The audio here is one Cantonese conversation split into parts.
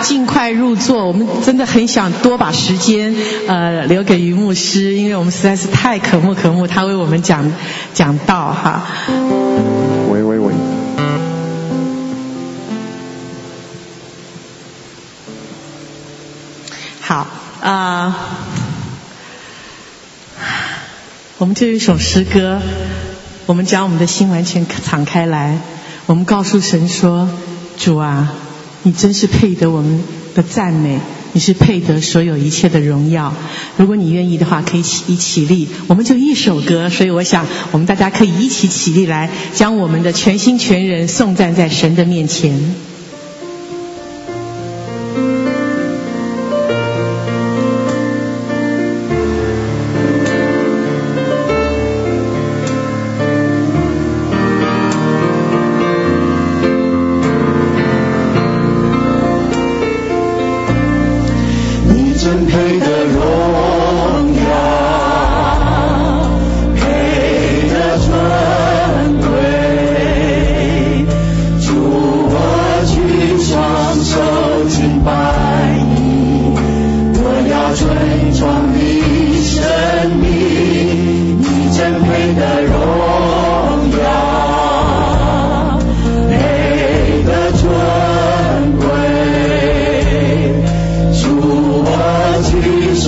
尽快入座，我们真的很想多把时间留给于牧师，因为我们实在是太渴慕他为我们讲道哈。 喂。 好我们就有一首诗歌，我们将我们的心完全敞开来，我们告诉神说，主啊，你真是配得我们的赞美，你是配得所有一切的荣耀。如果你愿意的话，可以一起立，我们就一首歌，所以我想我们大家可以一起起立来，将我们的全心全人颂赞在神的面前。 主，我举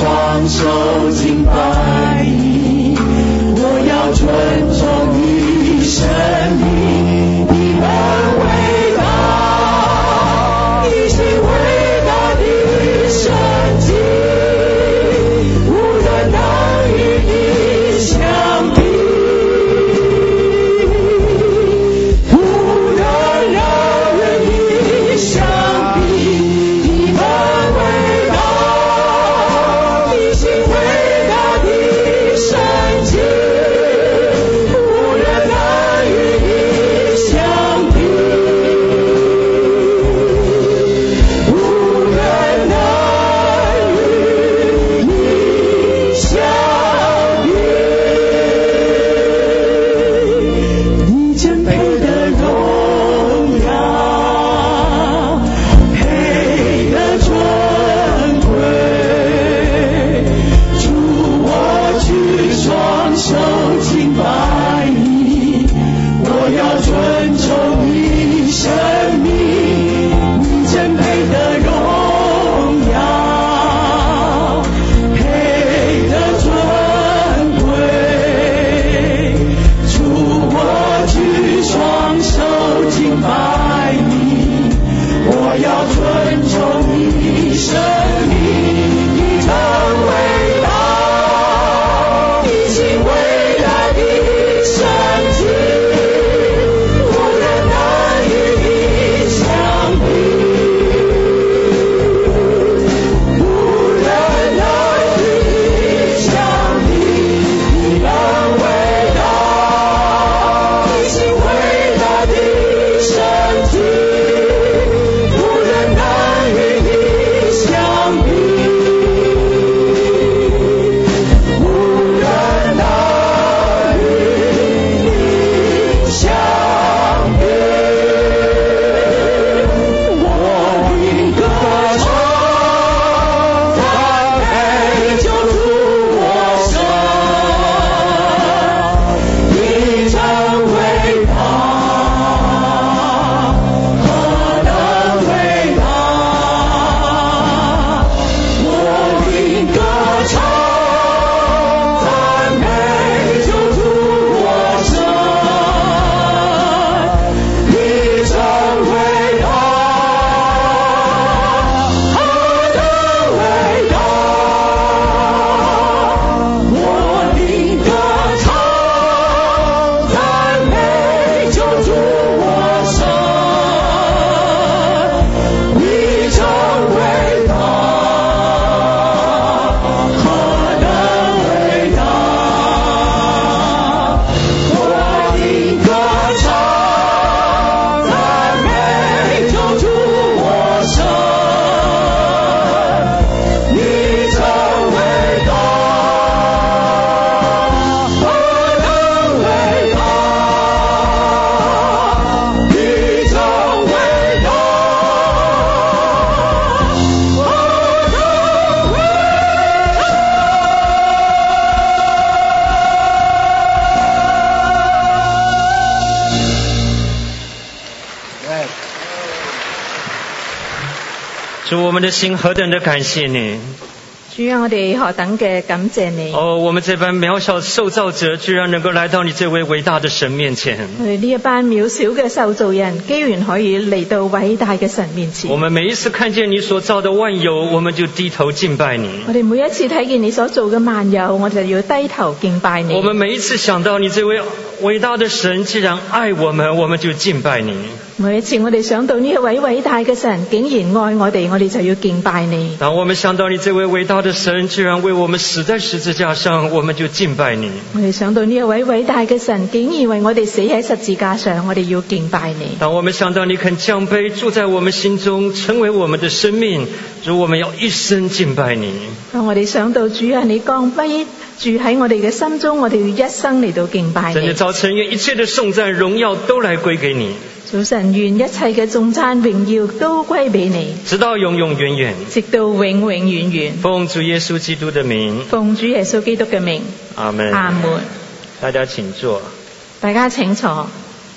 主，我们的心何等的感謝你。 主啊，我哋何等嘅感謝你。 我們這班渺小受造者居然能夠來到你這位偉大的神面前。 我哋呢一班渺小嘅受造人，居然可以嚟到偉大嘅神面前。 我們每一次看見你所造的萬有，我們就低頭敬拜你。 我哋每一次睇見你所做嘅萬有，我哋就要低頭敬拜你。 我們每一次想到你這位偉大的神既然愛我們，我們就敬拜你。 每一次我哋想到呢一位偉大嘅神竟然愛我哋，我哋就要敬拜你。 當我們想到你這位偉大的神居然為我們死在十字架上，我們就敬拜你。 我哋想到呢一位偉大嘅神竟然為我哋死喺十字架上，我哋要敬拜你。 當我們想到你肯降卑住在我們心中，成為我們的生命，主，我們要一生敬拜你。 當我哋想到主啊，你降卑住喺我哋嘅心中，我哋要一生嚟到敬拜你。 真的早晨，願一切的頌讚榮耀都來歸給你。 早晨，願一切嘅頌讚榮耀都歸俾你， 直到永永遠遠， 直到永永遠遠。 奉主耶穌基督的名， 奉主耶穌基督嘅名， 阿門。 阿門。 大家請坐。 大家請坐。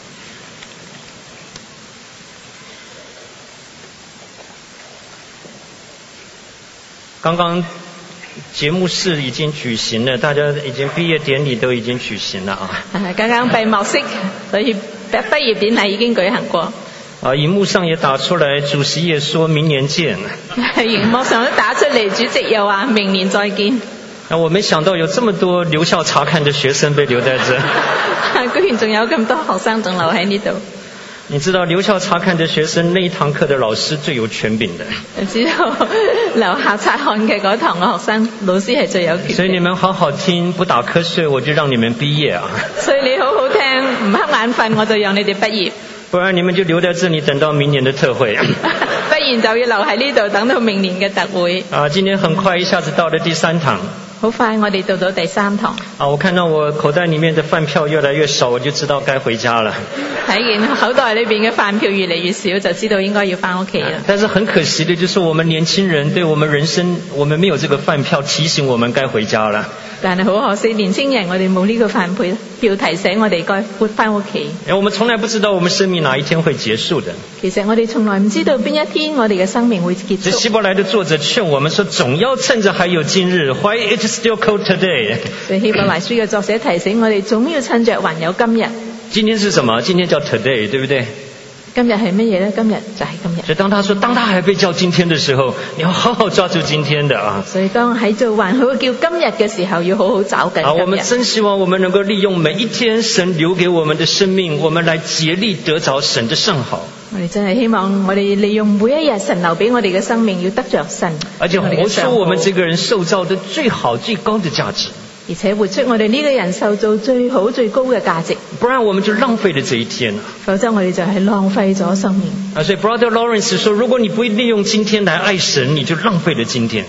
剛剛節目式已經舉行了，大家已經畢業典禮都已經舉行了啊。 剛剛閉幕式，所以畢業典禮已經舉行過。 熒幕上也打出來，主席也說明年見。 熒幕上都打出嚟，主席又話明年再見。 我沒想到有這麼多留校查看的學生被留在這。 居然仲有咁多學生仲留喺呢度。 你知道留校查看的學生那一堂課的老師最有權柄的。 知道留校查看嘅嗰堂嘅學生老師係最有權柄。 所以你們好好聽，不打瞌睡，我就讓你們畢業啊。 所以你好好聽，唔瞌眼瞓，我就讓你哋畢業。 不然你們就留在這裡等到明年的特會。 不然就要留喺呢度等到明年嘅特會。 今天很快一下子到了第3堂。 好快我哋到咗第3堂。 我看到我口袋裡面的飯票越來越少，我就知道該回家了。 睇見口袋裏邊嘅飯票越嚟越少，就知道應該要返屋企啦。 但是很可惜的就是我們年輕人對我們人生，我們沒有這個飯票提醒我們該回家了。 但係好可惜，年輕人我哋冇呢個飯票提醒我哋該返屋企。 我們從來不知道我們生命哪一天會結束的。 其實我哋從來唔知道邊一天我哋嘅生命會結束。 這希伯來的作者勸我們說，總要趁着還有今日 ，Why it is still called today。 所以希伯來書嘅作者提醒我哋，總要趁着還有今日。 今天是什麼？今天叫 today， 對不對？ 今日係乜嘢呢？今日就係今日。 所以當他說，當他還被叫今天的時候，你要好好抓住今天的啊。 所以當喺做還好叫今日嘅時候，要好好找緊今日。 我們真希望我們能夠利用每一天神留給我們的生命，我們來竭力得着神的聖好。 我哋真係希望我哋利用每一日神留俾我哋嘅生命，要得着神， 而且活出我們這個人受造的最好最高的價值。 而且活出我哋呢個人受造最好最高嘅價值， 不然我們就浪費了這一天。 否則我哋就係浪費咗生命。 所以 Brother Lawrence 說，如果你不利用今天來愛神，你就浪費了今天。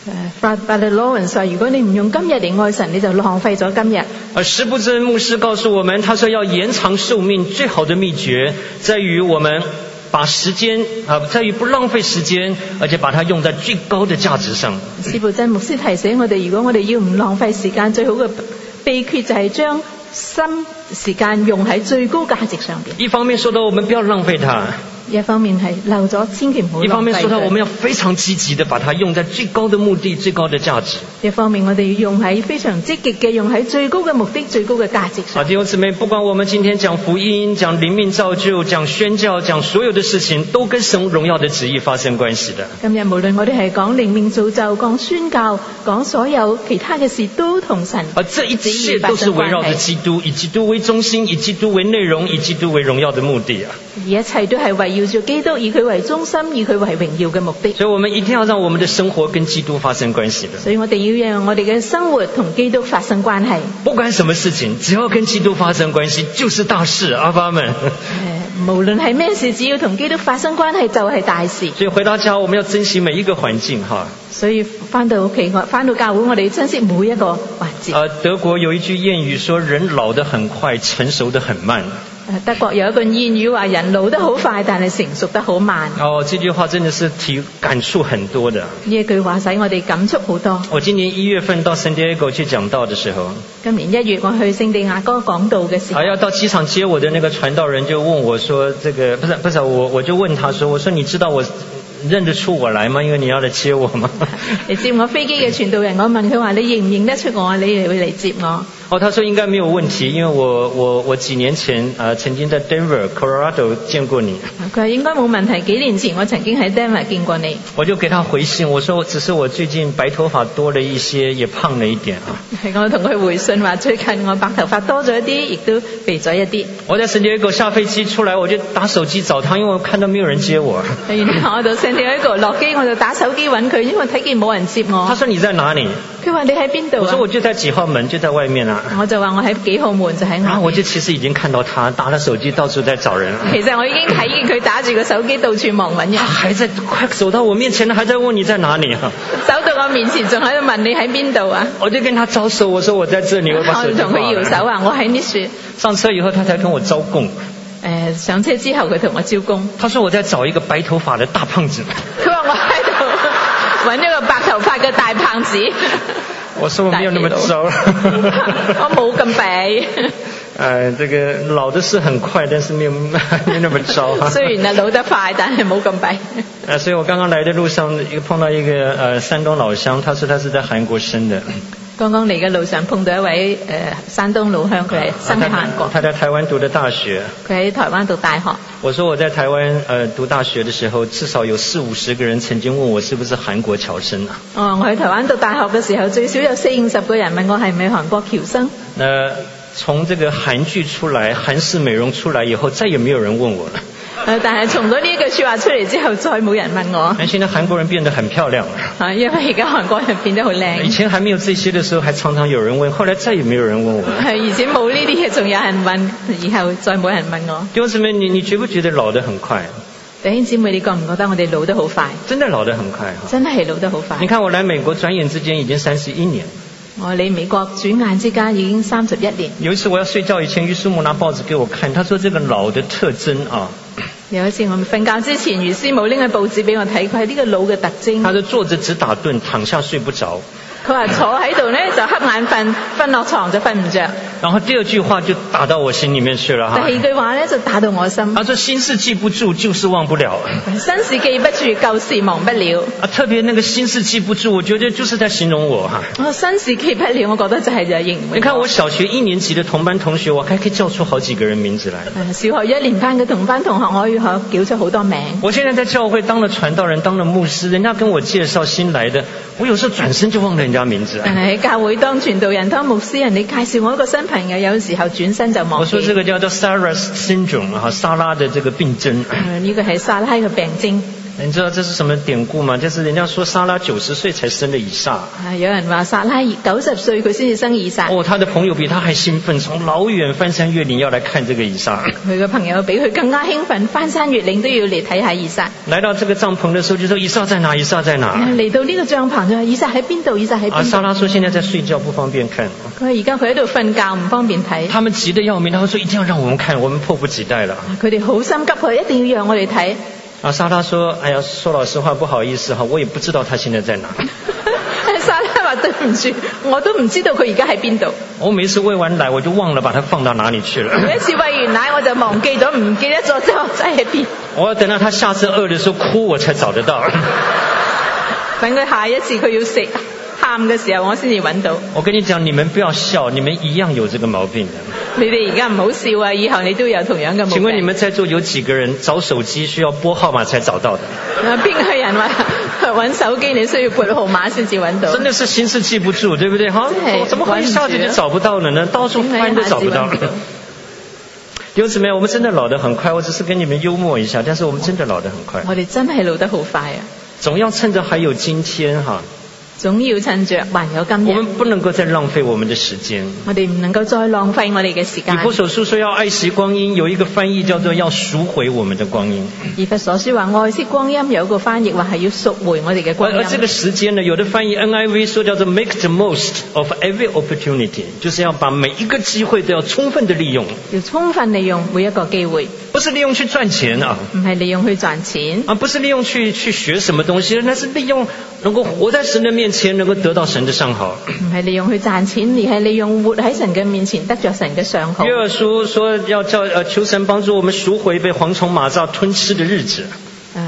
Brother Lawrence 話，如果你唔用今日嚟愛神，你就浪費咗今日。 而施布真牧師告訴我們，他說要延長壽命最好的秘訣在於我們把時間在於不浪費時間，而且把它用在最高的價值上。 施布真牧師提醒我哋，如果我哋要唔浪費時間，最好嘅秘訣就係將時間用喺最高價值上邊。 一方面說到我們不要浪費它， 一方面係漏咗，千祈唔好浪費。 一方面說到我們要非常積極的把它用在最高的目的、最高的價值。 一方面我哋要用喺非常積極嘅，用喺最高嘅目的、最高嘅價值上。 弟兄姊妹，不管我們今天講福音、講靈命造就、講宣教、講所有的事情，都跟神榮耀的旨意發生關係的。 今日無論我哋係講靈命造就、講宣教、講所有其他嘅事，都同神這一切都是圍繞着基督，以基督為中心，以基督為內容，以基督為榮耀的目的啊！ 而一切都係圍繞住基督，以佢為中心，以佢為榮耀嘅目的。 所以我們一定要讓我們的生活跟基督發生關係的。 所以我哋要讓我哋嘅生活同基督發生關係。 不管什麼事情，只要跟基督發生關係，就是大事。阿爸們。 無論係咩事，只要同基督發生關係，就係大事。 所以回到家，我們要珍惜每一個環境哈。 所以返到屋企，返到教會，我哋要珍惜每一個環節。 德國有一句諺語說：人老得很快，成熟得很慢。 德國有一句諺語話：人老得好快，但係成熟得好慢。 這句話真的是感觸很多的。 呢一句話使我哋感觸好多。 我今年1月份到聖地亞哥去講道的時候， 今年1月我去聖地亞哥講道嘅時候， 要到機場接我的那個傳道人就問我說：這個不是我就問他說：我說你知道我认得出我来吗？因为你要来接我吗？ 嚟接我飛機嘅傳道人，我問佢話：你認唔認得出我？你會嚟接我？ 哦，他說應該沒有問題，因為我幾年前曾經在 Denver、Colorado 見過你。 佢話應該冇問題，幾年前我曾經喺 Denver 見過你。 我就給他回信，我說只是我最近白頭髮多了一些，也胖了一點啊。 我同佢回信話最近我白頭髮多咗一啲，亦都肥咗一啲。 我在聖地亞哥下飛機出來，我就打手機找他，因為我看到沒有人接我。 然後我到聖地亞哥落機，我就打手機揾佢，因為睇見冇人接我。 他說你在哪裡？ 佢話你喺邊度啊？ 我說我就在幾號門，就在外面啊。 我就話我喺幾號門就喺外面。 然後我就其實已經看到他打了手機到處在找人。 其實我已經睇見佢打住個手機到處忙揾人。 他還在快走到我面前，還在問你在哪裡啊？ 走到我面前仲喺度問你喺邊度啊？ 我就跟他招手，我說我在這裡，我把手機同佢搖手啊，我喺呢處。 上車以後，他才跟我招供。 上車之後佢同我招供。 他說我在找一個白頭髮的大胖子。 佢話我喺度揾一個白頭髮嘅大胖子。 我說我沒有那麼糟。 我冇咁弊。 這個老的是很快，但是沒那麼糟。 雖然老得快，但係冇咁弊。 所以我剛剛來的路上碰到一個山東老鄉，他說他是在韓國生的。 剛剛嚟嘅路上碰到一位山東老鄉，佢係生喺韓國。 他在台灣讀的大學。 佢喺台灣讀大學。 我說我在台灣讀大學的時候，至少有40-50個人曾經問我是不是韓國僑生啊。 我喺台灣讀大學嘅時候，最少有40-50個人問我係唔係韓國僑生。 從這個韓劇出來，韓式美容出來以後，再也沒有人問我了。 但係從咗呢一句說話出嚟之後，再冇人問我。 現在韓國人變得很漂亮了。 因為而家韓國人變得好靚。 以前還沒有這些的時候，還常常有人問，後來再也沒有人問我。 而且冇呢啲嘢，仲有人問，以後再冇人問我。 弟兄姊妹，你覺不覺得老得很快？ 弟兄姊妹，你覺唔覺得我哋老得好快？ 真的老得很快。 真係老得好快。 你看我來美國，轉眼之間已經31年。 我嚟美國轉眼之間已經31年。 有一次我要睡覺以前，於師母拿報紙給我看，他說這個老的特徵啊。 有一次我瞓覺之前，余師母拎個報紙俾我睇，佢係呢個老嘅特徵。 他說坐着只打盹，躺下睡不着。 佢話坐喺度呢就瞌眼瞓，瞓落床就瞓唔着。 然後第二句話就打到我心裡面去了哈。 第二句話呢就打到我心。 他說心事記不住，舊事忘不了。 新事記不住，舊事忘不了。 特別那個心事記不住，我覺得就是在形容我哈。新事記不了，我覺得就係形容我。 你看我小學1年級的同班同學，我還可以叫出好幾個人名字來。 小學1年班嘅同班同學，我可以叫出好多名。 我現在在教會當了傳道人，當了牧師，人家跟我介紹新來的，我有時候轉身就忘了人家名字。喺教會當傳道人、當牧師人，你介紹我一個新朋友，有時候轉身就忘記。 我說這個叫做 Sarah's syndrome 啊，莎拉的這個病徵。 呢個係莎拉嘅病徵。 你知道這是什麼典故嗎？就是人家說莎拉90歲才生了以撒。 有人話莎拉90歲佢先至生以撒。 他的朋友比他還興奮，從老遠翻山越嶺要來看這個以撒。 佢嘅朋友比佢更加興奮，翻山越嶺都要嚟睇下以撒。 來到這個帳篷的時候就說以撒在哪？以撒在哪？ 嚟到呢個帳篷就話以撒喺邊度？以撒喺邊度？ 莎拉說現在在睡覺，不方便看。 佢而家佢喺度瞓覺，唔方便睇。 他們急得要命，他們說一定要讓我們看，我們迫不及待了。 佢哋好心急，佢一定要讓我哋睇。 莎拉說：哎呀，說老實話，不好意思哈，我也不知道他現在在哪。 莎拉話對唔住，我都唔知道佢而家喺邊度。 我每次餵完奶，我就忘了把它放到哪裡去了。 每一次餵完奶，我就忘記咗，唔記得咗真係喺邊。 我要等到他下次餓的時候哭，我才找得到。 等佢下一次佢要食喊嘅時候，我先至揾到。 我跟你講，你們不要笑，你們一樣有這個毛病的。 你哋而家唔好笑啊！以後你都有同樣嘅毛病。 請問你們在座有幾個人找手機需要撥號碼才找到的？ 邊個人話揾手機你需要撥號碼先至揾到？ 真的是心事記不住，對不對？哈，怎麼會一下子就找不到了呢？到處翻都找不到了。弟兄姊妹，我們真的老得很快。我只是跟你們幽默一下，但是我們真的老得很快。 我哋真係老得好快啊！ 總要趁着還有今天哈。 總要趁着還有今日。 我們不能夠再浪費我們的時間。 我哋唔能夠再浪費我哋嘅時間。 以弗所書說要愛惜光陰，有一個翻譯叫做要贖回我們的光陰。 以弗所書話愛惜光陰，有一個翻譯話係要贖回我哋嘅光陰。 而這個時間呢，有的翻譯 NIV 說叫做 make the most of every opportunity， 就是要把每一個機會都要充分的利用。 要充分利用每一個機會。 不是利用去賺錢啊。 唔係利用去賺錢。 啊，不是利用去學什麼東西，那是利用能夠活在神的面前，能夠得到神的上好。 唔係利用去賺錢，而係利用活喺神嘅面前得着神嘅上好。 約珥書說要求神幫助我們贖回被蝗蟲螞蚱吞吃的日子。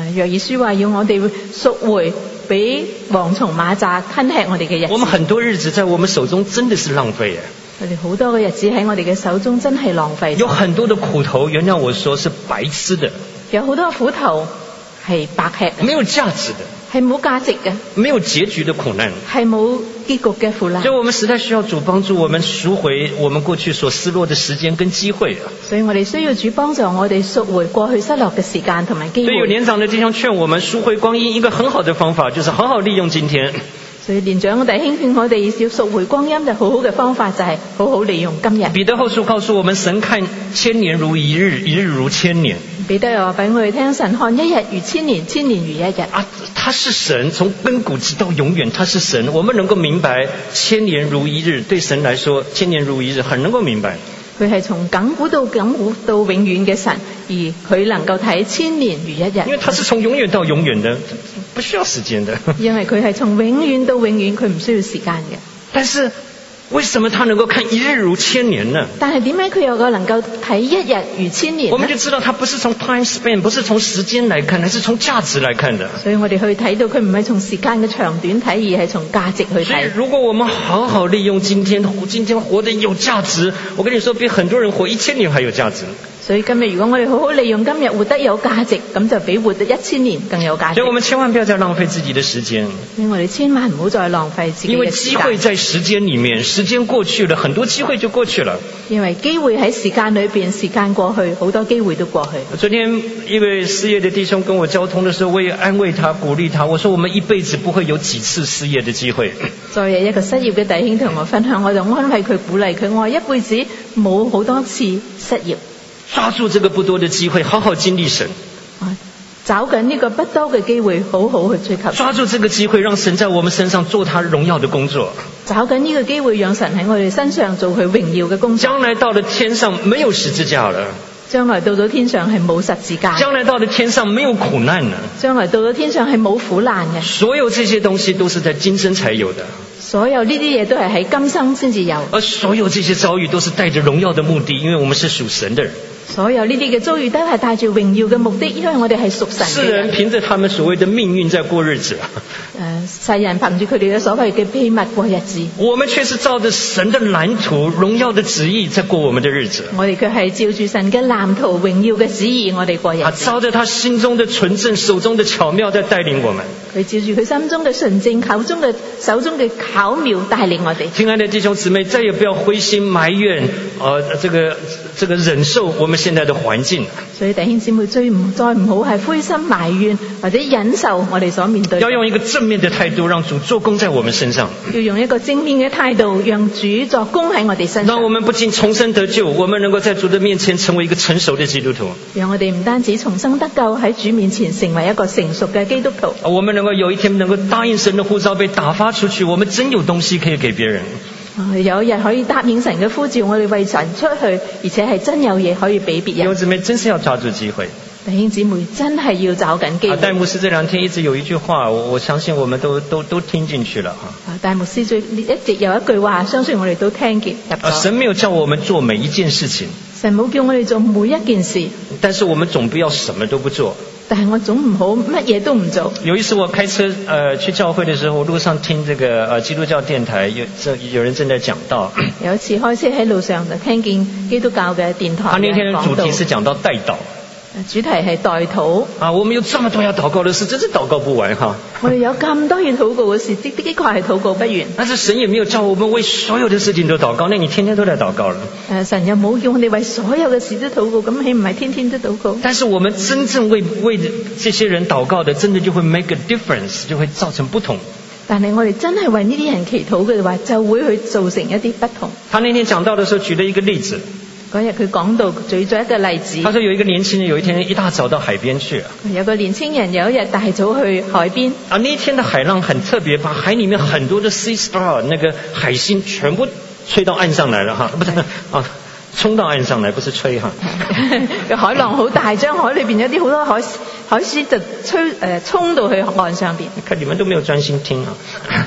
約珥書話要我哋贖回俾蝗蟲螞蚱吞吃我哋嘅日子。 我們很多日子在我們手中真的是浪費。 我哋好多嘅日子喺我哋嘅手中真係浪費。 有很多的苦頭，原諒我說是白吃的。 有好多苦頭係白吃嘅， 沒有價值的， 係冇價值嘅， 沒有結局的苦難， 係冇結局嘅苦難。 所以我們實在需要主幫助我們贖回我們過去所失落的時間跟機會。 所以我哋需要主幫助我哋贖回過去失落嘅時間同埋機會。 所以有年長的弟兄勸我們贖回光陰，一個很好的方法就是好好利用今天。 所以年長嘅弟兄勸我哋要贖回光陰，就好好嘅方法就係好好利用今日。 彼得後書告訴我們，神看千年如一日，一日如千年。 彼得又話俾我哋聽，神看一日如千年，千年如一日。 他是神，從亙古直到永遠，他是神。我們能夠明白千年如一日，對神來說，千年如一日很能夠明白。 佢係從亙古到永遠嘅神，而佢能夠睇千年如一日。 因為他是從永遠到永遠的，不需要時間的。 因為佢係從永遠到永遠，佢唔需要時間嘅。 但是為什麼他能夠看一日如千年呢？ 但係點解佢又能夠睇一日如千年呢？ 我們就知道他不是從 time span， 不是從時間來看，而是從價值來看的。 所以我哋去睇到佢唔係從時間嘅長短睇，而係從價值去睇。 所以如果我們好好利用今天活得有價值，我跟你說比很多人活1000年還有價值。 所以今日如果我哋好好利用今日活得有價值，咁就比活得1000年更有價值。 所以我們千萬不要再浪費自己的時間。 所以我哋千萬唔好再浪費自己嘅時間。 因為機會在時間裡面，時間過去了，很多機會就過去了。 因為機會喺時間裏邊，時間過去，好多機會都過去。 昨天一位失業的弟兄跟我交通的時候，我也安慰他，鼓勵他，我說我們一輩子不會有幾次失業的機會。 昨日一個失業嘅弟兄同我分享，我就安慰佢，鼓勵佢，我話一輩子冇好多次失業。 抓住這個不多的機會，好好經歷神。 找緊呢個不多嘅機會，好好去追求。 抓住這個機會，讓神在我們身上做他榮耀的工作。 找緊呢個機會，讓神喺我哋身上做佢榮耀嘅工作。 將來到了天上，沒有十字架了。 將來到咗天上係冇十字架。 將來到了天上，沒有苦難了。 將來到咗天上係冇苦難嘅。 所有這些東西都是在今生才有的。 所有呢啲嘢都係喺今生先至有。 而所有這些遭遇都是帶着榮耀的目的，因為我們是屬神的人。 所有呢啲嘅遭遇都係帶住榮耀嘅目的，因為我哋係屬神嘅人。 世人憑着他們所謂的命運在過日子。 世人憑住佢哋嘅所謂嘅秘密過日子。 我們卻是照着神的藍圖、榮耀的旨意在過我們的日子。 我哋卻係照住神嘅藍圖、榮耀嘅旨意，我哋過日子。 照着他心中的純正、手中的巧妙在帶領我們。 佢照住佢心中嘅純正、手中嘅巧妙帶領我哋。 親愛的弟兄姊妹，再也不要灰心埋怨，這個忍受我們現在的環境。 所以弟兄姊妹再唔好係灰心埋怨或者忍受我哋所面對。 要用一個正面的態度，讓主做工在我們身上。 要用一個正面嘅態度，讓主作工喺我哋身上。 讓我們不僅重生得救，我們能夠在主的面前成為一個成熟的基督徒。 讓我哋唔單止重生得救，喺主面前成為一個成熟嘅基督徒。 我們能夠有一天能夠答應神的呼召，被打發出去，我們真有東西可以給別人。 有一日可以答應神嘅呼召，我哋為神出去，而且係真有嘢可以俾別人。 弟兄姊妹真是要抓住機會。 弟兄姊妹真係要找緊機會。 戴牧師這兩天一直有一句話，我相信我們都聽進去了。 戴牧師一直有一句話，相信我哋都聽見入咗。 神沒有叫我們做每一件事情。 神冇叫我哋做每一件事。但是我們總不要什麼都不做。但係我總唔好乜嘢都唔做。 有一次我開車去教會的時候，路上聽這個基督教電台有人正在講道。 有一次開車喺路上就聽見基督教嘅電台。 他那天的主題是講到代禱。 主題係代禱。 我們有這麼多要禱告的事，真是禱告不完哈。 我哋有咁多要禱告嘅事，的確係禱告不完。 但是神也沒有叫我們為所有的事情都禱告，那你天天都在禱告了。 神又冇叫我哋為所有嘅事都禱告，咁豈唔係天天都禱告？ 但是我們真正為這些人禱告的，真的就會 make a difference，就會造成不同。 但係我哋真係為呢啲人祈禱嘅話，就會去造成一啲不同。 他那天講道的時候舉了一個例子。 嗰日佢講到舉咗一個例子。 他說有一個年輕人有一天一大早到海邊去。 有個年輕人有一日大早去海邊。 那一天的海浪很特別，把海裡面很多的 sea star 那個海星全部吹到岸上來了哈，不是衝到岸上來，不是吹哈。 個海浪好大，將海裏邊有啲好多海獅就衝到去岸上邊。 看你們都沒有專心聽啊。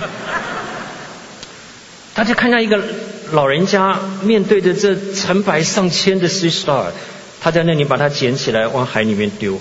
大家看到一個老人家面對着這成百上千的 sea star，他在那裡把它撿起來往海裡面丟啊。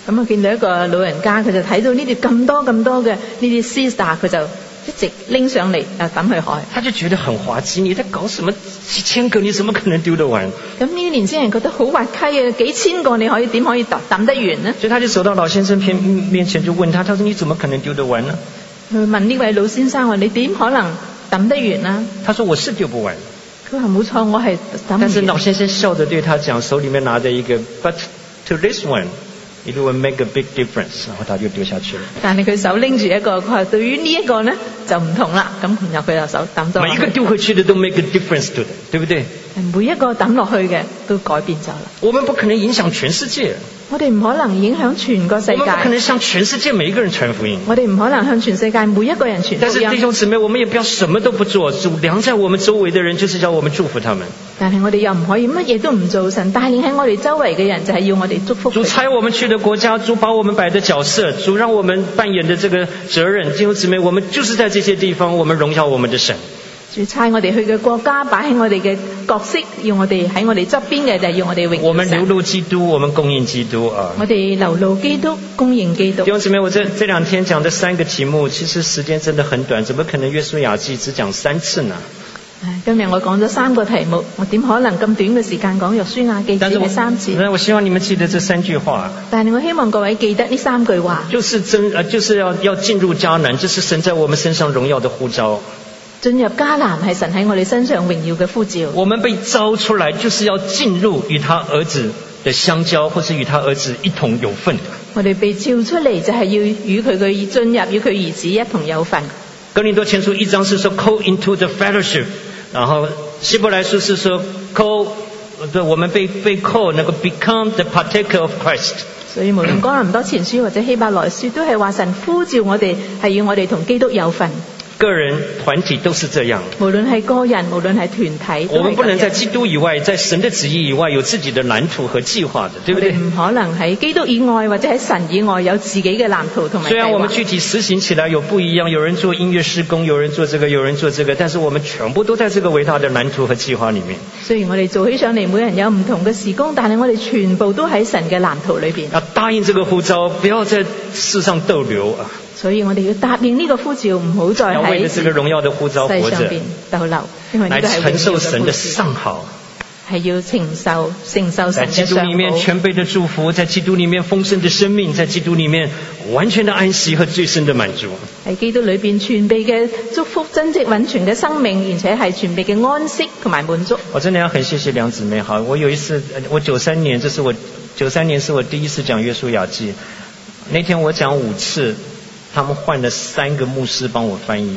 咁我見到一個老人家，佢就睇到呢啲咁多嘅呢啲 sister， 佢就一直拎上嚟抌去海。 他就覺得很滑稽，你在搞什麼幾千個，你怎麼可能丟得完？ 咁呢啲年輕人覺得好滑稽啊，幾千個你點可以抌得完呢？ 所以他就走到老先生面前就問他，他說你怎麼可能丟得完呢？ 佢問呢位老先生話：你點可能抌得完啊？ 他說我是丟不完。 佢話冇錯，我係抌唔完。 但是老先生笑着對他講，手裡面拿着一個 But to this one。It will make a big difference， 然後他就丟下去了。 但係佢手拎住一個，佢話對於呢一個呢就唔同啦。咁然後佢就手抌咗。 每一個丟回去的都 make a difference to them， 對不對？ 每一個抌落去嘅都改變咗啦。 我們不可能影響全世界。 我哋唔可能影響全個世界。 我們不可能向全世界每一個人傳福音。 我哋唔可能向全世界每一個人傳福音。 但是弟兄姊妹，我們也不要什麼都不做，主量在我們周圍的人，就是要我們祝福他們。 但係我哋又唔可以乜嘢都唔做，神帶領喺我哋周圍嘅人，就係要我哋祝福佢。 主差我們去的國家，主把我們擺的角色，主讓我們扮演的這個責任，弟兄姊妹，我們就是在這些地方，我們榮耀我們的神。 主差我哋去嘅國家，擺喺我哋嘅角色，要我哋喺我哋側邊嘅就係要我哋榮耀神。 我們流露基督，我們供應基督啊！ 我哋流露基督，供應基督。 弟兄姊妹，我這兩天講的3個題目，其實時間真的很短，怎麼可能約書亞記只講3次呢？ 今日我講咗3個題目，我點可能咁短嘅時間講約書亞記只係3次？ 我希望你們記得這3句話。 但係我希望各位記得呢3句話。 就是要進入迦南，這是神在我們身上榮耀的呼召。 進入迦南係神喺我哋身上榮耀嘅呼召。 我們被召出來，就是要進入與他兒子的相交，或是與他兒子一同有份。我哋被召出嚟就係要與佢進入，與佢兒子一同有份。 哥林多前書1章是說 call into the fellowship， 然後希伯來書是說 call， 我們被 call 那個 become the partaker of Christ。 所以無論哥林多前書或者希伯來書都係話神呼召我哋係要我哋同基督有份。 個人團體都是這樣， 無論係個人，無論係團體， 我們不能在基督以外，在神的旨意以外有自己的藍圖和計劃的，對不對？ 唔可能喺基督以外或者喺神以外有自己嘅藍圖同埋計劃。 雖然我們具體實行起來有不一樣，有人做音樂事工，有人做這個，有人做這個，但是我們全部都在這個偉大的藍圖和計劃裡面。 雖然我哋做起上嚟，每人有唔同嘅事工，但係我哋全部都喺神嘅藍圖裏邊。 要答應這個呼召，不要在世上逗留啊！ 所以我哋要答應呢個呼召，唔好再喺世上邊逗留，因為呢個係來承受神的上好， 係要承受神嘅上好。 在基督裡面全備的祝福，在基督裡面豐盛的生命，在基督裡面完全的安息和最深的滿足。 喺基督裏邊全備嘅祝福，真正穩全嘅生命，而且係全備嘅安息同埋滿足。 我真的要很謝謝梁姊妹，好，我有一次，我93年，這是我93年是我第一次講約書亞記，那天我講5次。他們換了3個牧師幫我翻譯。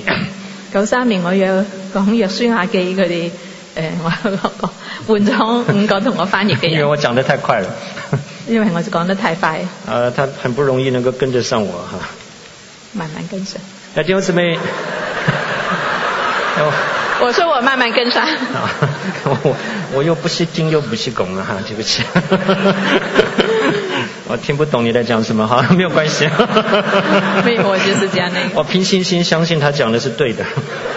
93年我要講約書亞記，佢哋我換咗5個同我翻譯嘅人。 因為我講得太快了。 因為我講得太快。 他很不容易能夠跟得上我哈。 慢慢跟上。 弟兄姊妹， 我說我慢慢跟上。 我又不是聽又不是講哈，對不起。我聽不懂你在講什麼，好，沒有關係。 沒有，我就是講那個。 我憑信心相信他講的是對的。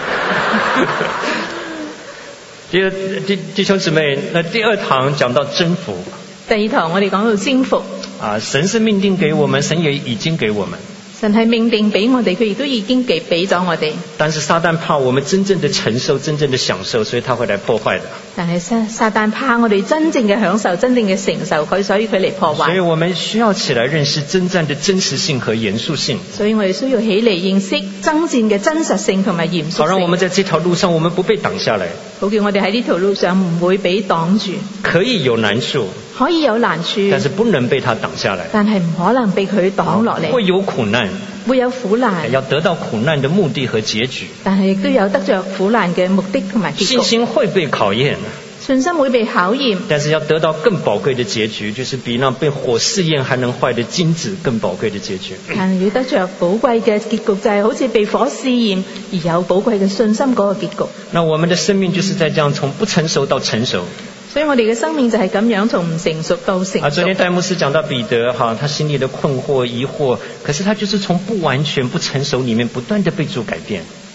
弟兄姊妹，那第2堂講到征服。 第2堂我哋講到征服。 神是命定給我們，神也已經給我們。 神係命定俾我哋，佢亦都已經俾咗我哋。 但是撒旦怕我們真正的承受，真正的享受，所以他會來破壞的。 但係撒旦怕我哋真正嘅享受，真正嘅承受佢，所以佢嚟破壞。 所以我們需要起來認識征戰的真實性和嚴肅性。 所以我哋需要起嚟認識征戰嘅真實性同埋嚴肅性。 好讓我們在這條路上，我們不被擋下來。 好叫我哋喺呢條路上唔會被擋住。 可以有難處， 可以有難處， 但是不能被他擋下來。 但係唔可能被佢擋落嚟。 會有苦難， 會有苦難， 要得到苦難的目的和結局。 但係亦都有得着苦難嘅目的同埋結局。 信心會被考驗， 信心會被考驗， 但是要得到更寶貴的結局，就是比那被火試驗還能壞的金子更寶貴的結局。 但係要得着寶貴嘅結局，就係好似被火試驗而有寶貴嘅信心嗰個結局。 那我們的生命就是在這樣從不成熟到成熟。 所以我哋嘅生命就係咁樣從唔成熟到成熟。 昨天戴牧師講到彼得，他心裡的困惑疑惑，可是他就是從不完全不成熟裡面不斷地被主改變。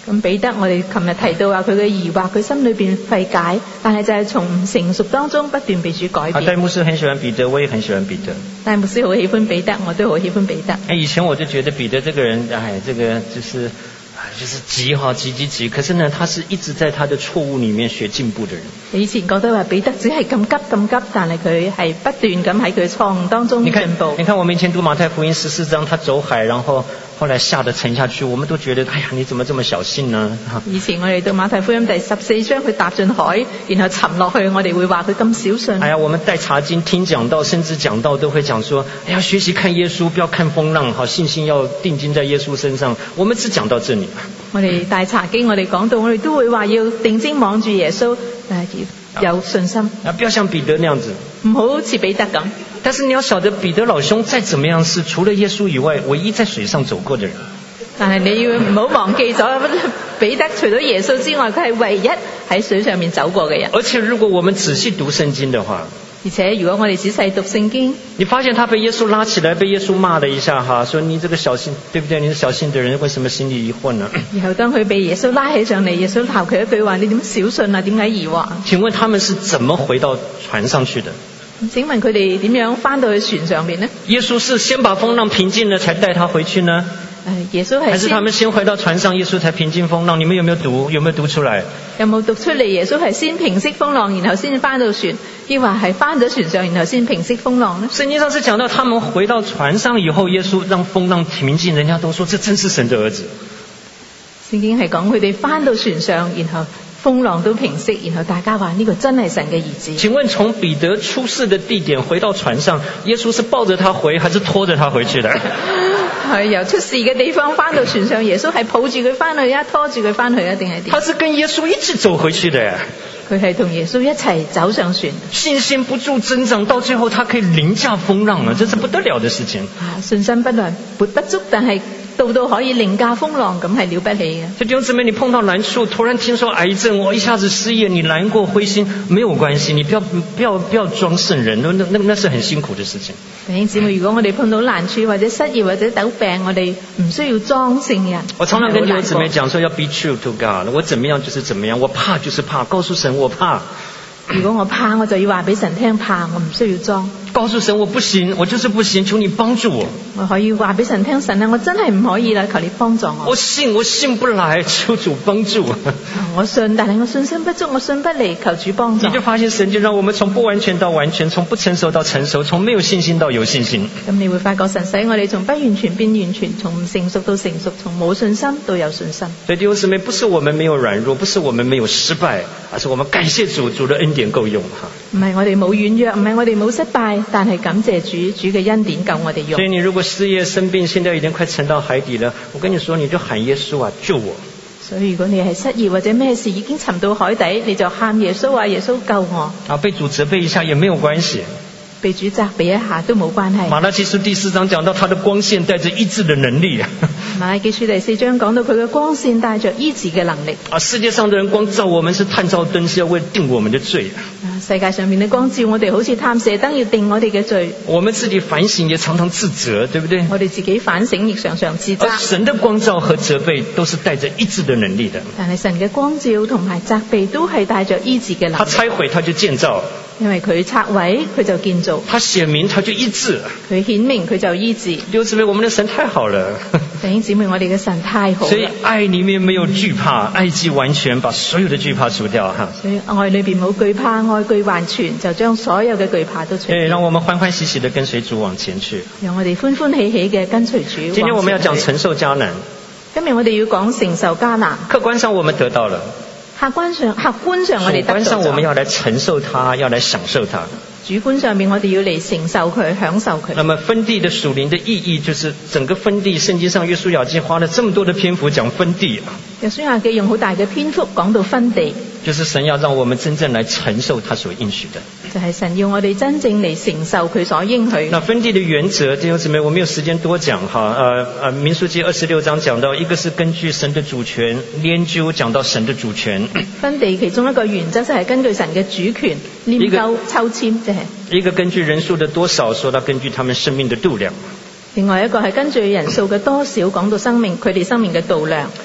咁彼得，我哋琴日提到話佢嘅疑惑，佢心裏邊費解，但係就係從唔成熟當中不斷被主改變。 戴牧師很喜歡彼得，我也很喜歡彼得。 戴牧師好喜歡彼得，我都好喜歡彼得。 以前我就覺得彼得這個人，這個就是急，可是呢，他是一直在他的錯誤裏面學進步的人。 以前覺得話彼得只係咁急，但係佢係不斷咁喺佢錯誤當中進步。 你看我們以前讀馬太福音14章，他走海，然後後來嚇得沉下去，我們都覺得，哎呀，你怎麼這麼小心呢？ 以前我哋讀馬太福音第14章，佢踏進海，然後沉落去，我哋會話佢咁小信。 哎呀，我們帶查經聽講道，甚至講道都會講說，哎呀，學習看耶穌，不要看風浪，好，信心要定睛在耶穌身上。我們只講到這裡。 我哋大查經，我哋講到，我哋都會話要定睛望住耶穌，要有信心。 不要像彼得那樣子， 唔好似彼得咁。 但是你要曉得，彼得老兄再怎麼樣是除了耶穌以外，唯一在水上走過的人。 但係你要唔好忘記咗，彼得除咗耶穌之外，佢係唯一喺水上面走過嘅人。 而且如果我們仔細讀聖經的話， 而且如果我哋仔細讀聖經， 你發現他被耶穌拉起來，被耶穌罵了一下哈，說你這個小心，對不對？你是小心的人，為什麼心裡疑惑呢？ 然後當佢被耶穌拉起上嚟，耶穌鬧佢一句話：你點小信啊？點解疑惑？ 請問他們是怎麼回到船上去的？ 請問佢哋點樣翻到去船上面呢？ 耶穌是先把風浪平靜了，才帶他回去呢？ 耶穌還是他們先回到船上，耶穌才平靜風浪？你們有沒有讀？有沒有讀出來？ 有冇讀出嚟？耶穌係先平息風浪，然後先翻到船，抑或係翻咗船上，然後先平息風浪呢？聖經上是講到他們回到船上以後，耶穌讓風浪平靜，人家都說這真是神的兒子。 聖經係講佢哋翻到船上，然後風浪都平息，然後大家話呢個真係神嘅兒子。 請問從彼得出事的地點回到船上，耶穌是抱着他回，還是拖着他回去的？ 係由出事嘅地方翻到船上，耶穌係抱住佢翻去，拖住佢翻去啊，定係點？ 他是跟耶穌一起走回去的。 佢係同耶穌一齊走上船。 信心不住增長，到最後他可以凌駕風浪了，這是不得了的事情。 信心不足，但係到可以凌駕風浪，咁係了不起嘅。 弟兄姊妹，你碰到難處，突然聽說癌症，我一下子失業，你難過灰心，沒有關係，你不要裝聖人，那是很辛苦的事情。 弟兄姊妹，如果我哋碰到難處或者失業或者得病，我哋唔需要裝聖人。 我常常跟弟兄姊妹講說，要 be true to God， 我怎麼樣就是怎麼樣，我怕就是怕，告訴神我怕。 如果我怕，我就要話俾神聽怕，我唔需要裝。 告訴神我不行，我就是不行，求你幫助我。 我可以話俾神聽，神啊，我真係唔可以啦，求你幫助我。 我信不來，求主幫助。 我信，但係我信心不足，我信不嚟，求主幫助。 你就發現神就讓我們從不完全到完全，從不成熟到成熟，從沒有信心到有信心。 咁你會發覺神使我哋從不完全變完全，從唔成熟到成熟，從冇信心到有信心。 所以弟兄姊妹，不是我們沒有軟弱，不是我們沒有失敗，而是我們感謝主，主的恩典夠用哈。 唔係我哋冇軟弱，唔係我哋冇失敗，但係感謝主，主嘅恩典夠我哋用。 所以你如果失業生病，現在已經快沉到海底了，我跟你說，你就喊耶穌啊，救我。 所以如果你係失業或者咩事已經沉到海底，你就喊耶穌啊，耶穌救我。 被主責備一下也沒有關係。 被主責備一下都冇關係。 馬拉基書第4章講到他的光線帶着醫治的能力。 馬拉基書第4章講到佢嘅光線帶着醫治嘅能力。 世界上的人光照我們是探照燈，是要為定我們的罪。 世界上面嘅光照我哋好似探射燈，要定我哋嘅罪。 我們自己反省也常常自責，對不對？ 我哋自己反省亦常常自責。 神的光照和責備都是帶着醫治的能力的。 但係神嘅光照同埋責備都係帶着醫治嘅能力。 他拆毀他就建造， 因為佢拆毀佢就建造。 他顯明他就醫治， 佢顯明佢就醫治。 弟兄姊妹，我們的神太好了。 弟兄姊妹，我哋嘅神太好了。 所以愛裏面沒有懼怕，愛既完全，把所有的懼怕除掉哈。 所以愛裏邊冇懼怕，愛既完全，就將所有嘅懼怕都除掉。 對，讓我們歡歡喜喜的跟隨主往前去。 讓我哋歡歡喜喜嘅跟隨主。 今天我們要講承受迦南。 今日我哋要講承受迦南。 客觀上我們得到了。 客觀上我哋得到咗。主觀上我們要來承受它，要來享受它。 主觀上面我哋要嚟承受佢，享受佢。 那麼分地的屬靈的意義，就是整個分地，聖經上約書亞記花了這麼多的篇幅講分地。 約書亞記用好大嘅篇幅講到分地， 就是神要讓我們真正來承受他所應許的。 就係神要我哋真正嚟承受佢所應許。 那分地的原則，弟兄姊妹，我沒有時間多講哈。民數記26章講到，一個是根據神的主權，研究講到神的主權。分地其中一個原則就係根據神嘅主權，研究抽籤。 一個根據人數的多少，說到根據他們生命的度量。 另外一個係根據人數嘅多少，講到生命佢哋生命嘅度量。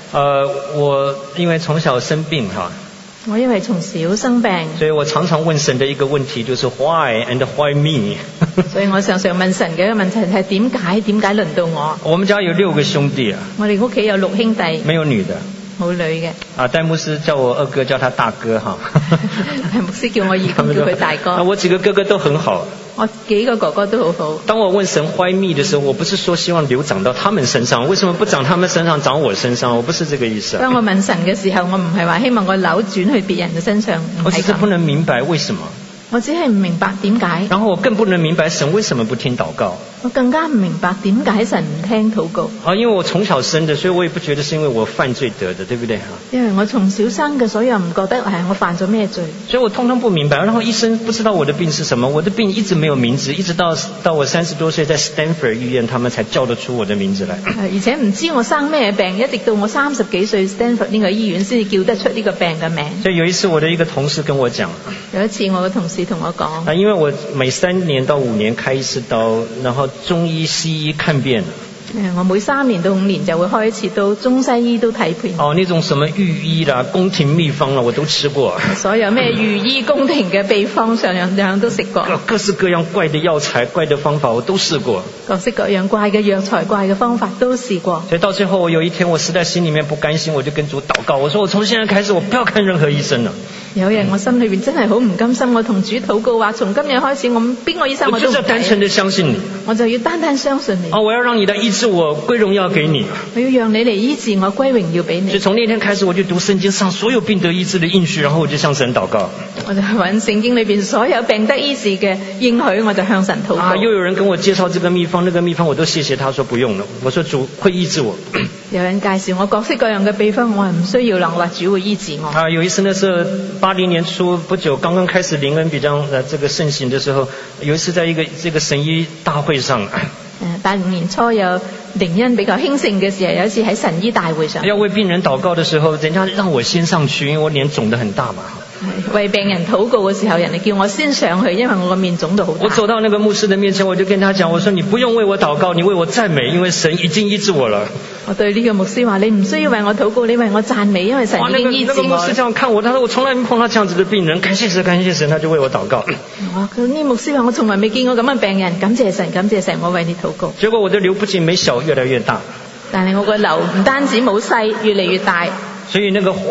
我因为从小生病哈， 我因為從小生病， 所以我常常問神的一個問題就是 Why and why me？ 所以我常常問神嘅一個問題係點解輪到我？ 我們家有6個兄弟啊， 我哋屋企有6兄弟， 沒有女的。 冇女嘅。 戴牧師叫我二哥叫他大哥哈。 牧師叫我二哥叫佢大哥。 我幾個哥哥都很好。 我幾個哥哥都好好。 當我問神 why me 的時候，我不是說希望流長到他們身上，為什麼不長他們身上，長我身上？我不是這個意思。 當我問神嘅時候，我唔係話希望我扭轉去別人嘅身上， 我只是不能明白為什麼。 我只係唔明白點解。 然後我更不能明白神為什麼不聽禱告。 我更加唔明白點解神唔聽禱告。 因為我從小生的，所以我也不覺得是因為我犯罪得的，對不對？ 因為我從小生嘅，所以又唔覺得係我犯咗咩罪。 所以我通通不明白。然後醫生不知道我的病是什麼，我的病一直沒有名字，一直到我30多歲在 Stanford 醫院，他們才叫得出我的名字來。 而且唔知我生咩病，一直到我30幾歲 Stanford 呢個醫院先至叫得出呢個病嘅名。 所以有一次我的一個同事跟我講， 有一次我嘅同事同我講， 因為我每3年到5年開一次刀，然後中醫西醫看遍了。 我每3年到5年就會開一次刀，中西醫都睇遍。 那種什麼御醫啦、宮廷秘方啦，我都吃過。 所有咩御醫宮廷嘅秘方，樣樣都食過。 各式各樣怪的藥材、怪的方法，我都試過。 各式各樣怪嘅藥材、怪嘅方法都試過。 所以到最後，我有一天我實在心裡面不甘心，我就跟主禱告，我說我從現在開始我不要看任何醫生了。 有日我心裏邊真係好唔甘心，我同主禱告話：從今日開始，我邊個醫生我都唔睇。我就是要單純地相信你。我就要單單相信你。 我要讓你來醫治我，歸榮耀給你。 我要讓你嚟醫治我，歸榮耀俾你。 所以從那天開始，我就讀聖經上所有病得醫治的應許，然後我就向神禱告。 我就揾聖經裏邊所有病得醫治嘅應許，我就向神禱告。 又有人跟我介紹這個秘方，那個秘方我都謝謝他說不用了。我說主會醫治我。 有人介紹我各式各樣嘅秘方，我係唔需要啦，我話主會醫治我。 有一次那時候80年初不久，剛剛開始靈恩比較這個盛行的時候，有一次在一個這個神醫大會上 ，85年初有靈恩比較興盛嘅時候，有一次喺神醫大會上， 要為病人禱告的時候，人家讓我先上去，因為我臉腫得很大嘛。 為病人禱告嘅時候，人哋叫我先上去，因為我個面腫到好大。 我走到那個牧師的面前，我就跟他講，我說你不用為我禱告，你為我讚美，因為神已經醫治我了。 我對呢個牧師話：你唔需要為我禱告，你為我讚美，因為神已經醫治我。 那個牧師這樣看我，他說我從來沒碰到這樣子的病人，感謝神，感謝神，他就為我禱告。 呢牧師話：我從來未見過咁嘅病人，感謝神，感謝神，我為你禱告。 結果我的瘤不僅沒小，越來越大。 但係我個瘤唔單止冇細，越嚟越大。 所以那個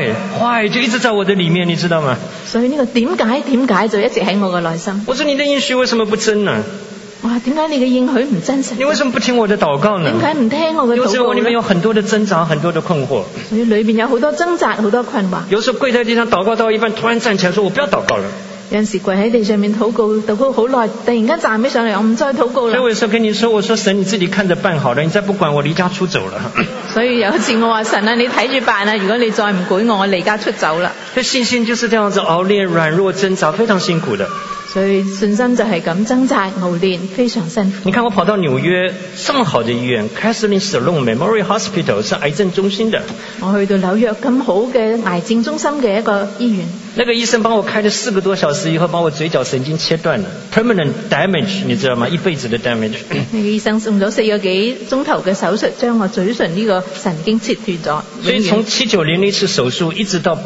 why 就一直在我的裡面，你知道嗎？ 所以呢個點解就一直喺我嘅內心。 我說你的應許為什麼不真呢？ 我話點解你嘅應許唔真實？ 你為什麼不聽我的禱告呢？ 點解唔聽我嘅禱告呢？ 有時候我裡面有很多的掙扎，很多的困惑。 所以裏邊有好多掙扎，好多困惑。 有時候跪在地上禱告到一半，突然站起來說我不要禱告了。 有陣時跪喺地上面禱告好耐，突然間站起上嚟，我唔再禱告啦。 所以我有時候跟你說，我說神你自己看着辦好了，你再不管我離家出走了。 所以有一次我話神啊，你睇住辦啊，如果你再唔管我離家出走啦。 所以信心就是這樣子熬練、軟弱、掙扎，非常辛苦的。 所以信心就係咁掙扎熬練，非常辛苦。 你看我跑到紐約這麼好的醫院 Catherine Sloan Memorial Hospital 是癌症中心的。我去到紐約咁好嘅癌症中心嘅一個醫院。 那個醫生幫我開了4個多小時以後，把我嘴角神經切斷了 ，permanent damage， 你知道嗎？一輩子的 damage。那個醫生用咗4個幾鐘頭嘅手術，將我嘴唇呢個神經切斷咗。 所以從790那次手術一直到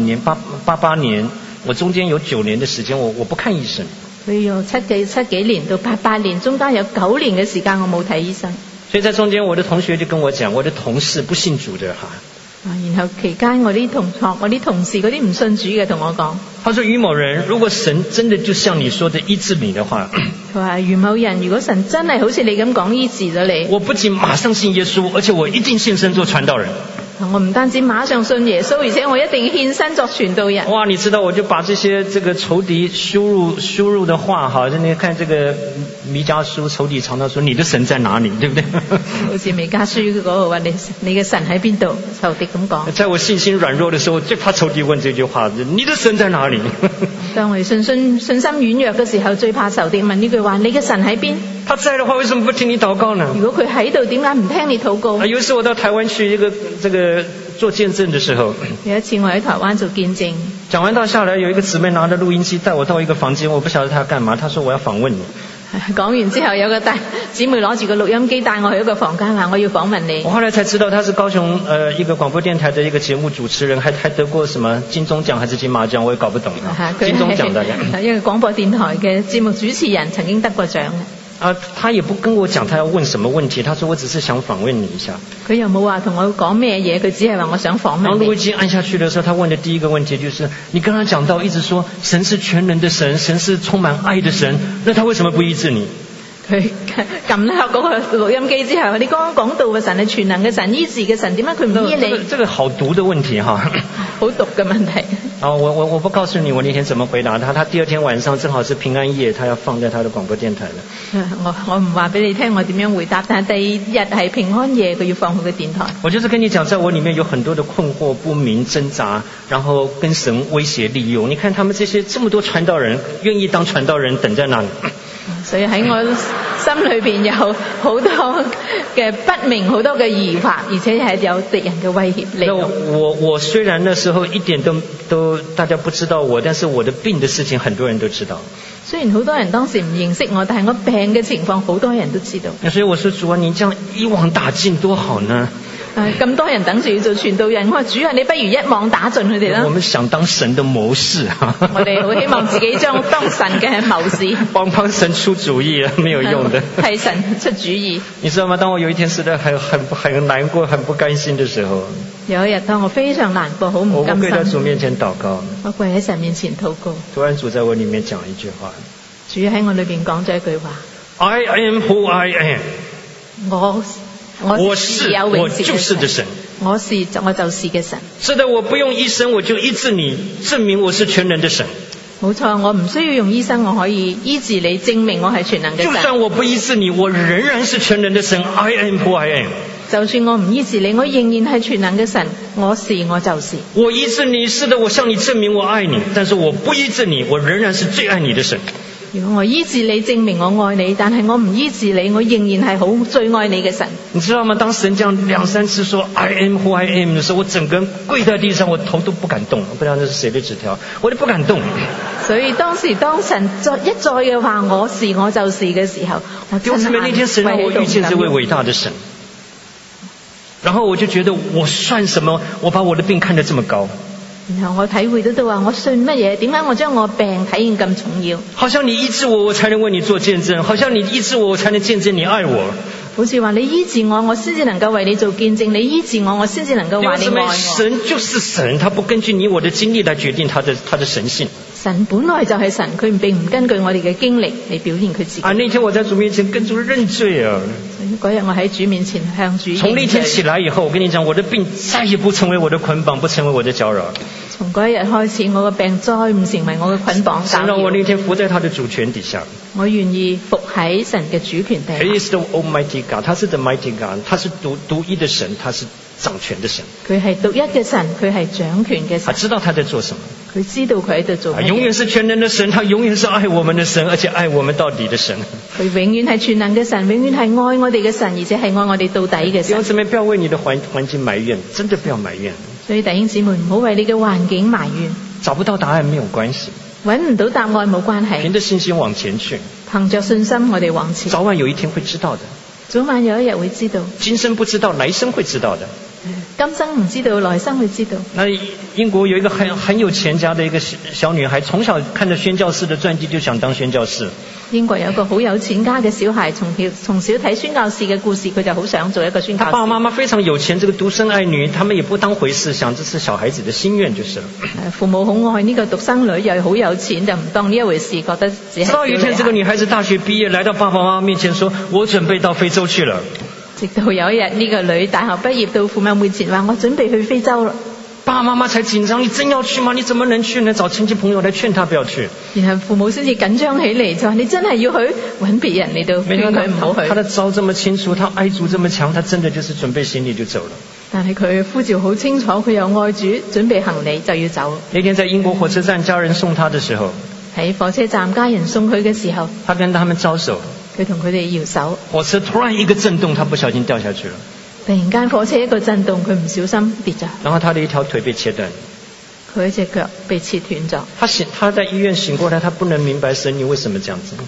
88年，我中間有9年的時間，我不看醫生。 所以由七幾年到88年，中間有9年嘅時間我冇睇醫生。 所以在中間，我的同學就跟我講，我的同事不信主的哈。 然後期間我啲同學、我啲同事嗰啲唔信主嘅同我講， 他說於某人，如果神真的就像你說的醫治你的話， 佢話於某人，如果神真係好似你咁講醫治咗你， 我不僅馬上信耶穌，而且我一定獻身做傳道人。 我唔單止馬上信耶穌，而且我一定獻身作傳道人。 哇，你知道我就把這些這個仇敵輸入的話哈，你看這個彌迦書仇敵常常說你的神在哪裏，對不對？ 好似彌迦書嗰個話你嘅神喺邊度？仇敵咁講。 在我信心軟弱的時候，最怕仇敵問這句話：你的神在哪裏？ 當我信心軟弱嘅時候，最怕仇敵問呢句話：你嘅神喺邊？ 他在的話，為什麼不聽你禱告呢？ 如果佢喺度，點解唔聽你禱告？ 有一次我到台灣去一個這個做見證的時候， 有一次我喺台灣做見證， 講完道下來，有一個姊妹拿着錄音機帶我到一個房間，我不曉得她要幹嘛。她說我要訪問你。 講完之後，有個大姊妹攞住個錄音機帶我去一個房間，話我要訪問你。 我後來才知道他是高雄一個廣播電台的一個節目主持人，還得過什麼金鐘獎還是金馬獎，我也搞不懂。金鐘獎的一個廣播電台嘅節目主持人，曾經得過獎嘅。 他也不跟我講他要問什麼問題，他說我只是想訪問你一下。 佢又冇話同我講咩嘢，佢只係話我想訪問你。 然後錄音機按下去的時候，他問的第一個問題就是你剛剛講到一直說神是全能的神，神是充滿愛的神，那他為什麼不醫治你？ 佢撳下嗰個錄音機之後，你剛剛講到嘅神係全能嘅神，醫治嘅神，點解佢唔醫你？ 這個好毒的問題哈， 好毒嘅問題。 我不告訴你我那天怎麼回答他，他第二天晚上正好是平安夜，他要放在他的廣播電台了。 我唔話俾你聽我點樣回答，但係第二日係平安夜，佢要放佢嘅電台。 我就是跟你講，在我裡面有很多的困惑、不明、掙扎，然後跟神威脅利誘。你看他們這麼多傳道人，願意當傳道人，等在那裡。 所以喺我心裏邊有好多嘅不明，好多嘅疑惑，而且係有敵人嘅威脅利誘。 我雖然那時候一點都大家不知道我，但是我的病的事情很多人都知道。 雖然好多人當時唔認識我，但係我病嘅情況好多人都知道。 所以我說主啊，你這樣一網打盡多好呢？ 咁多人等住要做傳道人，我話主啊，你不如一網打盡佢哋啦。 我們想當神的謀士我哋好希望自己將當神嘅謀士， 幫神出主意啊，沒有用的。 替神出主意。 你知道嗎？當我有一天實在很難過、很不甘心的時候， 有一日當我非常難過、好唔甘心， 我跪在主面前禱告， 我跪喺神面前禱告。 突然主在我裡面講一句話， 主喺我裏邊講咗一句話 ：I am who I am。 我是我就是的神， 我就是嘅神。 是的，我不用醫生我就醫治你，證明我是全能的神。 冇錯，我唔需要用醫生，我可以醫治你，證明我係全能嘅神。 就算我不醫治你，我仍然是全能的神。I am who I am。 就算我唔醫治你，我仍然係全能嘅神。我就是。 我醫治你，是的，我向你證明我愛你，但是我不醫治你，我仍然是最愛你的神。 如果我醫治你，證明我愛你，但係我唔醫治你，我仍然係最愛你嘅神。 你知道嗎？當神這樣2、3次說 I am who I am 的時候，我整個人跪在地上，我頭都不敢動。不知道這是誰的紙條，我都不敢動。 所以當神一再嘅話我是我就是嘅時候，我真係那天神讓我遇見這位偉大的神，然後我就覺得我算什麼？我把我的病看得這麼高。 然後我體會得到話，我信乜嘢？點解我將我病體驗咁重要？ 好像你醫治我，我才能為你做見證；好像你醫治我，我才能見證你愛我。 好似話你醫治我，我先至能夠為你做見證；你醫治我，我先至能夠話你愛我。 神就是神，他不根據你我的經歷來決定他的神性。神本來就係神，佢並唔根據我哋嘅經歷嚟表現佢自己。 那天我在主面前跟主認罪啊！ 嗰日我喺主面前向主認罪。 從那天起來以後，我跟你講，我的病再也不成為我的捆綁，不成為我的攪擾。 從嗰一日開始，我嘅病再唔成為我嘅捆綁。 神讓我那天服在他的主權底下。 我願意服喺神嘅主權底下。 He is the Almighty God， 他是 the Mighty God， 他是獨一的神，他是掌權的神。 佢係獨一嘅神，佢係掌權嘅神。 他知道他在做什麼。 佢知道佢喺度做乜嘢。 永遠是全能的神，他永遠是愛我們的神，而且愛我們到底的神。 佢永遠係全能嘅神，永遠係愛我哋嘅神，而且係愛我哋到底嘅神。 弟兄姊妹，不要為你的環境埋怨，真的不要埋怨。 所以弟兄姊妹唔好為你嘅環境埋怨。 找不到答案沒有關係， 揾唔到答案冇關係。 憑着信心往前去， 憑着信心我哋往前。 早晚有一天會知道的。 早晚有一日會知道。 今生不知道，來生會知道的。 今生唔知道，來生會知道。 那英國有一個很有錢家的一個小女孩，從小看着宣教士的傳記就想當宣教士。英國有一個好有錢家嘅小孩，從小睇宣教士嘅故事，佢就好想做一個宣教士。他爸爸媽媽非常有錢，這個獨生愛女，他們也不當回事，想這是小孩子的心願就是了。父母好愛呢個獨生女，又好有錢，就唔當呢一回事，覺得只係。直到有一天，這個女孩子大學畢業，來到爸爸媽媽面前說：我準備到非洲去了。直到有一日，呢個女大學畢業到父母面前話：我準備去非洲了。爸爸媽媽才緊張，你真要去嗎？你怎麼能去呢？找親戚朋友來勸他不要去。然後父母先至緊張起嚟，就話：你真係要去？揾別人嚟到勸佢唔好去。他的招這麼清楚，他愛主這麼強，他真的就是準備行李就走了。但係佢呼召好清楚，佢又愛主，準備行李就要走。那天在英國火車站，家人送他的時候，喺火車站家人送佢嘅時候，他跟他們招手，佢同佢哋搖手。火車突然一個震動，他不小心掉下去了。突然間火車一個震動，佢唔小心跌咗。然後他的一條腿被切斷，佢一隻腳被切斷咗。他在醫院醒過來，他不能明白神你為什麼這樣子。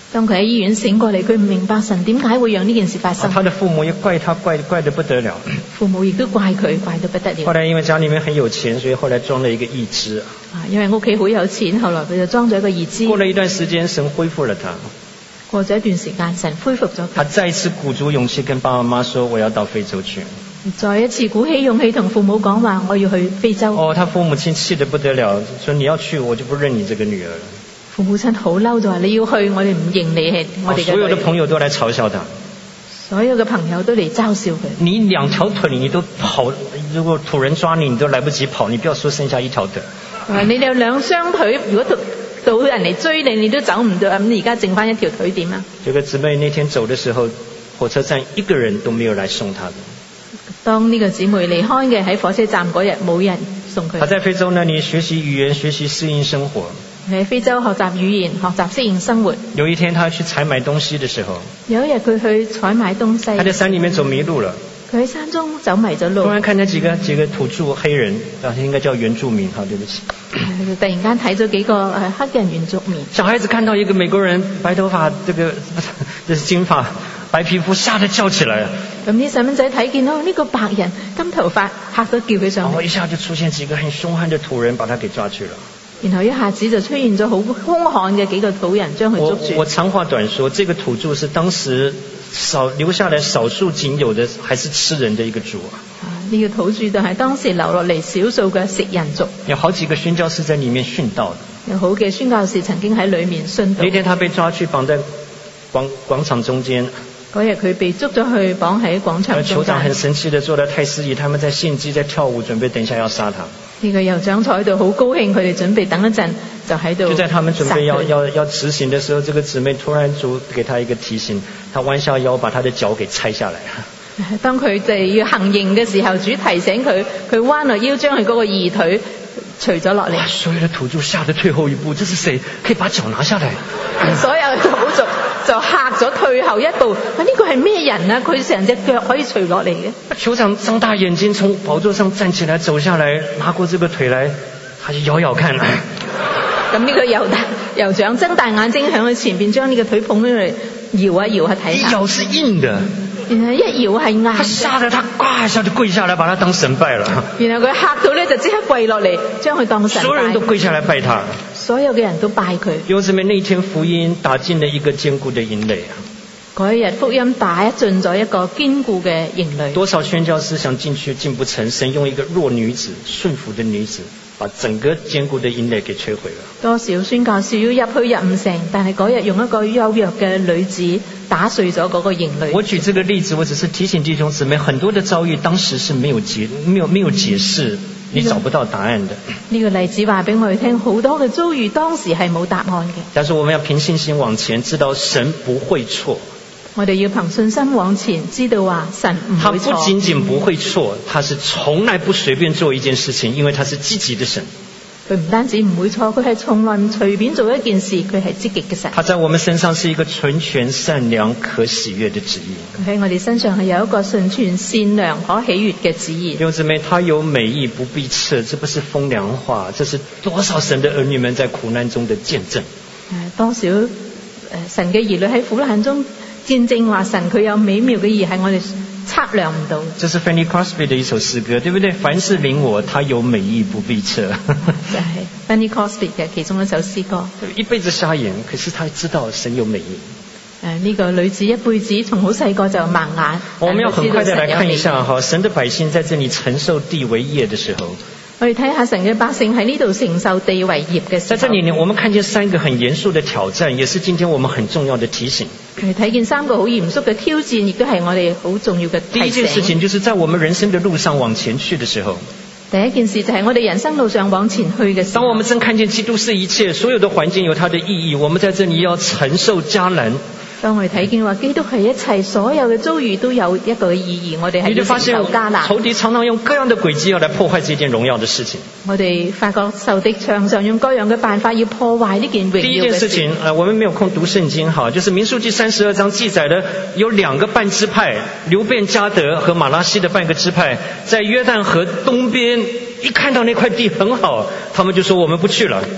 當佢喺醫院醒過嚟，佢唔明白神點解會讓呢件事發生。 他的父母也怪他，怪得不得了。 父母亦都怪佢，怪得不得了。 後來因為家裡面很有錢，所以後來裝了一個義肢。 因為屋企好有錢，後來佢就裝咗一個義肢。 過了一段時間，神恢復了他。 過咗一段時間，神恢復咗佢。 他再一次鼓足勇氣跟爸爸媽媽說：我要到非洲去。 再一次鼓起勇氣同父母講話：我要去非洲。 他父母親氣得不得了，說你要去，我就不認你這個女兒了。 父母親好嬲，就話你要去，我哋唔認你係我哋嘅女兒。 所有的朋友都來嘲笑他。 所有嘅朋友都嚟嘲笑佢。 你兩條腿你都跑，如果土人抓你都來不及跑，你不要說剩下一條腿。 你有兩雙腿，如果到人嚟追你，你都走唔到，咁而家剩翻一條腿點啊？ 這個姊妹那天走的時候，火車站一個人都沒有來送她的。 當呢個姊妹離開嘅喺火車站嗰日，冇人送佢。 她在非洲那裡學習語言，學習適應生活。 喺非洲學習語言，學習適應生活。 有一天，她去採買東西的時候， 有一日佢去採買東西， 她在山裡面走迷路了。 佢喺山中走迷咗路， 突然看見幾個土著黑人，應該叫原住民，好，對不起。 突然間睇咗幾個黑人原住民。 小孩子看到一個美國人，白頭髮，這是金髮，白皮膚，嚇得叫起來。 咁啲細蚊仔睇見到呢個白人金頭髮，嚇得叫佢上嚟。 然後一下就出現幾個很兇悍的土人，把他給抓去了。 然後一下子就出現咗好兇悍嘅幾個土人將佢捉住。 我長話短說，這個土著是當時留下來少數僅有的，還是吃人的一個族啊。 呢個土著就係當時留落嚟少數嘅食人族。 有好幾個宣教士在裡面殉道的。 有好嘅宣教士曾經喺裡面殉道。 那天他被抓去綁在廣場中間。 嗰日佢被捉咗去綁喺廣場中間。酋長很生氣地坐在太師椅，他們在獻祭，在跳舞，準備等一下要殺他。 呢個酋長坐喺度好高興，佢哋準備等一陣就喺度。 就在他們準備要執行的時候，這個姊妹突然給他一個提醒，他彎下腰把他的腳給拆下來。 當佢哋要行刑嘅時候，主提醒佢，佢彎落腰將佢嗰個二腿除咗落嚟。 所有的土著嚇得退後一步，這是誰？可以把腳拿下來？ 所有土族就嚇咗退後一步。呢個係咩人啊？佢成隻腳可以除落嚟嘅。 酋長張大眼睛從寶座上站起來，走下來，拿過這個腿來，他就搖搖看。 咁呢個酋長睜大眼睛向佢前邊將呢個腿捧起嚟搖一搖下睇下。 一搖是硬的。 然後一搖係硬。 他嚇得他呱一下就跪下來，把他當神拜了。 然後佢嚇到咧，就即刻跪落嚟，將佢當神拜。 所有人都跪下來拜他。 所有嘅人都拜佢。 弟兄姊妹，那一天福音打進了一個堅固的營壘啊！ 嗰一日福音打進咗一個堅固嘅營壘。 多少宣教士想進去進不成，神用一個弱女子、順服的女子，把整個堅固的營壘給摧毀了。 多少宣教士要入去入唔成，但係嗰日用一個柔弱嘅女子打碎咗嗰個營壘。 我舉這個例子，我只是提醒弟兄姊妹，很多的遭遇當時是沒有解釋，你找不到答案的。 呢個例子話俾我哋聽，好多嘅遭遇當時係冇答案嘅。 但是我們要憑信心往前，知道神不會錯。 我哋要憑信心往前，知道話神唔會錯。他不僅僅不會錯，他是從來不隨便做一件事情，因為他是積極的神。 佢唔單止唔會錯，佢係從來唔隨便做一件事，佢係積極嘅神。 他在我們身上是一個純全善良可喜悅的旨意。 佢喺我哋身上係有一個純全善良可喜悅嘅旨意。 弟兄姊妹，他有美意不必測，這不是風涼話，這是多少神的兒女們在苦難中的見證。 多少神嘅兒女喺苦難中見證話神佢有美妙嘅意，係我哋測量唔到。 這是 Fanny Crosby 的一首詩歌，對不對？凡是領我，他有美意不必測。 就係 Fanny Crosby 嘅其中一首詩歌。 一輩子瞎眼，可是他知道神有美意。 呢個女子一輩子從好細個就盲眼。 我們要很快地來看一下哈，神的百姓在這裡承受地為業的時候。 我哋睇下神嘅百姓喺呢度承受地為業嘅時候。 在這裡呢，我們看見三個很嚴肅的挑戰，也是今天我們很重要的提醒。 睇見三個好嚴肅嘅挑戰，亦都係我哋好重要嘅提醒。 第一件事情就是在我們人生的路上往前去的時候。 第一件事就係我哋人生路上往前去嘅時候。 當我們真看見基督是一切，所有的環境有它的意義，我們在這裡要承受迦南。 當我哋睇見話基督係一切，所有嘅遭遇都有一個意義，我哋係要承受迦南。 仇敵常常用各樣的詭計要來破壞這件榮耀的事情。 我哋發覺仇敵常常用各樣嘅辦法要破壞呢件榮耀嘅事。第一件事情， 我們沒有空讀聖經哈，就是民數記32章記載的有兩個半支派，流便、迦得和馬拉西的半個支派，在約旦河東邊，一看到那塊地很好，他們就說我們不去了。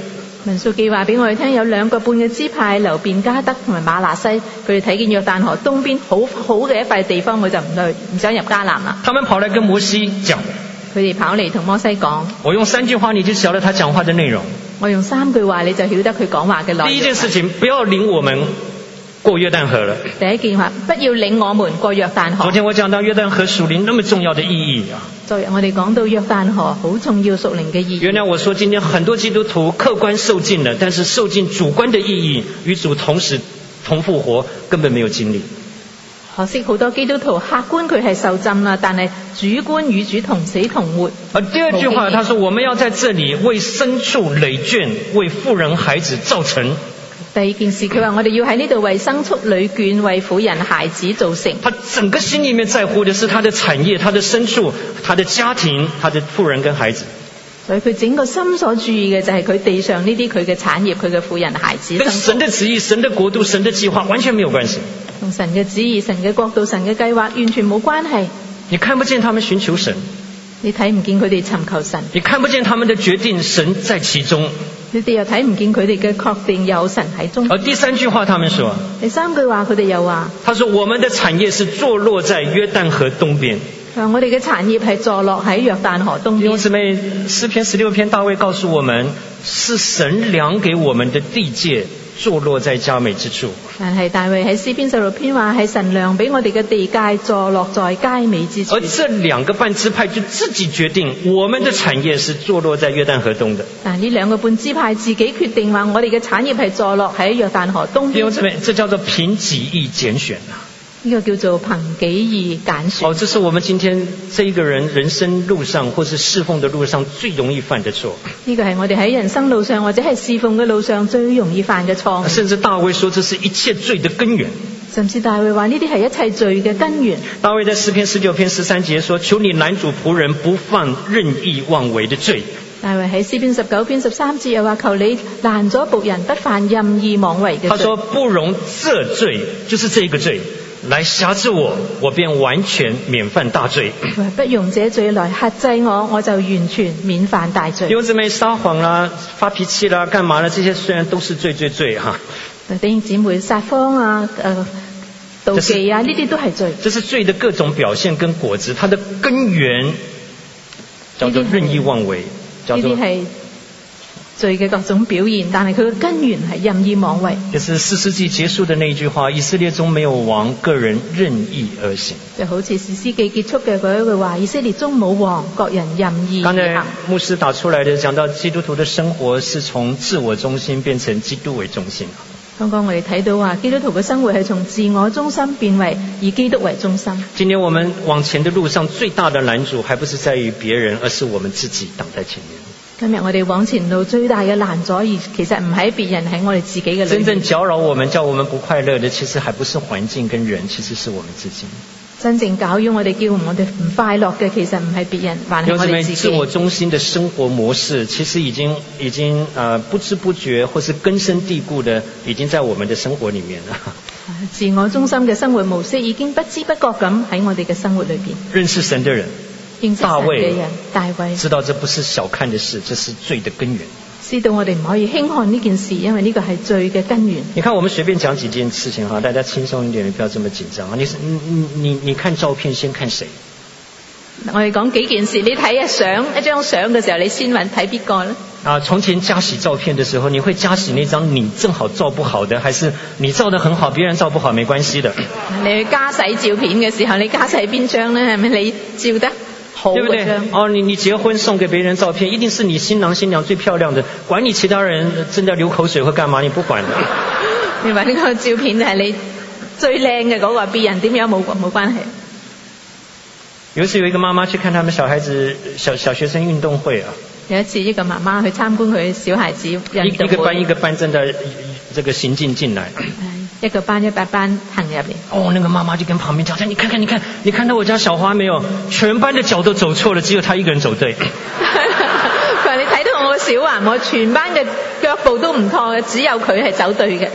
民數記話俾我哋聽，有2個半嘅支派，流便、加德同埋馬拿西，佢哋睇見約旦河東邊好嘅一塊地方，佢就唔想入迦南啦。 他們跑來跟摩西講， 佢哋跑嚟同摩西講， 我用3句話你就曉得他講話的內容。 我用3句話你就曉得佢講話嘅內容。 第一件事情，不要領我們過約旦河了。 第一件話，不要領我們過約旦河。 昨天我講到約旦河屬靈那麼重要的意義啊。 昨日我哋講到約旦河好重要屬靈嘅意義。 原來我說今天很多基督徒客觀受盡了，但是受盡主觀的意義，與主同死同復活，根本沒有經歷。 可惜好多基督徒客觀佢係受浸啦，但係主觀與主同死同活。 而第二句話，他說我們要在這裡為牲畜累圈，為婦人孩子造城。 第二件事，佢話我哋要喺呢度為牲畜累卷，為婦人孩子造城。 他整個心裡面在乎的是他的產業、他的牲畜、他的家庭、他的婦人跟孩子。 所以佢整個心所注意嘅就係佢地上呢啲佢嘅產業、佢嘅婦人孩子。 跟神的旨意、神的國度、神的計劃完全沒有關係。 同神嘅旨意、神嘅國度、神嘅計劃完全冇關係。 你看不見他們尋求神， 你睇唔見佢哋尋求神。 你看不見他們的決定，神在其中。 你哋又睇唔見佢哋嘅確定有神喺中。 而第3句話，他們說， 第3句話佢哋又話， 他說我們的產業是坐落在約旦河東邊。 我哋嘅產業係坐落喺約旦河東邊。弟兄姊妹， 詩篇16篇大衛告訴我們，是神量給我們的地界，坐落在佳美之處。 但係大衛喺詩篇16篇話，係神量俾我哋嘅地界，坐落在佳美之處。 而這2個半支派就自己決定，我們的產業是坐落在約旦河東的。 但呢2個半支派自己決定話，我哋嘅產業係坐落喺約旦河東邊。弟兄姊妹， 這叫做憑己意揀選啊。 呢個叫做憑己意揀選。 這是我們今天這一個人生路上或是侍奉的路上最容易犯的錯。 呢個係我哋喺人生路上或者係侍奉嘅路上最容易犯嘅錯。 甚至大衛說這是一切罪的根源。 甚至大衛話呢啲係一切罪嘅根源。 大衛在詩篇19篇13節說，求你攔阻僕人不犯任意妄為的罪。 大衛喺詩篇19篇13節又話，求你攔阻僕人不犯任意妄為嘅罪。 他說不容這罪，就是這個罪來轄制我，我便完全免犯大罪。 不容這罪來轄制我，我就完全免犯大罪。 弟兄姊妹，撒謊啦、發脾氣啦、幹嘛啦，這些雖然都是罪哈。 弟兄姊妹，撒謊啊、妒忌啊，呢啲都係罪。 這是罪的各種表現跟果子，它的根源叫做任意妄為，叫做。罪嘅各種表現，但係佢嘅根源係任意妄為。 就是4世紀結束的那一句話，以色列中沒有王，個人任意而行。 就好似士師記結束嘅嗰一句話，以色列中冇王，各人任意而行。 剛才牧師打出來的講到基督徒的生活是從自我中心變成基督為中心。 剛剛我哋睇到話，基督徒嘅生活係從自我中心變為以基督為中心。 今天我們往前的路上最大的攔阻，還不是在於別人，而是我們自己擋在前面。 今日我哋往前路最大嘅攔阻，而其實唔喺別人，喺我哋自己嘅裏面。 真正攪擾我們、叫我們不快樂的，其實還不是環境跟人，其實是我們自己。 真正攪擾我哋、叫我哋唔快樂嘅，其實唔係別人，還係我哋自己。 自我中心的生活模式，其實已經不知不覺或是根深蒂固的，已經在我們的生活裡面了。 自我中心嘅生活模式已經不知不覺咁喺我哋嘅生活裏邊。 認識神的人。 大衛知道這不是小看的事，這是罪的根源。 知道我哋唔可以輕看呢件事，因為呢個係罪嘅根源。 你看，我們隨便講幾件事情哈，大家輕鬆一點，你不要這麼緊張啊！你看照片先看誰？ 我哋講幾件事，你睇一張相嘅時候，你先問睇邊個呢？ 從前加洗照片的時候，你會加洗那張你正好照不好的，還是你照得很好，別人照不好沒關係的？ 你去加洗照片嘅時候，你加洗邊張呢？係咪你照得？ 對不對？你結婚送給別人照片，一定是你新郎新娘最漂亮的，管你其他人正在流口水或幹嘛，你不管的。 你話呢個照片係你最靚嘅嗰個，別人點樣冇關係。 有一次有一個媽媽去看他們小孩子小學生運動會啊。 有一次一個媽媽去參觀佢小孩子運動會。 一個班正在這個行進來。 一個班100班行入嚟。 那個媽媽就跟旁邊講：你看到我家小花沒有？全班的腳都走錯了，只有他一個人走對。 佢話：你睇到我小華，我全班嘅腳步都唔錯嘅，只有佢係走對嘅。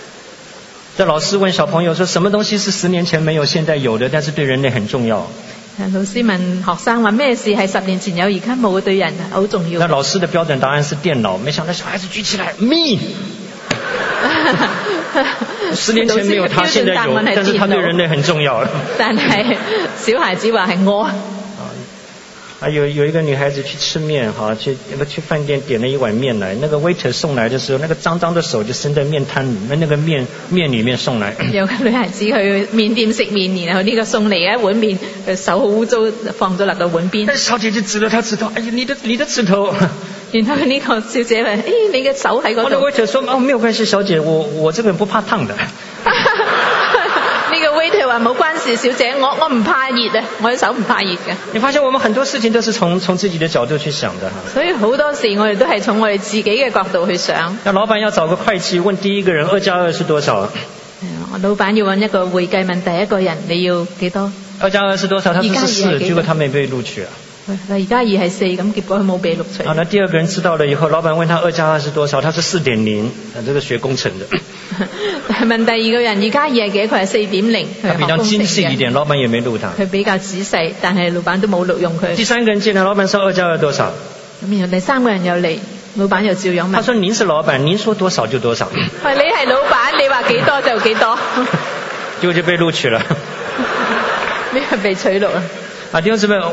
這老師問小朋友說：什麼東西是10年前沒有，現在有的，但是對人類很重要？ 老師問學生話咩事係10年前有而家冇對人好重要。 那老師的標準答案是電腦，沒想到小孩子舉起來 me 10年前沒有他，現在有，但是他對人類很重要。 但係小孩子話係我。 有一個女孩子去吃麵，去飯店點了一碗麵來，那個 waiter 送來的時候，那個髒髒的手就伸在麵攤裏面，那個麵裏面送來。有個女孩子去麵店食麵，然後呢個送嚟一碗麵，手好污糟，放咗落個碗邊。小姐就指了她指頭，哎呀，你的指頭。然後呢個小姐問：你嘅手喺嗰度。我的 waiter 說：沒有關係，小姐，我這個人不怕燙的。呢個 waiter 話冇關事，小姐，我唔怕熱啊，我嘅手唔怕熱嘅。你發現我們很多事情都是從自己的角度去想的。所以好多時我哋都係從我哋自己嘅角度去想。那老闆要找個會計問第一個人2+2是多少？老闆要揾一個會計問第一個人你要幾多？2+2是多少？他說是4，結果他沒被錄取啊。2+2係4，咁結果佢冇被錄取。那第二個人知道了以後，老闆問他2+2是多少？他是4.0，這個學工程的。問第二個人2+2係幾？佢係4.0。他比較精細一點，老闆也沒錄他。佢比較仔細，但係老闆都冇錄用佢。第三個人進來，老闆說2+2多少？咁然後第三個人又嚟，老闆又照樣問。他說：您是老闆，您說多少就多少。你係老闆，你話幾多就幾多。結果就被錄取了。咩被取錄了？弟兄姊妹，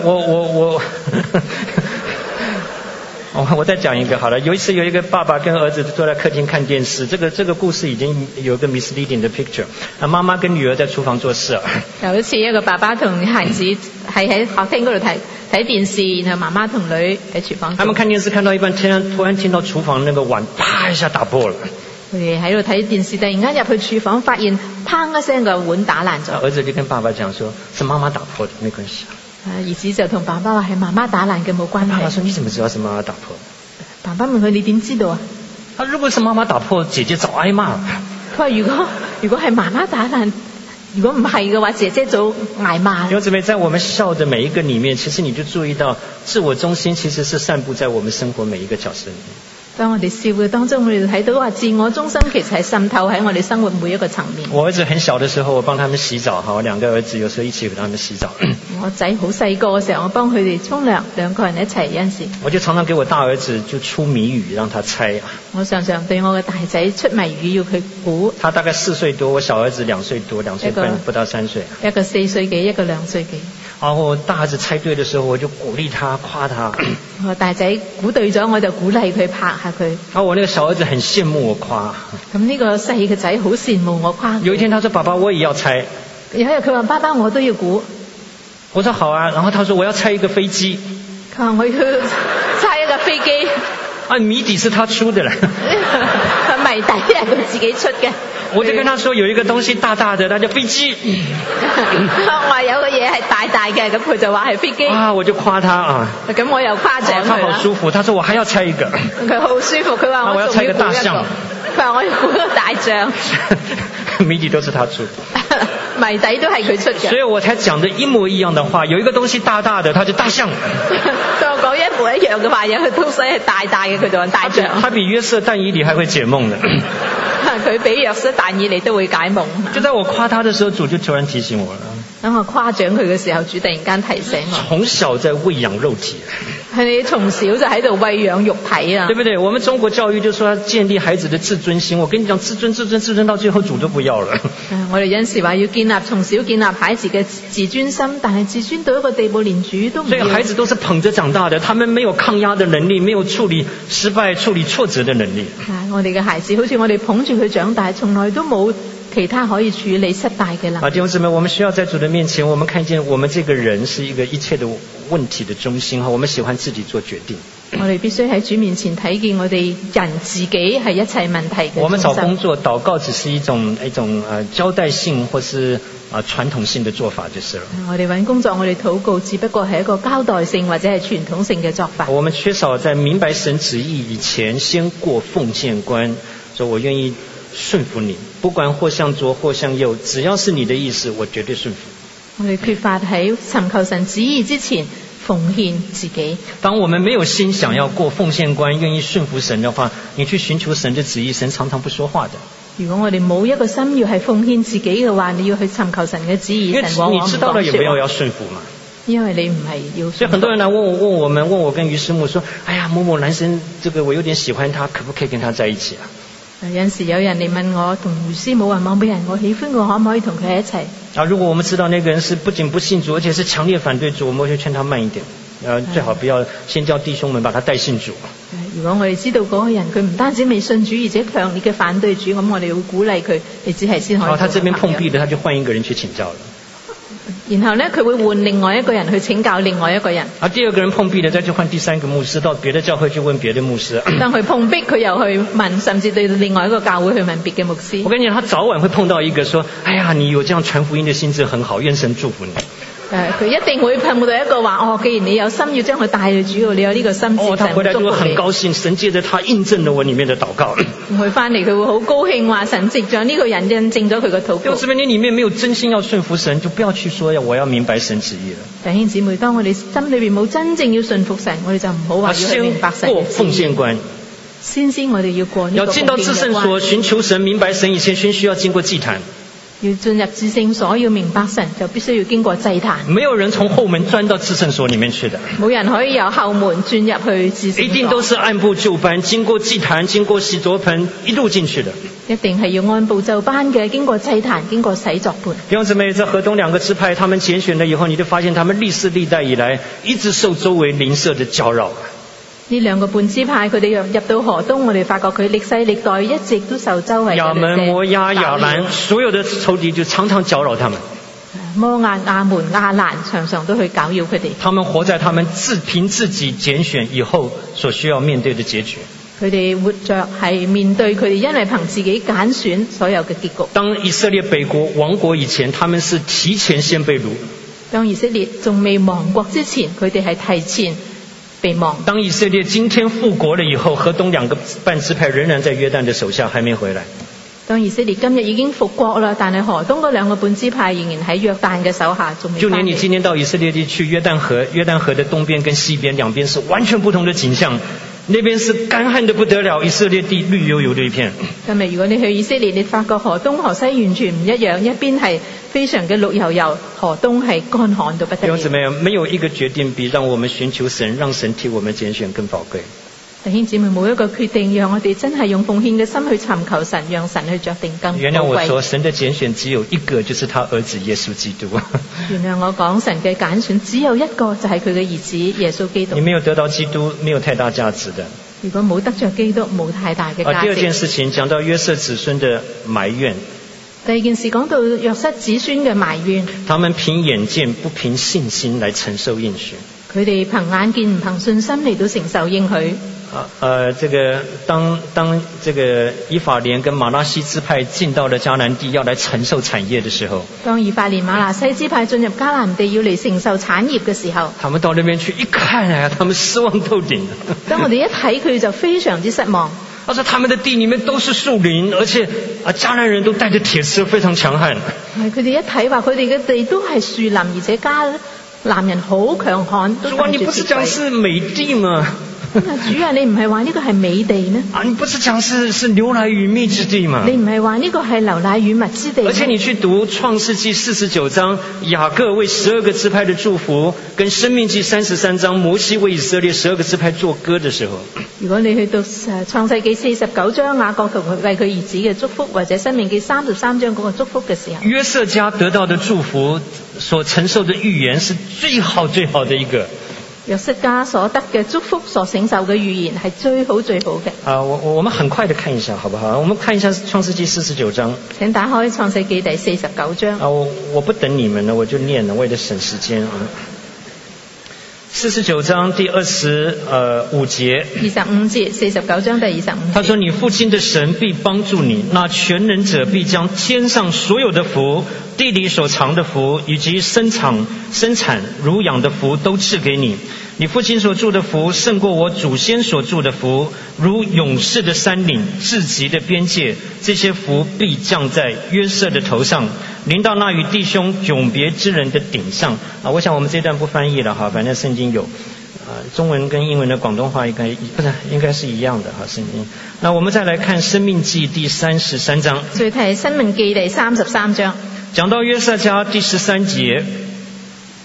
我再講一個好了。有一次有一個爸爸跟兒子坐在客廳看電視，這個故事已經有一個 misleading 的 picture。媽媽跟女兒在廚房做事。有一次一個爸爸同孩子係喺客廳嗰度睇電視，然後媽媽同女喺廚房。他們看電視看到一半，突然聽到廚房那個碗啪一下打破了。佢哋喺度睇電視，突然間入去廚房，發現砰一聲個碗打爛咗。兒子就跟爸爸講說：是媽媽打破的，沒關係。兒子就同爸爸話係媽媽打爛嘅，冇關係。爸爸說：你怎麼知道是媽媽打破？爸爸問佢：你點知道啊？如果是媽媽打破，姐姐早挨罵。佢話如果係媽媽打爛，如果唔係嘅話，姐姐早挨罵。弟兄姊妹，在我們笑的每一個裡面，其實你就注意到自我中心其實是散布在我們生活每一個角色裡面。當我哋笑嘅當中，我哋睇到話自我中心其實係滲透喺我哋生活每一個層面。我兒子很小的時候，我幫他們洗澡，我兩個兒子有時候一起給他們洗澡。我仔好細個嘅時候，我幫佢哋沖涼，兩個人一齊有陣時。我就常常給我大兒子就出謎語，讓他猜。我常常對我嘅大仔出謎語，要佢估。他大概4歲多，我小兒子2歲多，2歲半不到3歲。一個4歲幾，一個2歲幾。然後大兒子猜對的時候，我就鼓勵他，誇他。我大仔估對咗，我就鼓勵佢，拍下佢。我那個小兒子很羨慕我誇。咁呢個細嘅仔好羨慕我誇。有一天他說：爸爸，我也要猜。有一日佢話：爸爸，我都要估。我說好啊，然後他說：我要猜一個飛機。佢話我要猜一個飛機。謎底是他出的啦。謎底係佢自己出嘅。我就跟他說有一個東西大大的，那叫飛機。我話有個嘢係大大嘅，咁佢就話係飛機。我就誇他啊。咁我又誇獎佢。他好舒服，他說我還要猜一個。佢好舒服，佢話我要猜一個大象。佢話我要估個大象。謎底都是他出。謎底都係佢出嘅。所以我才講的一模一樣的話，有一個東西大大的，它就大象。對我講一模一樣嘅話，有個東西係大大嘅，佢就話大象。他比約瑟但以理還會解夢的。佢比約瑟但以理都會解夢。就在我誇他的時候，主就突然提醒我了。當我誇獎佢嘅時候，主突然間提醒我。從小在餵養肉體。係你從小就喺度餵養肉體啊？對不對？我們中國教育就說要建立孩子的自尊心。我跟你講，自尊到最後主都不要了。我哋有陣時話要從小建立孩子嘅自尊心，但係自尊到一個地步，連主都唔要。所以孩子都是捧着長大的，他們沒有抗壓的能力，沒有處理失敗、處理挫折的能力。我哋嘅孩子好似我哋捧住佢長大，從來都冇其他可以處理失敗嘅能力。弟兄姊妹，我們需要在主的面前，我們看見我們這個人是一個一切的問題的中心。我們喜歡自己做決定。我哋必須喺主面前睇見我哋人自己係一切問題嘅中心。我們找工作禱告只是一種交代性或是傳統性的做法就是了。我哋揾工作，我哋禱告只不過係一個交代性或者係傳統性嘅做法。我們缺少在明白神旨意以前，先過奉獻關，說我願意順服你，不管或向左或向右，只要是你的意思，我絕對順服。我哋缺乏喺尋求神旨意之前奉獻自己。當我們沒有心想要過奉獻關，願意順服神的話，你去尋求神的旨意，神常常不說話的。如果我哋冇一個心要係奉獻自己嘅話，你要去尋求神嘅旨意，神往往唔講說話。因為你知道了有沒有要順服嘛？ 因為你唔係要。 所以很多人來問我跟於師母說，哎呀，某某男生，這個我有點喜歡他，可不可以跟他在一起啊？ 有陣時有人嚟問我，同於師母話某某人我喜歡我，可唔可以同佢一齊？ 如果我們知道那個人是不僅不信主，而且是強烈反對主，我們會勸他慢一點。最好不要先叫弟兄們把他帶信主。 如果我哋知道嗰個人佢唔單止未信主，而且強烈嘅反對主，咁我哋會鼓勵佢，你只係先可以。他這邊碰壁的，他就換一個人去請教了。 然後呢，佢會換另外一個人去請教另外一個人。 第二個人碰壁的，再去換第三個牧師，到別的教會去問別的牧師。 當佢碰壁，佢又去問，甚至對另外一個教會去問別嘅牧師。 我跟你講，他早晚會碰到一個說：哎呀，你有這樣傳福音的心志很好，願神祝福你。 佢一定會碰到一個話，既然你有心要將佢帶去主，你有呢個心志， 他回來就會很高興，神借着他印證了我裡面的禱告。 佢翻嚟佢會好高興，話神藉着呢個人印證咗佢個禱告。 這邊你裡面沒有真心要順服神，就不要去說我要明白神旨意了。 弟兄姊妹，當我哋心裏邊冇真正要順服神，我哋就唔好話要去明白神嘅旨意。 先過奉獻關。 先我哋要過呢個奉獻嘅關。要進到至聖所尋求神、明白神以前，先需要經過祭壇。要進入至聖所，要明白神，就必須要經過祭壇。 沒有人從後門鑽到至聖所裡面去的。 冇人可以由後門轉入去至聖所。一定都是按部就班，經過祭壇，經過洗濯盆，一路進去的。 一定係要按部就班嘅，經過祭壇，經過洗濯盆。 弟兄姊妹，在河東兩個支派，他們揀選了以後，你就發現他們歷世歷代以來，一直受周圍鄰舍的攪擾。 呢兩個半支派，佢哋入到河東，我哋發覺佢歷世歷代一直都受周圍嘅亞門、摩押、亞蘭，所有的仇敵就常常攪擾他們。 摩押、亞門、亞蘭常常都去攪擾佢哋。 他們活在他們憑自己揀選以後所需要面對的結局。 佢哋活着係面對佢哋因為憑自己揀選所有嘅結局。 當以色列北國亡國以前，他們是提前先被擄。 當以色列仲未亡國之前，佢哋係提前被亡。 當以色列今天復國了以後，河東兩個半支派仍然在約旦的手下，還沒回來。 當以色列今日已經復國了，但係河東嗰兩個半支派仍然喺約旦嘅手下，仲未翻嚟。就連你今天到以色列地去約旦河的東邊跟西邊兩邊是完全不同的景象。那邊是乾旱得不得了，以色列地綠油油的一片。今日如果你去以色列，你發覺河東河西完全唔一樣，一邊係非常嘅綠油油，河東係乾旱到不得了。 怎麼樣？沒有一個決定比讓我們尋求神，讓神替我們揀選更寶貴。 弟兄姊妹，冇一個決定讓我哋真係用奉獻嘅心去尋求神，讓神去酌定更寶貴。 原諒我說，神的揀選只有一個，就是他兒子耶穌基督。 原諒我講，神嘅揀選只有一個，就係佢嘅兒子耶穌基督。 你沒有得到基督，沒有太大價值的。 如果冇得着基督，冇太大嘅價值。 第二件事情講到約瑟子孫的埋怨。 第二件事講到約瑟子孫嘅埋怨。 他們憑眼見，不憑信心來承受應許。 佢哋憑眼見，唔憑信心嚟到承受應許。 這個當這個以法蓮跟瑪拿西支派進到了迦南地，要來承受產業的時候， 當以法蓮、瑪拿西支派進入迦南地要嚟承受產業嘅時候， 他們到那邊去一看啊，他們失望透頂。 當我哋一睇佢就非常之失望。 他說他們的地裡面都是樹林，而且迦南人都帶着鐵車，非常強悍。 佢哋一睇話佢哋嘅地都係樹林，而且迦南人好強悍。 主啊，你不是講是美地嗎？ 主啊，你唔係話呢個係美地咩？ 你不是講是流奶與蜜之地嗎？ 你唔係話呢個係流奶與蜜之地？ 而且你去讀創世紀49章，雅各為12個支派的祝福，跟申命記33章，摩西為以色列12個支派作歌的時候， 如果你去讀創世紀49章，雅各同為佢兒子嘅祝福，或者申命記33章嗰個祝福嘅時候， 約瑟家得到的祝福所承受的預言是最好最好的一個。 約瑟家所得嘅祝福所承受嘅預言係最好最好嘅。 我們很快的看一下好不好？我們看一下創世紀49章。請打開創世紀第49章。我不等你們了，我就念了，為了省時間。49章第25節。 25節，49章第25節。 他說：你父親的神必幫助你，那全能者必將天上所有的福、地裡所藏的福，以及生產乳養的福都賜給你。你父親所住的福勝過我祖先所住的福，如勇士的山嶺、至極的邊界。這些福必降在約瑟的頭上，臨到那與弟兄迥別之人的頂上。我想我們這段不翻譯了哈，反正聖經有。中文跟英文的廣東話應該是一樣的哈，聖經。那我們再來看《申命記》第33章。 再睇《申命記》第33章。 講到約瑟家第13節。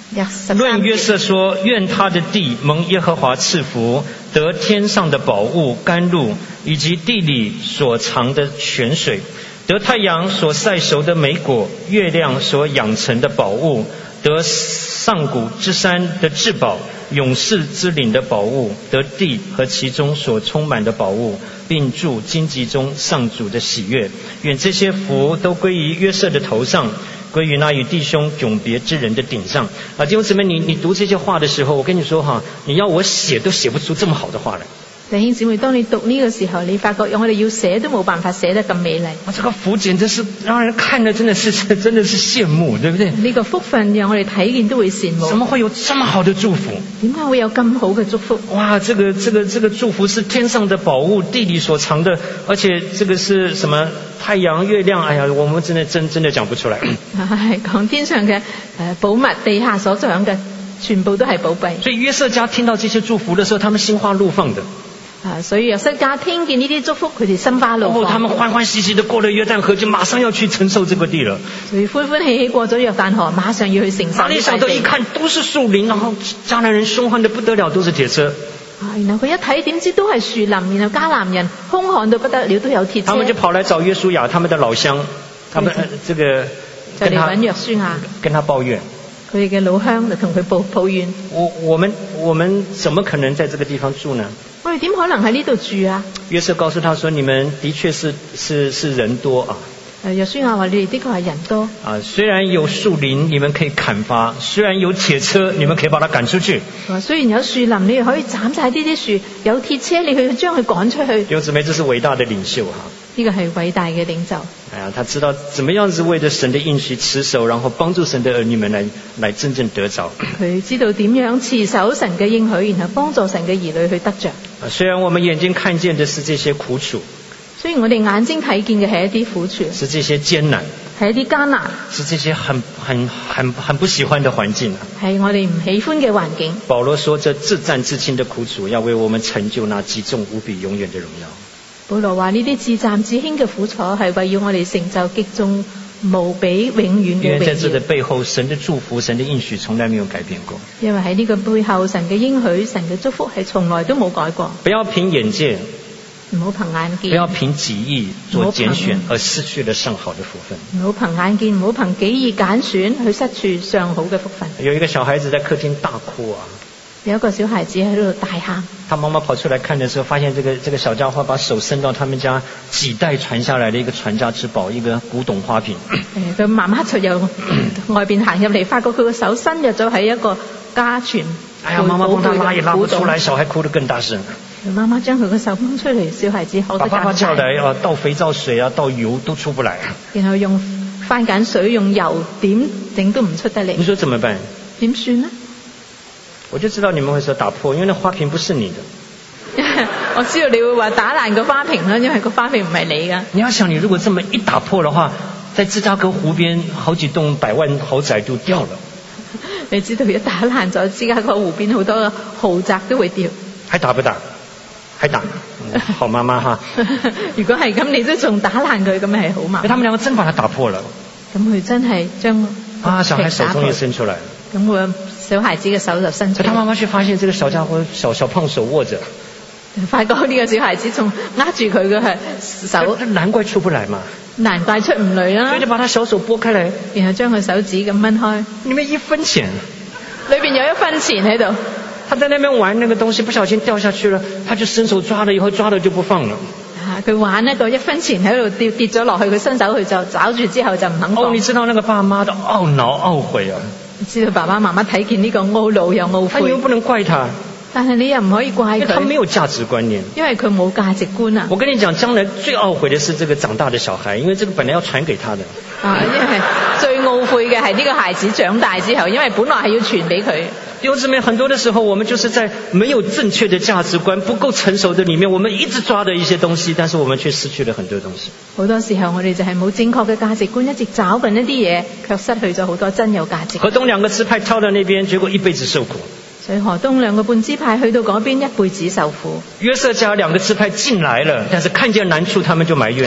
论约瑟说，愿他的地蒙耶和华赐福，得天上的宝物甘露，以及地里所藏的泉水，得太阳所晒熟的美果，月亮所养成的宝物，得上古之山的至宝，永世之岭的宝物，得地和其中所充满的宝物，并住荆棘中上主的喜悦。愿这些福都归于约瑟的头上，归于那与弟兄迥别之人的顶上。弟兄姊妹，你读这些话的时候，我跟你说哈，你要我写都写不出这么好的话来。 弟兄姊妹，當你讀呢個時候，你發覺我哋要寫都冇辦法寫得咁美麗。 這個福簡直是讓人看了真的是羨慕，對不對？ 呢個福分讓我哋睇見都會羨慕。 怎麼會有這麼好的祝福？ 點解會有咁好嘅祝福？ 哇，這個祝福是天上的寶物，地裏所藏的，而且這個是什麼太陽、月亮？哎呀，我們真的講不出來。 係講天上嘅寶物，地下所長嘅全部都係寶貝。 所以約瑟家聽到這些祝福的時候，他們心花怒放的。 所以約瑟家聽見呢啲祝福，佢哋心花怒放。 他們歡歡喜喜地過了約旦河，就馬上要去承受這個地了。 所以歡歡喜喜過咗約旦河，馬上要去承受。 哪裡想到一看都是樹林，然後迦南人兇悍得不得了，都是鐵車。 然後佢一睇，點知都係樹林，然後迦南人兇悍到不得了，都有鐵車。 他們就跑來找約書亞，他們的老鄉，他們這個就嚟揾約書亞， 跟他抱怨。 佢哋嘅老鄉就同佢抱怨。 我們怎麼可能在這個地方住呢？ 我哋點可能喺呢度住啊？ 約瑟告訴他說：你們的確是人多啊。 約書亞話：你哋的確係人多。 雖然有樹林，你們可以砍伐；雖然有鐵車，你們可以把它趕出去。 雖然有樹林，你哋可以斬晒呢啲樹；有鐵車，你去將佢趕出去。 弟兄姊妹，這是偉大的領袖哈。 呢個係偉大嘅領袖。 他知道怎麼樣子為着神的應許持守，然後幫助神的兒女們來真正得着。 佢知道點樣持守神嘅應許，然後幫助神嘅兒女去得着。 雖然我們眼睛看見的是這些苦楚， 雖然我哋眼睛睇見嘅係一啲苦楚， 是這些艱難， 係一啲艱難， 是這些很不喜歡的環境， 係我哋唔喜歡嘅環境。 保羅說：這至暫至輕的苦楚，要為我們成就那極重無比永遠的榮耀。 保羅話：呢啲至暫至輕嘅苦楚係為要我哋成就極重無比永遠嘅榮耀。因為在這的背後，神的祝福、神的應許從來沒有改變過。因為喺呢個背後，神嘅應許、神嘅祝福係從來都冇改過。不要憑眼見，唔好憑眼見；不要憑己意做揀選，而失去了上好的福分。唔好憑眼見，唔好憑己意揀選，去失去上好嘅福分。有一個小孩子在客廳大哭啊！有一個小孩子喺度大喊，他媽媽跑出來看的時候，發現這個小家伙把手伸到他們家幾代傳下來的一個傳家之寶，一個古董花瓶。佢媽媽就由外邊行入嚟，發覺佢個手伸入咗喺一個家傳。哎呀，媽媽幫他拉也拉不出來，小孩哭得更大聲。媽媽將佢個手掹出嚟，小孩子哭得更大聲。把爸爸叫來啊，倒肥皂水啊，倒油都出不來。然後用番梘水、用油點整都唔出得嚟。你說怎麼辦？點算呢？我就知道你們會說打破，因為那花瓶不是你的。我知道你會話打爛個花瓶啦，因為個花瓶唔係你㗎。你要想，你如果這麼一打破的話，在芝加哥湖邊好幾棟100萬豪宅都掉了。你知道一打爛咗芝加哥湖邊好多豪宅都會掉。還打不打？還打。好媽媽哈。如果係咁，你都仲打爛佢，咁係好媽媽。他們兩個真把它打破了。咁佢真係將小孩手終於伸出來。咁我小孩子嘅手就伸出來。他媽媽卻發現這個小家伙小胖手握着，發覺呢個小孩子仲握住佢嘅手，難怪出不來嘛。難怪出唔嚟啦。所以就把他小手撥開嚟，然後將佢手指咁掹開。裡面1分錢，裏邊有1分錢喺度。他在那邊玩那個東西，不小心掉下去了，他就伸手抓了，以後抓了就不放了。佢玩一個1分錢喺度跌咗落去，佢伸手去就找住之後就唔肯放。你知道那個爸媽的懊惱懊悔啊！知道爸爸媽媽睇見呢個懊惱又懊悔。你又不能怪他，但係你又唔可以怪佢，因為他沒有價值觀念，因為佢冇價值觀啊。我跟你講，將來最懊悔的是這個長大的小孩，因為這個本來要傳給他的。因為最懊悔嘅係呢個孩子長大之後，因為本來係要傳俾佢。弟兄姊妹，很多的時候，我們就是在沒有正確的價值觀、不夠成熟的裡面，我們一直抓的一些東西，但是我們卻失去了很多東西。好多時候，我哋就係冇正確嘅價值觀，一直找緊一啲嘢，卻失去咗好多真有價值。河東2個支派跳到那邊，結果一輩子受苦。所以河東2個半支派去到嗰邊，一輩子受苦。約瑟家2個支派進來了，但是看見難處，他們就埋怨。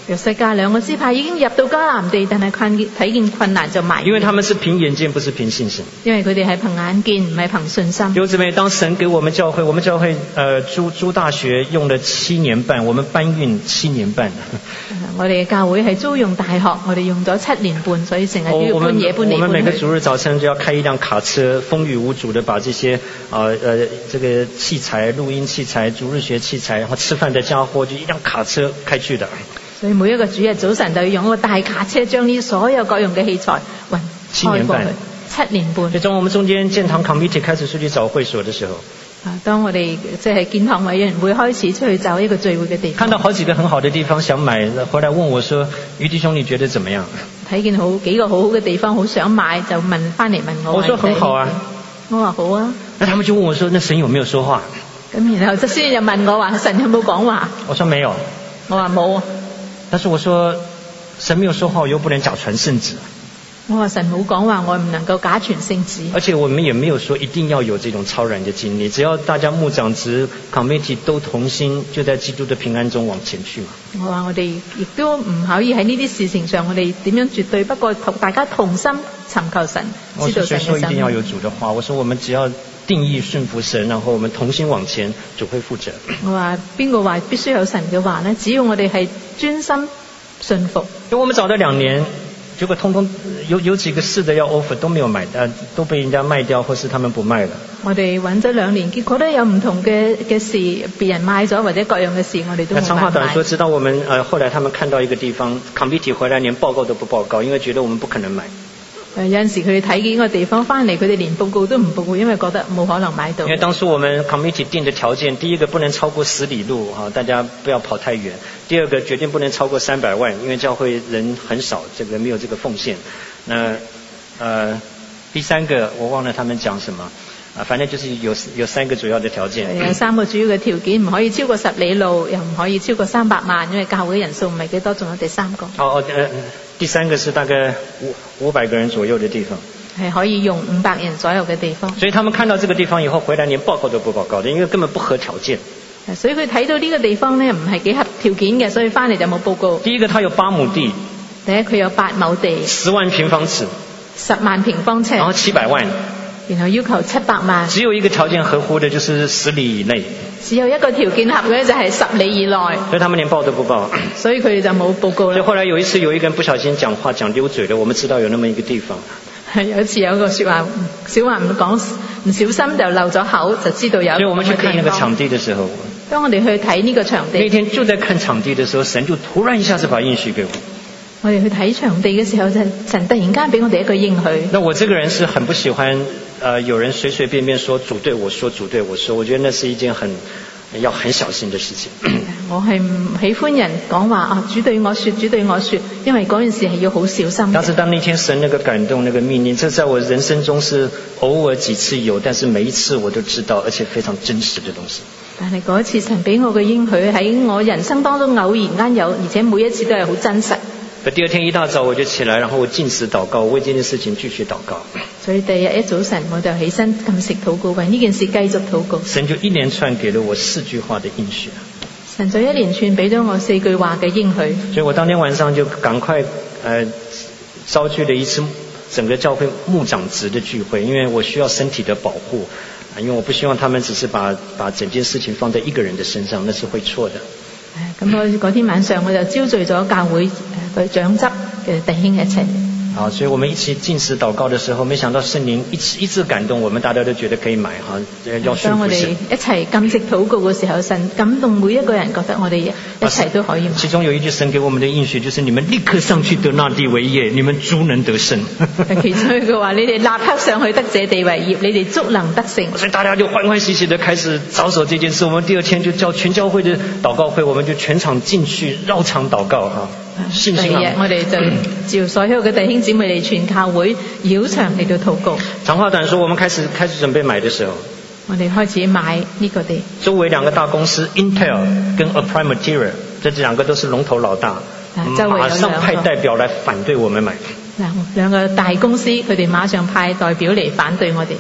弱勢界兩個支派已經入到迦南地，但係睇見困難就埋。 因為他們是憑眼見，不是憑信心。 因為佢哋係憑眼見，唔係憑信心。 弟兄姊妹，當神給我們教會租大學用了7年半，我們搬運7年半。 我哋嘅教會係租用大學，我哋用咗7年半，所以成日都要搬嘢搬嚟搬去。 我們每個主日早晨就要開一輛卡車，風雨無阻的把這些這個器材、錄音器材、主日學器材，然後吃飯的家伙就一輛卡車開去的。 所以每一個主日早晨就要用一個大卡車將呢所有各樣嘅器材運開過去。7年半。 所以當我們中間建堂 committee 開始出去找會所的時候， 當我哋即係建堂委員會開始出去找一個聚會嘅地方， 看到好幾個很好的地方想買，回來問我說：余弟兄你覺得怎麼樣？ 睇見幾個好好嘅地方，好想買，就翻嚟問我。 我說很好啊。 我話好啊。 那他們就問我說：那神有沒有說話？ 咁然後就先就問我話：神有冇講話？ 我說沒有。 我話冇。 但是我說神沒有說話，我又不能假傳聖旨。 我話神冇講話，我唔能夠假傳聖旨。 而且我們也沒有說一定要有這種超然的經歷，只要大家牧長職 committee 都同心，就在基督的平安中往前去嘛。 我話我哋亦都唔可以喺呢啲事情上，我哋點樣絕對？不過大家同心尋求神，知道神嘅心。 我說一定要有主的話，我說我們只要定義順服神，然後我們同心往前，主會負責。 我話邊個話必須有神嘅話呢？只要我哋係專心順服。 因為我們找咗2年，結果通通有幾個試的要 offer 都沒有買，都被人家賣掉，或是他們不賣了。 我哋揾咗2年，結果都有唔同嘅事，別人賣咗或者各樣嘅事，我哋都冇買。 長話短說，直到我們後來他們看到一個地方 committee 回來連報告都不報告，因為覺得我們不可能買。 有陣時佢哋睇見個地方翻嚟，佢哋連報告都唔報告，因為覺得冇可能買到。 因為當初我們 committee 定的條件，第一個不能超過10里路，大家不要跑太遠；第二個決定不能超過300萬，因為教會人很少，這個沒有這個奉獻。那第三個我忘了他們講什麼，反正就是有3個主要的條件。 有3個主要嘅條件，唔可以超過10里路，又唔可以超過300萬，因為教會人數唔係幾多，仲有第3個。 第3個是大概500個人左右的地方， 係可以用500人左右嘅地方。 所以他們看到這個地方以後，回來連報告都不報告的，因為根本不合條件。 所以佢睇到呢個地方呢，唔係幾合條件嘅，所以翻嚟就冇報告。 第一個，他有8畝地。 第一，佢有8畝地。 10萬平方尺。 10萬平方尺。 然後700萬。 然後要求700萬。 只有一個條件合乎的，就是10里以內。 只有一個條件合嘅就係10里以內。 所以他們連報都不報。 所以佢哋就冇報告啦。 所以後來有一次有一個人不小心講話講溜嘴了，我們知道有那麼一個地方。 有一次有一個說話小話唔小心就漏咗口，就知道有一個地方。所以我們去看那個場地的時候，當我哋去睇呢個場地，那天就在看場地的時候，神就突然一下子把應許給我。 我哋去睇場地嘅時候，神突然間俾我哋一個應許。 那我這個人是很不喜歡有人隨隨便便說主對我說主對我說，我覺得那是一件要很小心的事情。 我係唔喜歡人講話主對我說主對我說，因為嗰件事係要好小心。 但是當那天神那個感動那個命令，這在我人生中是偶爾幾次有，但是每一次我都知道，而且非常真實的東西。 但係嗰一次神俾我嘅應許喺我人生當中偶然間有，而且每一次都係好真實。 第二天一大早我就起來，然後我禁食禱告，為這件事情繼續禱告。 所以第二日一早晨我就起身禁食禱告，為呢件事繼續禱告。 神就一連串給了我4句話的應許。 神就一連串俾咗我4句話嘅應許。 所以我當天晚上就趕快召集了一次整個教會牧長職的聚會，因為我需要身體的保護，因為我不希望他們只是把整件事情放在一個人的身上，那是會錯的。 咁我嗰天晚上我就召聚咗教會嘅長執嘅弟兄一齊。 好，所以我們一起禁食禱告的時候，沒想到聖靈一直感動我們，大家都覺得可以買哈，要順服神。當我哋一齊禁食禱告嘅時候，神感動每一個人，覺得我哋一齊都可以買。 其中有一句神給我們的應許，就是你們立刻上去得那地為業，你們足能得勝。 其中一句話，你哋立刻上去得這地為業，你哋足能得勝。 所以大家就歡歡喜喜地開始着手這件事。我們第二天就叫全教會的禱告會，我們就全場進去繞場禱告哈。第二日我哋就召所有嘅弟兄姊妹嚟全教會繞場嚟到禱告。 長話短說，我們開始準備買的時候， 我哋開始買呢個地。 周圍2個大公司 Intel 跟 Applied Materials， 這2個都是龍頭老大，馬上派代表來反對我們買。 2個大公司佢哋馬上派代表嚟反對我哋。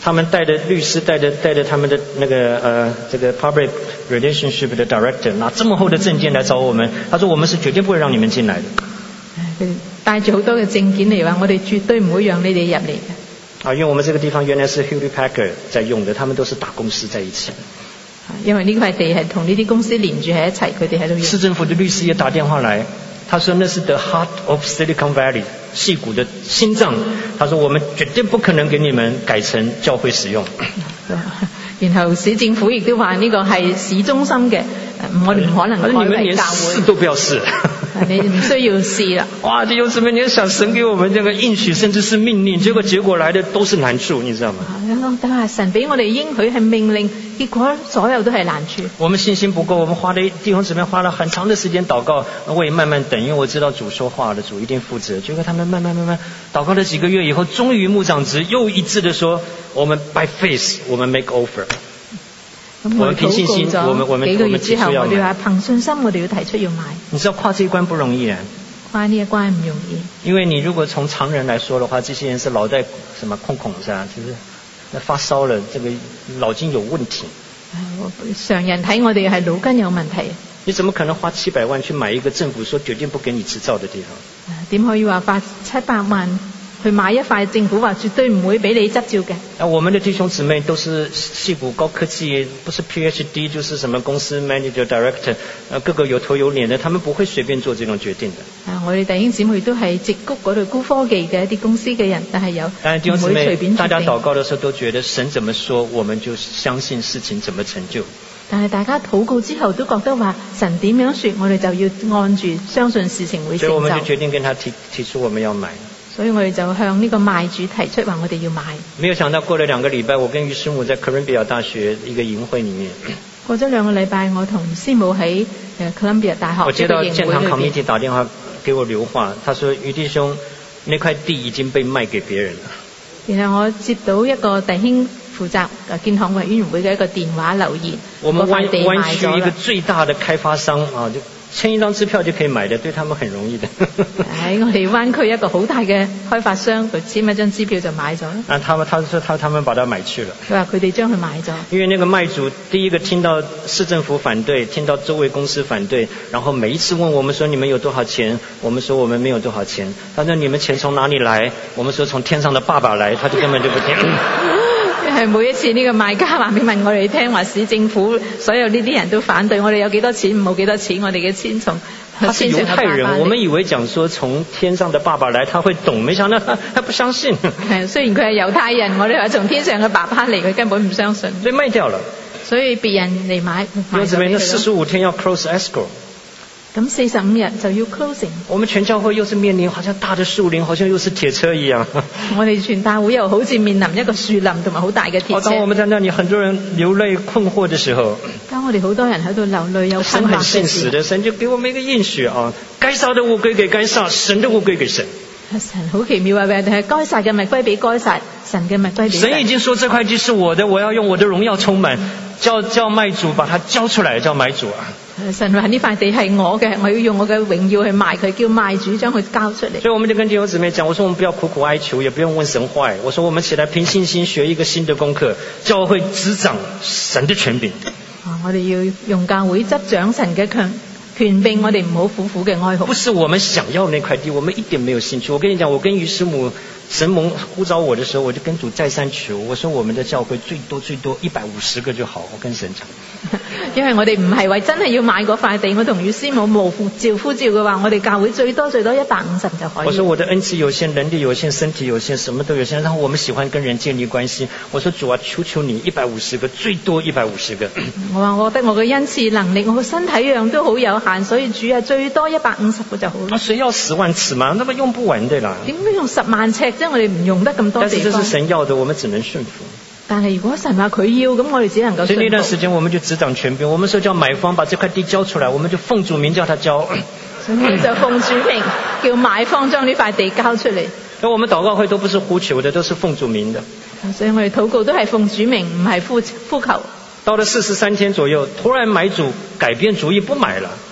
他们带着律师，带着他们的那个这个 public relationship 的 director 拿这么厚的证件来找我们，他说我们是绝对不会让你们进来的。 佢帶住好多嘅證件嚟話，我哋絕對唔會讓你哋入嚟嘅。 因為我們這個地方原來是 Hewlett Packard 在用的，他們都是大公司在一起。 因為呢塊地係同呢啲公司連住喺一齊，佢哋喺度用。 市政府的律師也打電話來，他說那是 the heart of Silicon Valley， 矽谷的心臟。他說我們絕對不可能給你們改成教會使用。 然後市政府亦都話呢個係市中心嘅，我哋唔可能改為教會。你們連試都不要試。你唔需要試啦。 哇！弟兄姊妹，你要想神給我們這個應許，甚至是命令，結果來的都是難處，你知道嗎？ 但係神俾我哋應許係命令，結果所有都係難處。 我們信心不夠，我們弟兄姊妹花了很長的時間禱告，我也慢慢等，因為我知道主說話的，主一定負責。結果他們慢慢禱告了幾個月以後，終於牧長職又一致的說，我們 by faith， 我們 make offer。 我們憑信心，我們幾個月之後，我哋話憑信心，我哋要提出要買。 你知道跨這一關不容易啊！ 跨呢一關唔容易。 因為你如果從常人來說的話，這些人是腦袋什麼空是吧？就是那發燒了，這個腦筋有問題。 常人睇我哋係腦筋有問題。 你怎麼可能花700萬去買一個政府說決定不給你執照的地方？ 點可以話花700萬？去買一塊政府話絕對唔會俾你執照嘅。 我們的弟兄姊妹都是矽谷高科技，不是 PhD 就是什麼公司 manager director， 個個有頭有臉的，他們不會隨便做這種決定的。 我哋弟兄姊妹都係矽谷嗰度高科技嘅一啲公司嘅人，但係有唔會隨便決定。大家禱告的時候都覺得神怎麼說，我們就相信事情怎麼成就。 但係大家禱告之後都覺得話神點樣說，我哋就要按住相信事情會成就。 所以我們就決定跟他提出我們要買。 所以我哋就向呢個賣主提出話我哋要買。 沒有想到過了2個禮拜，我跟於師母在哥倫比亞大學一個營會裡面。 過咗2個禮拜，我同師母喺哥倫比亞大學。 我接到建堂 committee 打電話給我留話，他說於弟兄，那塊地已經被賣給別人了。 然後我接到一個弟兄負責建堂委員會嘅一個電話留言， 我們灣區一個最大的開發商啊，就簽一張支票就可以買的，對他們很容易的。 喺我哋灣區一個好大嘅開發商，佢簽一張支票就買咗。 他說他們把它買去了。 佢話佢哋將佢買咗。 因為那個賣主第一個聽到市政府反對，聽到周圍公司反對，然後每一次問我們說你們有多少錢，我們說我們沒有多少錢。他說你們錢從哪裡來？我們說從天上的爸爸來，他就根本就不聽。 係每一次呢個賣家話俾問我哋聽，話市政府所有呢啲人都反對，我哋有幾多錢冇幾多錢，我哋嘅錢從天上嘅爸爸嚟。他是猶太人， 我們以為講說從天上的爸爸來，他會懂，沒想到他不相信。 雖然佢係猶太人，我哋話從天上嘅爸爸嚟，佢根本唔相信。 所以賣掉了。所以別人嚟買咗俾佢。那45天要 close escrow。 咁45日就要 closing。 我們全教會又是面臨好像大的樹林，好像又是鐵車一樣。 我哋全大會又好似面臨一個樹林同埋好大嘅鐵車。 當我們在那裡很多人流淚困惑的時候， 當我哋好多人喺度流淚有困惑嘅時候，神很現實的， 神就給我們一個應許啊，該殺的物歸給該殺，神的物歸給神。 神好奇妙啊！但係該殺嘅咪歸俾該殺，神嘅咪歸俾神。 神已經說這塊地是我的，我要用我的榮耀充滿，叫賣主把它交出來，叫買主啊。 神話呢塊地係我嘅，我要用我嘅榮耀去賣佢，叫賣主將佢交出嚟。 所以我們就跟弟兄姊妹講，我說我們不要苦苦哀求，也不用問神話。我說我們起來憑信心學一個新的功課，教會執掌神的權柄。 我哋要用教會執掌神嘅權柄，我哋唔好苦苦嘅哀號。 不是我們想要那塊地，我們一點沒有興趣。我跟你講，我跟於師母神蒙呼召我的時候，我就跟主再三求，我說我們的教會最多150個就好。我跟神講， 因為我哋唔係為真係要買嗰塊地，我同於師母無呼召嘅話，我哋教會最多150就可以。 我說我的恩賜有限，能力有限，身體有限，什麼都有限，然後我們喜歡跟人建立關係。我說主啊，求求你150個，最多150個。 我話我覺得我嘅恩賜能力，我嘅身體樣都好有限，所以主啊，最多150個就好。 誰要10萬尺嘛？那麼用不完的啦。 點解用10萬尺？即係我哋唔用得咁多地方。 但是這是神要的，我們只能順服。 但係如果神話佢要，咁我哋只能夠順服。 所以那段時間我們就執掌權柄，我們說叫買方把這塊地交出來，我們就奉主名叫他交。 所以我哋就奉主名叫買方將呢塊地交出嚟。 那我們禱告會都不是呼求的，都是奉主名的。 所以我哋禱告都係奉主名，唔係呼求。 到了43天左右，突然買主改變主意不買了。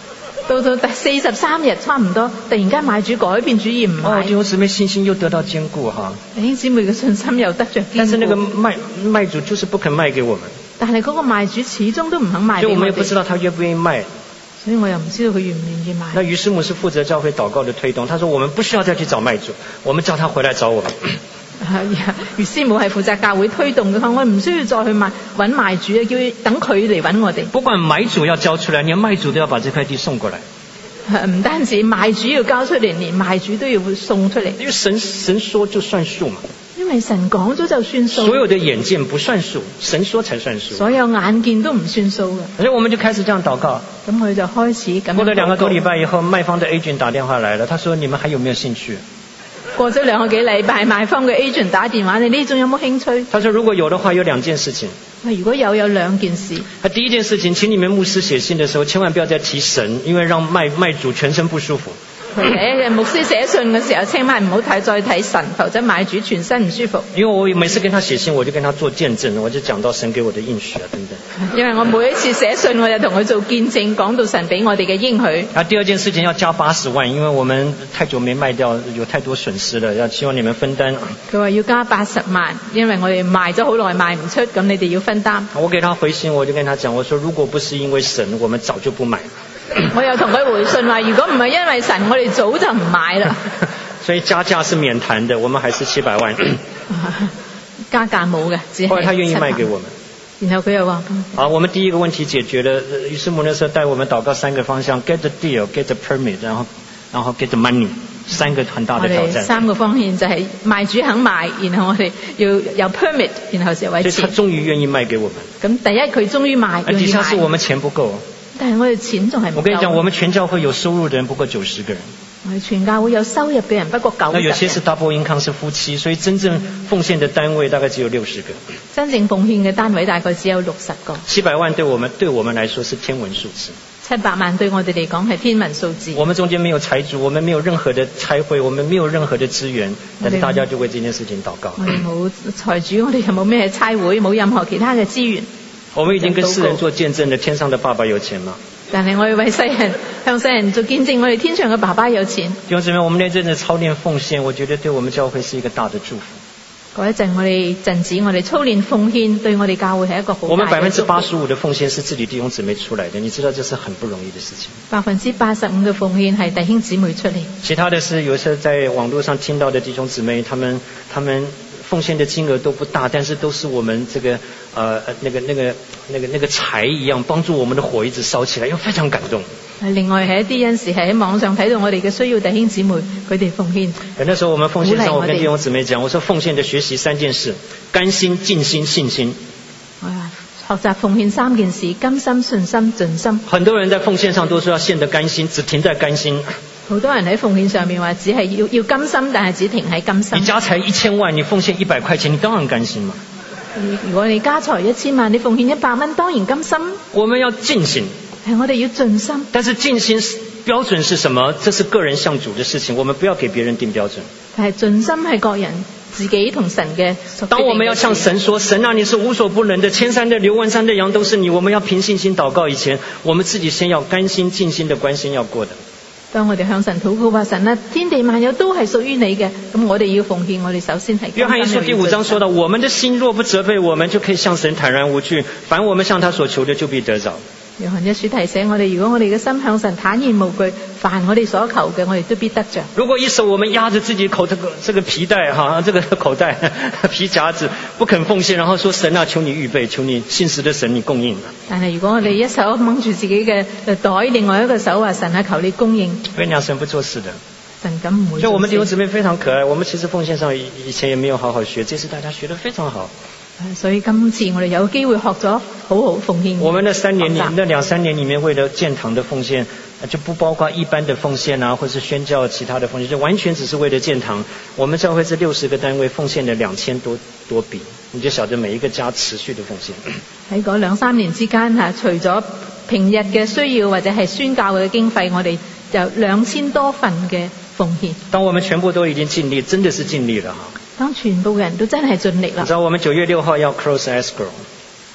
到第43日差唔多，突然間賣主改變主意唔買。 弟兄姊妹信心又得到堅固哈。 弟兄姊妹嘅信心又得着堅固。 但是那個賣主就是不肯賣給我們。 但係嗰個賣主始終都唔肯賣俾我哋。所以我們也不知道他願不願意賣。所以我又唔知道佢願唔願意買。 那於師母是負責教會禱告的推動，他說我們不需要再去找賣主，我們叫他回來找我們。 於師母係負責教會推動嘅，我唔需要再去揾賣主，叫等佢嚟揾我哋。 不管買主要交出來，連賣主都要把這塊地送過來。 唔單止賣主要交出嚟，連賣主都要送出嚟。 因為神說就算數嘛。 因為神講咗就算數。 所有的眼見不算數，神說才算數。 所有眼見都唔算數嘅。 所以我們就開始這樣禱告。 咁我哋就開始咁樣禱告。 過了2個多禮拜以後，賣方的 agent 打電話來了，他說：你們還有沒有興趣？ 過咗2個幾禮拜，賣方嘅 agent 打電話，你呢種有冇興趣？ 他說：如果有的話，有2件事情。 如果有2件事。 第一件事情，請你們牧師寫信的時候，千萬不要再提神，因為讓賣主全身不舒服。 牧師寫信嘅時候，千萬唔好再睇神，否則賣主全身唔舒服。 因為我每次跟他寫信，我就跟他做見證，我就講到神給我的應許啊等等。 因為我每一次寫信，我就同佢做見證，講到神俾我哋嘅應許。 第二件事情要加80萬，因為我們太久沒賣掉，有太多損失了，要希望你們分擔。 佢話要加80萬，因為我哋賣咗好耐賣唔出，咁你哋要分擔。 我給他回信，我就跟他講，我說如果不是因為神，我們早就不買。 我又同佢回信話，如果唔係因為神，我哋早就唔買啦。 所以加價是免談的，我們還是700萬。 加價冇嘅，只係。 後來他願意賣給我們。 然後佢又話： 好，我們第一個問題解決了。於師母那時候帶我們禱告3個方向 ：get the deal，get the permit，然後 get the money，3個很大的挑戰。 3個方向就係賣主肯賣，然後我哋要有 permit，然後就為錢。 所以他終於願意賣給我們。 咁第一佢終於賣， 底下是我們錢不夠。 但係我哋錢仲係唔夠。 我跟你講，我們全教會有收入的人不過90個人。 我哋全教會有收入嘅人不過90個。 那有些是 double income 是夫妻，所以真正奉獻的單位大概只有60個。 真正奉獻嘅單位大概只有60個。 700萬對我們來說是天文數字。 700萬對我哋嚟講係天文數字。 我們中間沒有財主，我們沒有任何的差會，我們沒有任何的資源，但是大家就為這件事情禱告。 我哋冇財主，我哋又冇咩差會，冇任何其他嘅資源。 我們已經跟世人做見證了，天上的爸爸有錢嗎？ 但係我哋為世人向世人做見證，我哋天上嘅爸爸有錢。 弟兄姊妹，我們那陣子操練奉獻，我覺得對我們教會是一個大的祝福。 嗰一陣我哋操練奉獻，對我哋教會係一個好大嘅祝福。 我們85%的奉獻是自己弟兄姊妹出來的，你知道這是很不容易的事情。 85%的奉獻係弟兄姊妹出嚟。其他的是有時候在網絡上聽到的弟兄姊妹，他們奉獻的金額都不大，但是都是我們這個那個柴一樣，幫助我們的火一直燒起來，又非常感動。 另外係一啲恩師係喺網上睇到我哋嘅需要，弟兄姊妹佢哋奉獻。 那時候我們奉獻上，我跟弟兄姊妹講，我說奉獻的學習3件事：甘心、盡心、信心。 學習奉獻3件事：甘心、信心、盡心。 很多人在奉獻上都說要獻得甘心，只停在甘心。 好多人喺奉獻上面話只係要甘心，但係只停喺甘心。 你家財1000萬，你奉獻100塊錢，你當然甘心嘛。 如果你家財1000萬，你奉獻100蚊，當然甘心。 我們要盡心。 係我哋要盡心。 但是盡心標準是什麼？這是個人向主的事情，我們不要給別人定標準。 但係盡心係個人自己同神嘅。 當我們要向神說，神啊，你是無所不能的，千山的流，萬山的羊都是你，我們要憑信心禱告以前，我們自己先要甘心盡心的關心要過的。 當我哋向神禱告話，神啊，天地萬有都係屬於你嘅，咁我哋要奉獻，我哋首先係。約翰一書第5章說到，我們的心若不責備我們，就可以向神坦然無懼，凡我們向他所求的，就必得着。 約翰一書提醒我哋，如果我哋嘅心向神坦然無懼，凡我哋所求嘅，我哋都必得着。 如果一手我們壓着自己這個皮帶哈，這個口袋皮夾子不肯奉獻，然後說神啊，求你預備，求你信實的神你供應。 但係如果我哋一手掹住自己嘅袋，另外一個手話神啊，求你供應。 我跟你講，神不做事的。 神咁唔會。 就我們弟兄姊妹非常可愛，我們其實奉獻上以前也沒有好好學，這次大家學得非常好。 所以今次我哋有機會學咗好好奉獻。 我們那2-3年裡面為了建堂的奉獻，就不包括一般的奉獻啊，或是宣教其他的奉獻，就完全只是為了建堂。我們教會這60個單位奉獻了2000多筆，你就曉得每一個家持續的奉獻。 喺嗰2-3年之間除咗平日嘅需要或者係宣教嘅經費，我哋就2000多份嘅奉獻。 當我們全部都已經盡力，真的是盡力了哈。 當全部人都真係盡力啦。 你知道我們9月6號要 close escrow。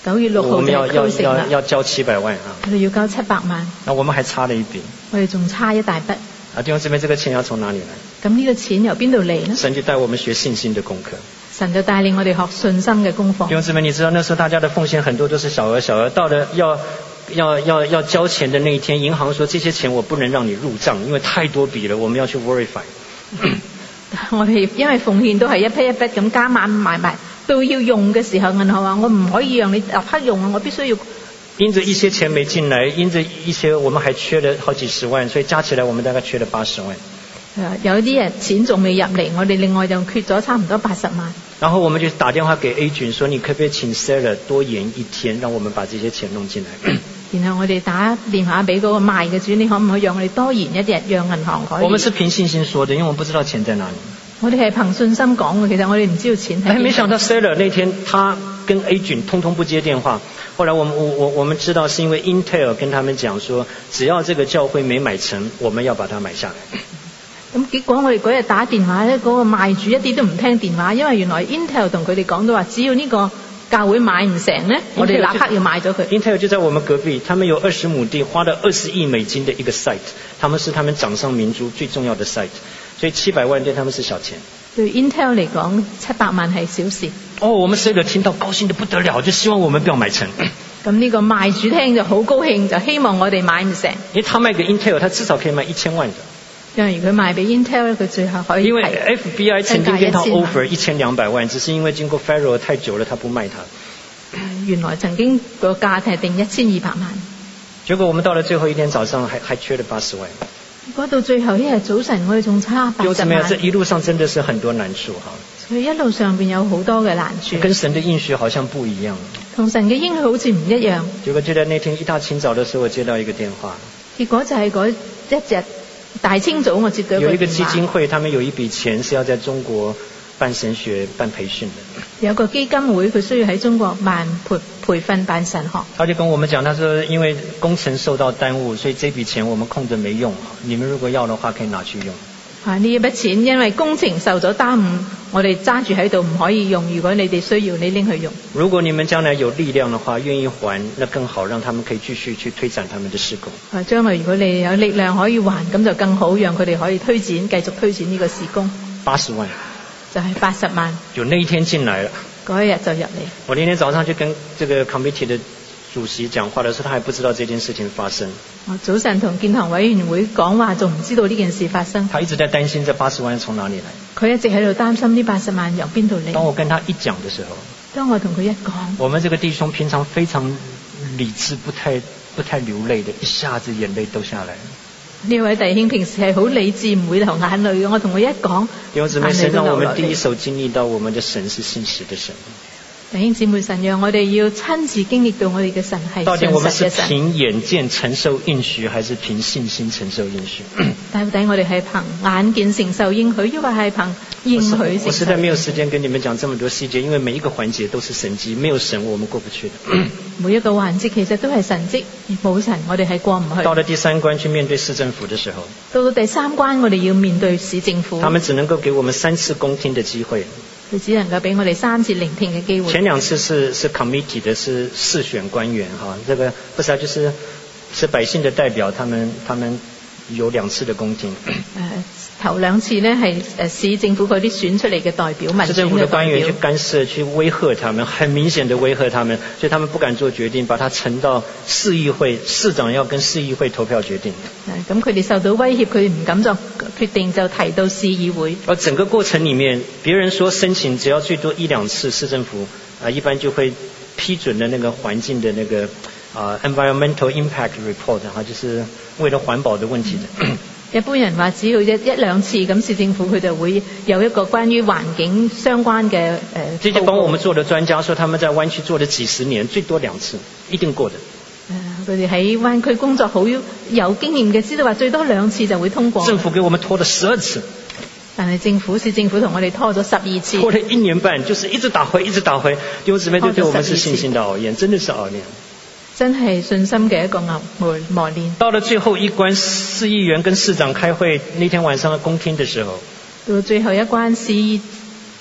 9月6號我們要交700萬啊！ 佢哋要交700萬。 那我們還差了一筆。 我哋仲差一大筆。 啊，弟兄姊妹，這個錢要從哪裡來？ 咁呢個錢由邊度嚟呢？ 神就帶我們學信心的功課。 神就帶領我哋學信心嘅功課。 弟兄姊妹，你知道那時候大家的奉獻很多都是小額，到了要交錢的那一天，銀行說這些錢我不能讓你入賬，因為太多筆了，我們要去 verify。 我哋因為奉獻都係一筆一筆咁加碼埋，到要用嘅時候，銀行話我唔可以讓你立刻用啊，我必須要。 因着一些錢沒進來，因着一些我們還缺了好幾十萬，所以加起來我們大概缺了80萬。 有啲人錢仲未入嚟，我哋另外就缺咗差唔多80萬。 然後我們就打電話給 agent 說，你可不可以請 seller 多延一天，讓我們把這些錢弄進來。 然後我哋打電話俾嗰個賣嘅主，你可唔可以讓我哋多延一日，讓銀行可以？ 我們是憑信心說的，因為我們不知道錢在哪裡。 我哋係憑信心講嘅，其實我哋唔知道錢喺邊。 沒想到 seller 那天他跟 agent 通通不接電話，後來我們知道是因為 Intel 跟他們講說，只要這個教會沒買成，我們要把它買下來。 咁結果我哋嗰日打電話咧，嗰個賣主一啲都唔聽電話，因為原來 Intel 同佢哋講到話，只要呢個教會買唔成咧，我哋立刻要買咗佢。 Intel 就在我們隔壁，他們有20畝地，花了20億美金的一個 site， 他們是他們掌上明珠最重要的 site， 所以700萬對他們是小錢。 對 Intel 嚟講，700萬係小事。 我們seller聽到高興得不得了，就希望我們不要買成。 咁呢個賣主聽就好高興，就希望我哋買唔成。 因為他賣給 Intel，他至少可以賣1000萬的。 因為如果賣俾 Intel，佢最後可以。 因為 FBI 曾經跟他 offer 1200萬，只是因為經過 Federal 太久了，他不賣他。 原來曾經個價係定1200萬。 結果我們到了最後一天早上還缺了80萬。 嗰到最後一日早晨，我哋仲差80萬。 這一路上真的是很多難處哈。 所以一路上邊有好多嘅難處。 跟神的應許好像不一樣。 同神嘅應許好似唔一樣。 結果就在那天一大清早的時候，我接到一個電話。 結果就係嗰一日大清早，我接到一個電話。 有一個基金會，他們有一筆錢是要在中國辦神學、辦培訓的。 有個基金會，佢需要喺中國辦培訓、辦神學。 他就跟我們講，他說因為工程受到耽誤，所以這筆錢我們空着沒用，你們如果要的話可以拿去用。 呢一筆錢因為工程受咗耽誤，我哋揸住喺度唔可以用。如果你哋需要，你拎去用。 如果你們將來有力量的話，願意還，那更好，讓他們可以繼續去推展他們的事工。 將來如果你有力量可以還，咁就更好，讓佢哋可以繼續推展呢個事工。 80萬。 就係80萬。 就那一天進來了。 嗰一日就入嚟。 我那天早上就跟這個 committee 的主席講話的時候，他還不知道這件事情發生。 我早晨同建堂委員會講話，仲唔知道呢件事發生。 他一直在擔心這80萬從哪裡來。佢一直喺度擔心呢80萬由邊度嚟。 當我跟他一講的時候， 當我同佢一講， 我們這個弟兄平常非常理智，不太流淚的，一下子眼淚都下來。 呢位弟兄平時係好理智，唔會流眼淚嘅。我同佢一講， 弟兄姊妹，神讓我們第一手經歷到我們的神是信實的神。 弟兄姊妹，神讓我哋要親自經歷到我哋嘅神係信實嘅神。 到底我們是憑眼見承受應許，還是憑信心承受應許？ 到底我哋係憑眼見承受應許，抑或係憑應許承受？ 我實在沒有時間跟你們講這麼多細節，因為每一個環節都是神蹟，沒有神我們過不去的。 每一個環節其實都係神蹟，冇神我哋係過唔去。 到了第3關去面對市政府的時候， 到第3關我哋要面對市政府， 他們只能夠給我們3次公聽的機會。 佢只能夠俾我哋3次聆聽嘅機會。 前2次是 committee 的，是試選官員哈，這個不是啊，就是百姓的代表，他們有2次的公聽。 頭2次呢係市政府嗰啲選出嚟嘅代表，民選嘅代表。市政府的官員去干涉、去威嚇他們，很明顯的威嚇他們，所以他們不敢做決定，把它呈到市議會，市長要跟市議會投票決定。 咁佢哋受到威脅，佢哋唔敢做決定，就提到市議會。 而整個過程裡面，別人說申請只要最多1-2次，市政府一般就會批准的那個環境的那個environmental impact report 就是為了環保的問題的。 一般人話只要1-2次，咁市政府佢就會有一個關於環境相關嘅這些幫我們做的專家說，他們在灣區做了幾十年，最多2次一定過的。 佢哋喺灣區工作好有經驗嘅，知道話最多2次就會通過。 政府給我們拖了12次， 但係市政府同我哋拖咗12次， 拖了1年半，就是一直打回，弟兄姊妹，就對我們是信心的熬驗，真的是熬驗。 真係信心嘅一個磨練。 到了最後一關，市議員跟市長開會，那天晚上的公聽的時候， 到最後一關，市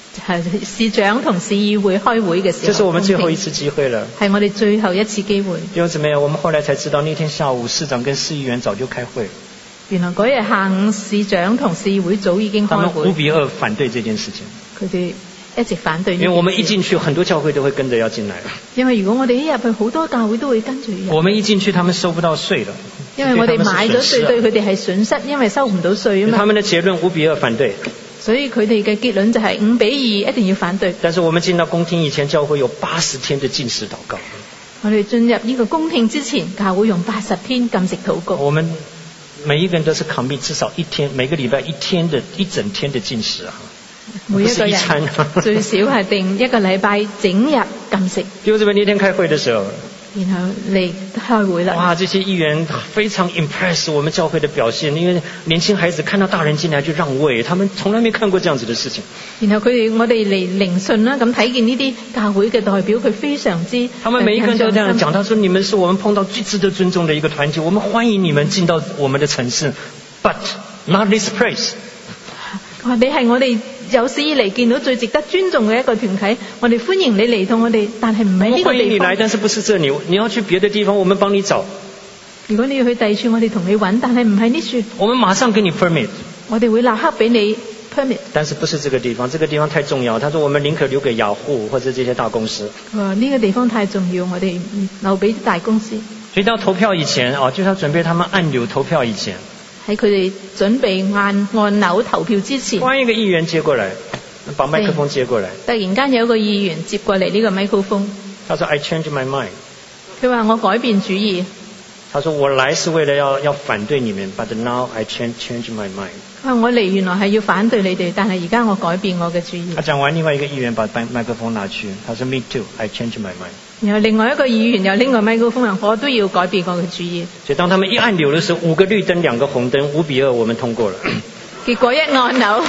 市長同市議會開會嘅時候， 這是我們最後一次機會了， 係我哋最後一次機會。 弟兄姊妹，我們後來才知道，那天下午市長跟市議員早就開會。 原來嗰日下午市長同市議會早已經開會。 他們5比2反對這件事情。 佢哋一直反對。因為我們一進去，很多教會都會跟着要進來。 因為如果我哋一入去，好多教會都會跟住入。 我們一進去，他們收不到稅了。 因為我哋買咗稅，對佢哋係損失，因為收唔到稅啊嘛。 他們的結論5比2反對。 所以佢哋嘅結論就係5比2，一定要反對。 但是我們進到公廳以前，教會有80天的禁食禱告。 我哋進入呢個公廳之前，教會用80天禁食禱告。 我們每一個人都是 commit 至少1天，每個禮拜一整天的禁食啊。 每一個人最少係定一個禮拜整日禁食。 就這邊那天開會的時候。 然後嚟開會啦。 哇！這些議員非常 impress 我們教會的表現，因為年輕孩子看到大人進來就讓位，他們從來沒看過這樣子的事情。 然後我哋嚟聆訊啦，咁睇見呢啲教會嘅代表，佢非常之。 他們每一個人都這樣講，他說：你們是我們碰到最值得尊重的一個團體，我們歡迎你們進到我們的城市 ，but not this place。 你係我哋有史以嚟見到最值得尊重嘅一個團體，我哋歡迎你嚟到我哋，但係唔係呢個地方。 歡迎你來，但是不是這裡，你要去別的地方，我們幫你找。 如果你要去第二處，我哋同你揾，但係唔係呢處。 我們馬上給你 permit。 我哋會立刻俾你 permit。 但是不是這個地方，這個地方太重要。他說我們寧可留給雅虎或者這些大公司。 呢個地方太重要，我哋留俾大公司。 所以到投票以前就是要準備他們按鈕投票以前。 喺佢哋準備按鈕投票之前， 突然一個議員接過來，把麥克風接過來。 突然間有一個議員接過嚟呢個麥克風。 他說 I change my mind。 佢話我改變主意。 他說我來是為了要反對你們 ，but now I change my mind。 佢話我嚟原來係要反對你哋，但係而家我改變我嘅主意。 他講完，另外一個議員把麥克風拿去，他說 Me too, I change my mind。 然後另外一個議員又拎個麥克風，我都要改變我嘅主意。 所以當他們一按鈕的時候，5個綠燈，2個紅燈，5比2，我們通過了。 結果一按鈕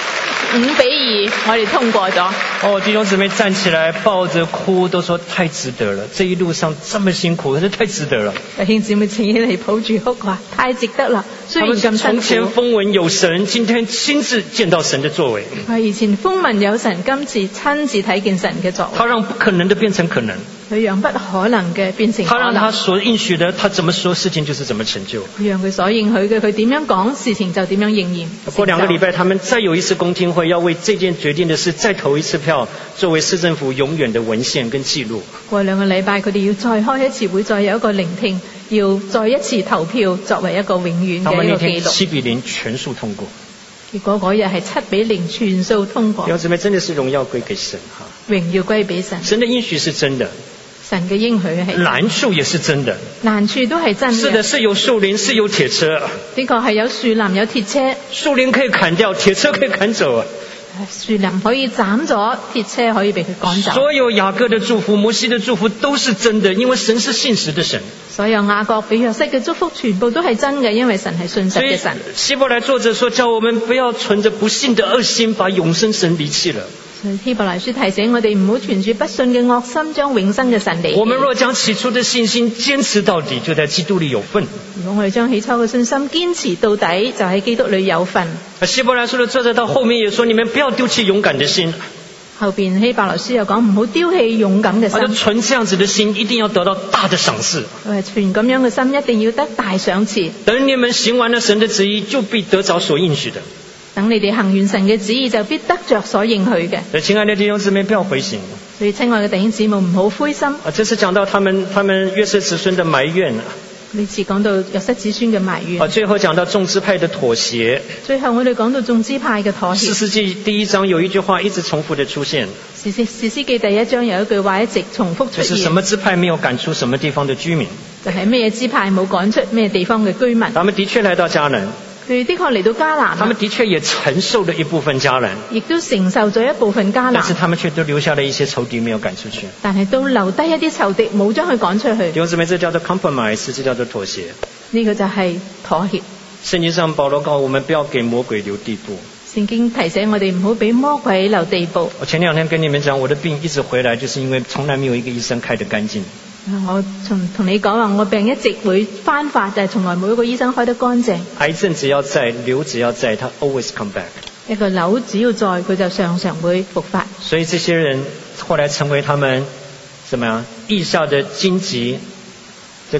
5比2，我哋通過咗。 弟兄姊妹站起來抱着哭，都說太值得了。這一路上這麼辛苦，可是太值得了。 弟兄姊妹請起嚟抱住哭話，太值得啦。雖然咁辛苦。 從前風聞有神，今天親自見到神的作為。 以前風聞有神，今次親自睇見神嘅作為。 他讓不可能的變成可能。 佢讓不可能嘅變成可能。 他讓他所應許的，他怎麼說事情就是怎麼成就。 佢讓佢所應許嘅，佢點樣講事情就點樣應驗。 過2個禮拜，他們再有一次公聽會，要為這件決定的事再投一次票，作為市政府永遠的文獻跟記錄。 過2個禮拜，佢哋要再開一次會，再有一個聆聽，要再一次投票，作為一個永遠嘅一個記錄。他們那天7比0全數通過。結果嗰日係7比0全數通過。 弟兄姊妹，真的是榮耀歸給神哈。 榮耀歸俾神。 神的應許是真的。 神嘅應許係。 難處也是真的。 難處都係真嘅。是的， 是有樹林，是有鐵車。 的確係有樹林，有鐵車。 樹林可以砍掉，鐵車可以砍走啊。 樹林可以斬咗，鐵車可以被佢趕走。 所有雅各的祝福、摩西的祝福都是真的，因為神是信實的神。 所有雅各俾約瑟嘅祝福全部都係真嘅，因為神係信實嘅神。 希伯來作者說，叫我們不要存着不信的惡心，把永生神離棄了。 希伯來書提醒我哋唔好存住不信嘅惡心，將永生嘅神離棄。 我們若將起初的信心堅持到底，就在基督裏有份。 如果我哋將起初嘅信心堅持到底，就喺基督裏有份。 希伯來書的作者到後面也說，你們不要丟棄勇敢的心。 後邊希伯來書又講唔好丟棄勇敢嘅心。 存這樣子的心，一定要得到大的賞賜。 存咁樣嘅心，一定要得大賞賜。 等你們行完了神的旨意，就必得着所應許的。 等你哋行完神嘅旨意，就必得着所應許嘅。 所以親愛的弟兄姊妹，不要灰心。 所以親愛嘅弟兄姊妹，唔好灰心。 這是講到他們約瑟子孫的埋怨。 呢次講到約瑟子孫嘅埋怨。 最後講到眾支派的妥協。 最後我哋講到眾支派嘅妥協。 士師記第1章有一句話一直重複的出現。 士師記第1章有一句話一直重複出現。 就是什麼支派沒有趕出什麼地方的居民。 就係咩支派冇趕出咩地方嘅居民。 他們的確來到迦南。 佢的確嚟到迦南。 他們的確也承受了一部分迦南。 亦都承受咗一部分迦南。 但是他們卻都留下了一些仇敵沒有趕出去。 但係都留低一啲仇敵冇將佢趕出去。 弟兄姊妹，這叫做 compromise， 這叫做妥協。 呢個就係妥協。 聖經上保羅告我們不要給魔鬼留地步。 聖經提醒我哋唔好俾魔鬼留地步。 我前2天跟你們講，我的病一直回來，就是因為從來沒有一個醫生開得乾淨。 我同你講話，我病一直會翻發，但係從來冇一個醫生開得乾淨。 癌症只要在，瘤只要在，它 always come back。 一個瘤只要在，佢就常常會復發。 所以這些人後來成為他們怎麼樣腋下的荊棘，這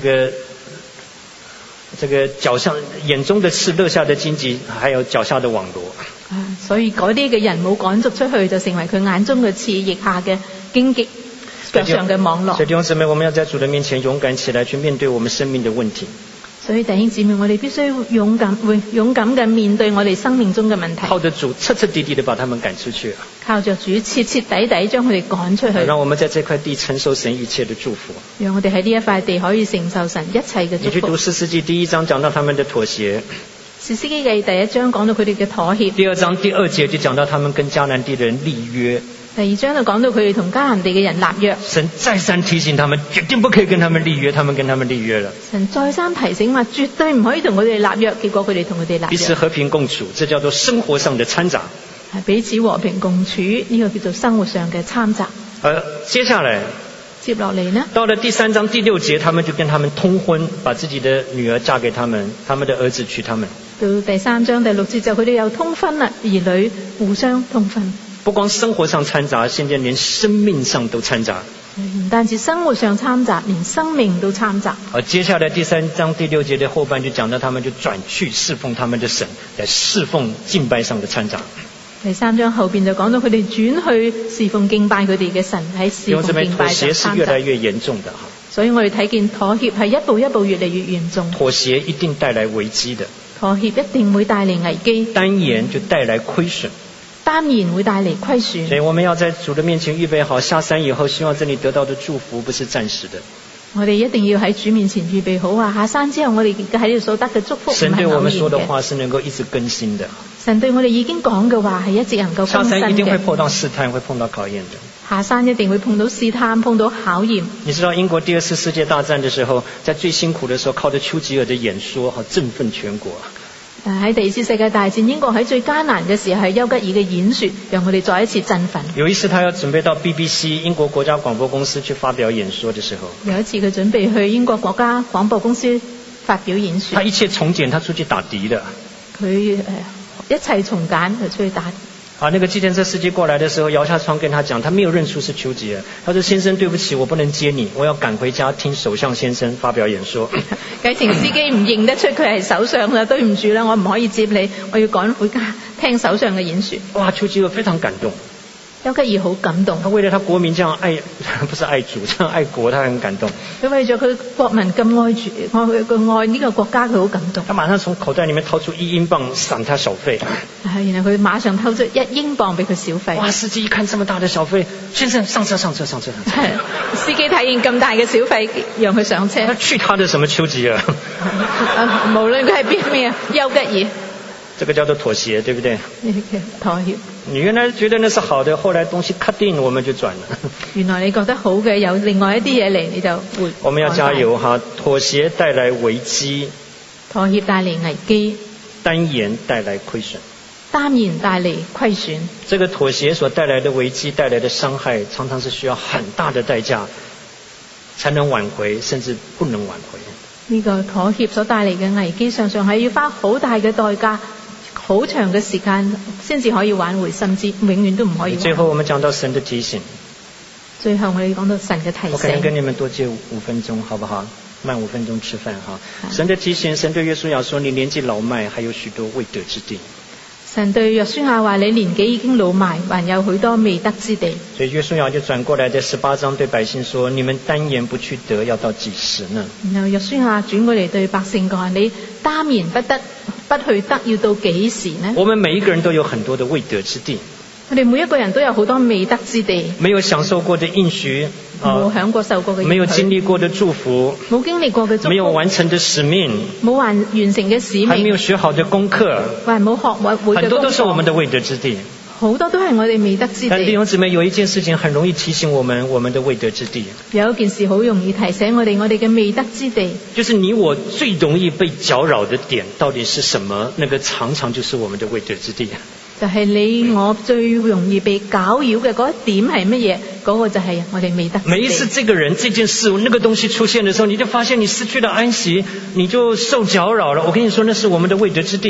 個腳上眼中的刺，肋下的荊棘，還有腳下的網羅。 所以嗰啲嘅人冇趕逐出去，就成為佢眼中嘅刺，腋下嘅荊棘，腳上嘅網羅。 所以弟兄姊妹，我們要在主的面前勇敢起來，去面對我們生命的問題。 所以弟兄姊妹，我哋必須勇敢嘅面對我哋生命中嘅問題。 靠着主徹徹底底地把他們趕出去。 靠着主徹徹底底將佢哋趕出去。 讓我們在這塊地承受神一切的祝福。 讓我哋喺呢一塊地可以承受神一切嘅祝福。 你去讀士師記第1章講到他們的妥協。 士師記嘅第1章講到佢哋嘅妥協。 第2章第2節就講到他們跟迦南地的人立約。 第2章就講到佢哋同迦南地嘅人立約。 神再三提醒他們，絕對不可以跟他們立約，他們跟他們立約了。 神再三提醒話，絕對唔可以同佢哋立約，結果佢哋同佢哋立約。 彼此和平共處，這叫做生活上的摻雜。 彼此和平共處，呢個叫做生活上嘅摻雜。 接落嚟呢， 到了第3章第6節，他們就跟他們通婚，把自己的女兒嫁給他們，他們的兒子娶他們。 到第3章第6節就佢哋又通婚啦，兒女互相通婚。 不光生活上摻雜，現在連生命上都摻雜。 唔單止生活上摻雜，連生命都摻雜。 而接下來第3章第6節的後半就講到，他們就轉去侍奉他們的神，來侍奉敬拜上的摻雜。 第3章後邊就講到佢哋轉去侍奉敬拜佢哋嘅神，喺侍奉敬拜上摻雜。妥協是越來越嚴重的。所以我哋睇見妥協係一步一步越嚟越嚴重。 妥協一定帶來危機的。 妥協一定會帶嚟危機。 單言就帶來虧損。 單言會帶嚟虧損。 所以我們要在主的面前預備好，下山以後希望這裡得到的祝福不是暫時的。 我哋一定要喺主面前預備好啊！下山之後我哋喺呢度所得嘅祝福唔係偶然嘅。 神對我們說的話是能夠一直更新的。 神對我哋已經講嘅話係一直能夠更新嘅。 下山一定會碰到試探，會碰到考驗的。 下山一定會碰到試探，碰到考驗。 你知道英國第2次世界大戰的時候，在最辛苦的時候，靠着丘吉爾的演說，好振奮全國。 喺第2次世界大戰，英國喺最艱難嘅時候，係丘吉爾嘅演說，讓我哋再一次振奮。 有一次，他要準備到 BBC 英國國家廣播公司去發表演說的時候， 有一次佢準備去英國國家廣播公司發表演說。 他一切從簡，他出去打敵的。 佢一切從簡，佢出去打敵。 那個計程車司機過來的時候，搖下窗跟他講，他沒有認出是丘吉爾。他說：先生，對不起，我不能接你，我要趕回家聽首相先生發表演說。 計程司機唔認得出佢係首相啦，對唔住啦，我唔可以接你，我要趕回家聽首相嘅演說。 哇，丘吉爾非常感動。 丘吉爾好感動， 他為了他國民這樣愛，不是愛主，這樣愛國，他很感動。 佢為咗佢國民咁愛主，佢愛呢個國家，佢好感動。 他馬上從口袋裡面掏出1英鎊賞他小費。 然後佢馬上掏出1英鎊俾佢小費。 哇！司機一看這麼大的小費，先生上車。司機睇見咁大嘅小費，讓佢上車。 他去他的什麼丘吉爾？ 無論佢係邊咩丘吉爾。 這個叫做妥協，對不對？ 妥協。 你原來覺得那是好的，後來東西 cut in，我們就轉了。 原來你覺得好嘅，有另外一啲嘢嚟，你就會。 我們要加油哈！妥協帶來危機， 妥協帶嚟危機， 單言帶來虧損， 單言帶嚟虧損。 這個妥協所帶來的危機帶來的傷害，常常是需要很大的代價才能挽回，甚至不能挽回。 呢個妥協所帶嚟嘅危機，常常係要花好大嘅代價。好長嘅時間先至可以挽回，甚至永遠都唔可以挽回。 最後我們講到神的提醒。 最後我哋講到神嘅提醒。 我可能跟你們多借5分鐘，好不好？慢5分鐘吃飯哈。神的提醒，神對約書亞說：你年紀老邁，還有許多未得之地。 神對約書亞話：你年紀已經老邁，還有許多未得之地。 所以約書亞就轉過來在18章對百姓說：你們單言不去得，要到幾時呢？ 然後約書亞轉過嚟對百姓講：你單言不得，不去得，要到幾時呢？ 我們每一個人都有很多的未得之地。 我哋每一個人都有好多未得之地， 沒有享受過的應許， 冇享過受過嘅應許， 沒有經歷過的祝福， 冇經歷過嘅祝福， 沒有完成的使命， 冇完成嘅使命， 還沒有學好的功課， 還冇學會嘅功課， 很多都是我們的未得之地。 好多都係我哋未得之地。 但弟兄姊妹，有一件事情很容易提醒我們的未得之地。 有一件事好容易提醒我哋嘅未得之地， 就是你我最容易被攪擾的點到底是什麼？那個常常就是我們的未得之地。 就係你我最容易被攪擾嘅嗰一點係乜嘢？嗰個就係我哋未得之地。 每一次這個人、這件事、那個東西出現的時候，你就發現你失去了安息，你就受攪擾了。我跟你說，那是我們的未得之地。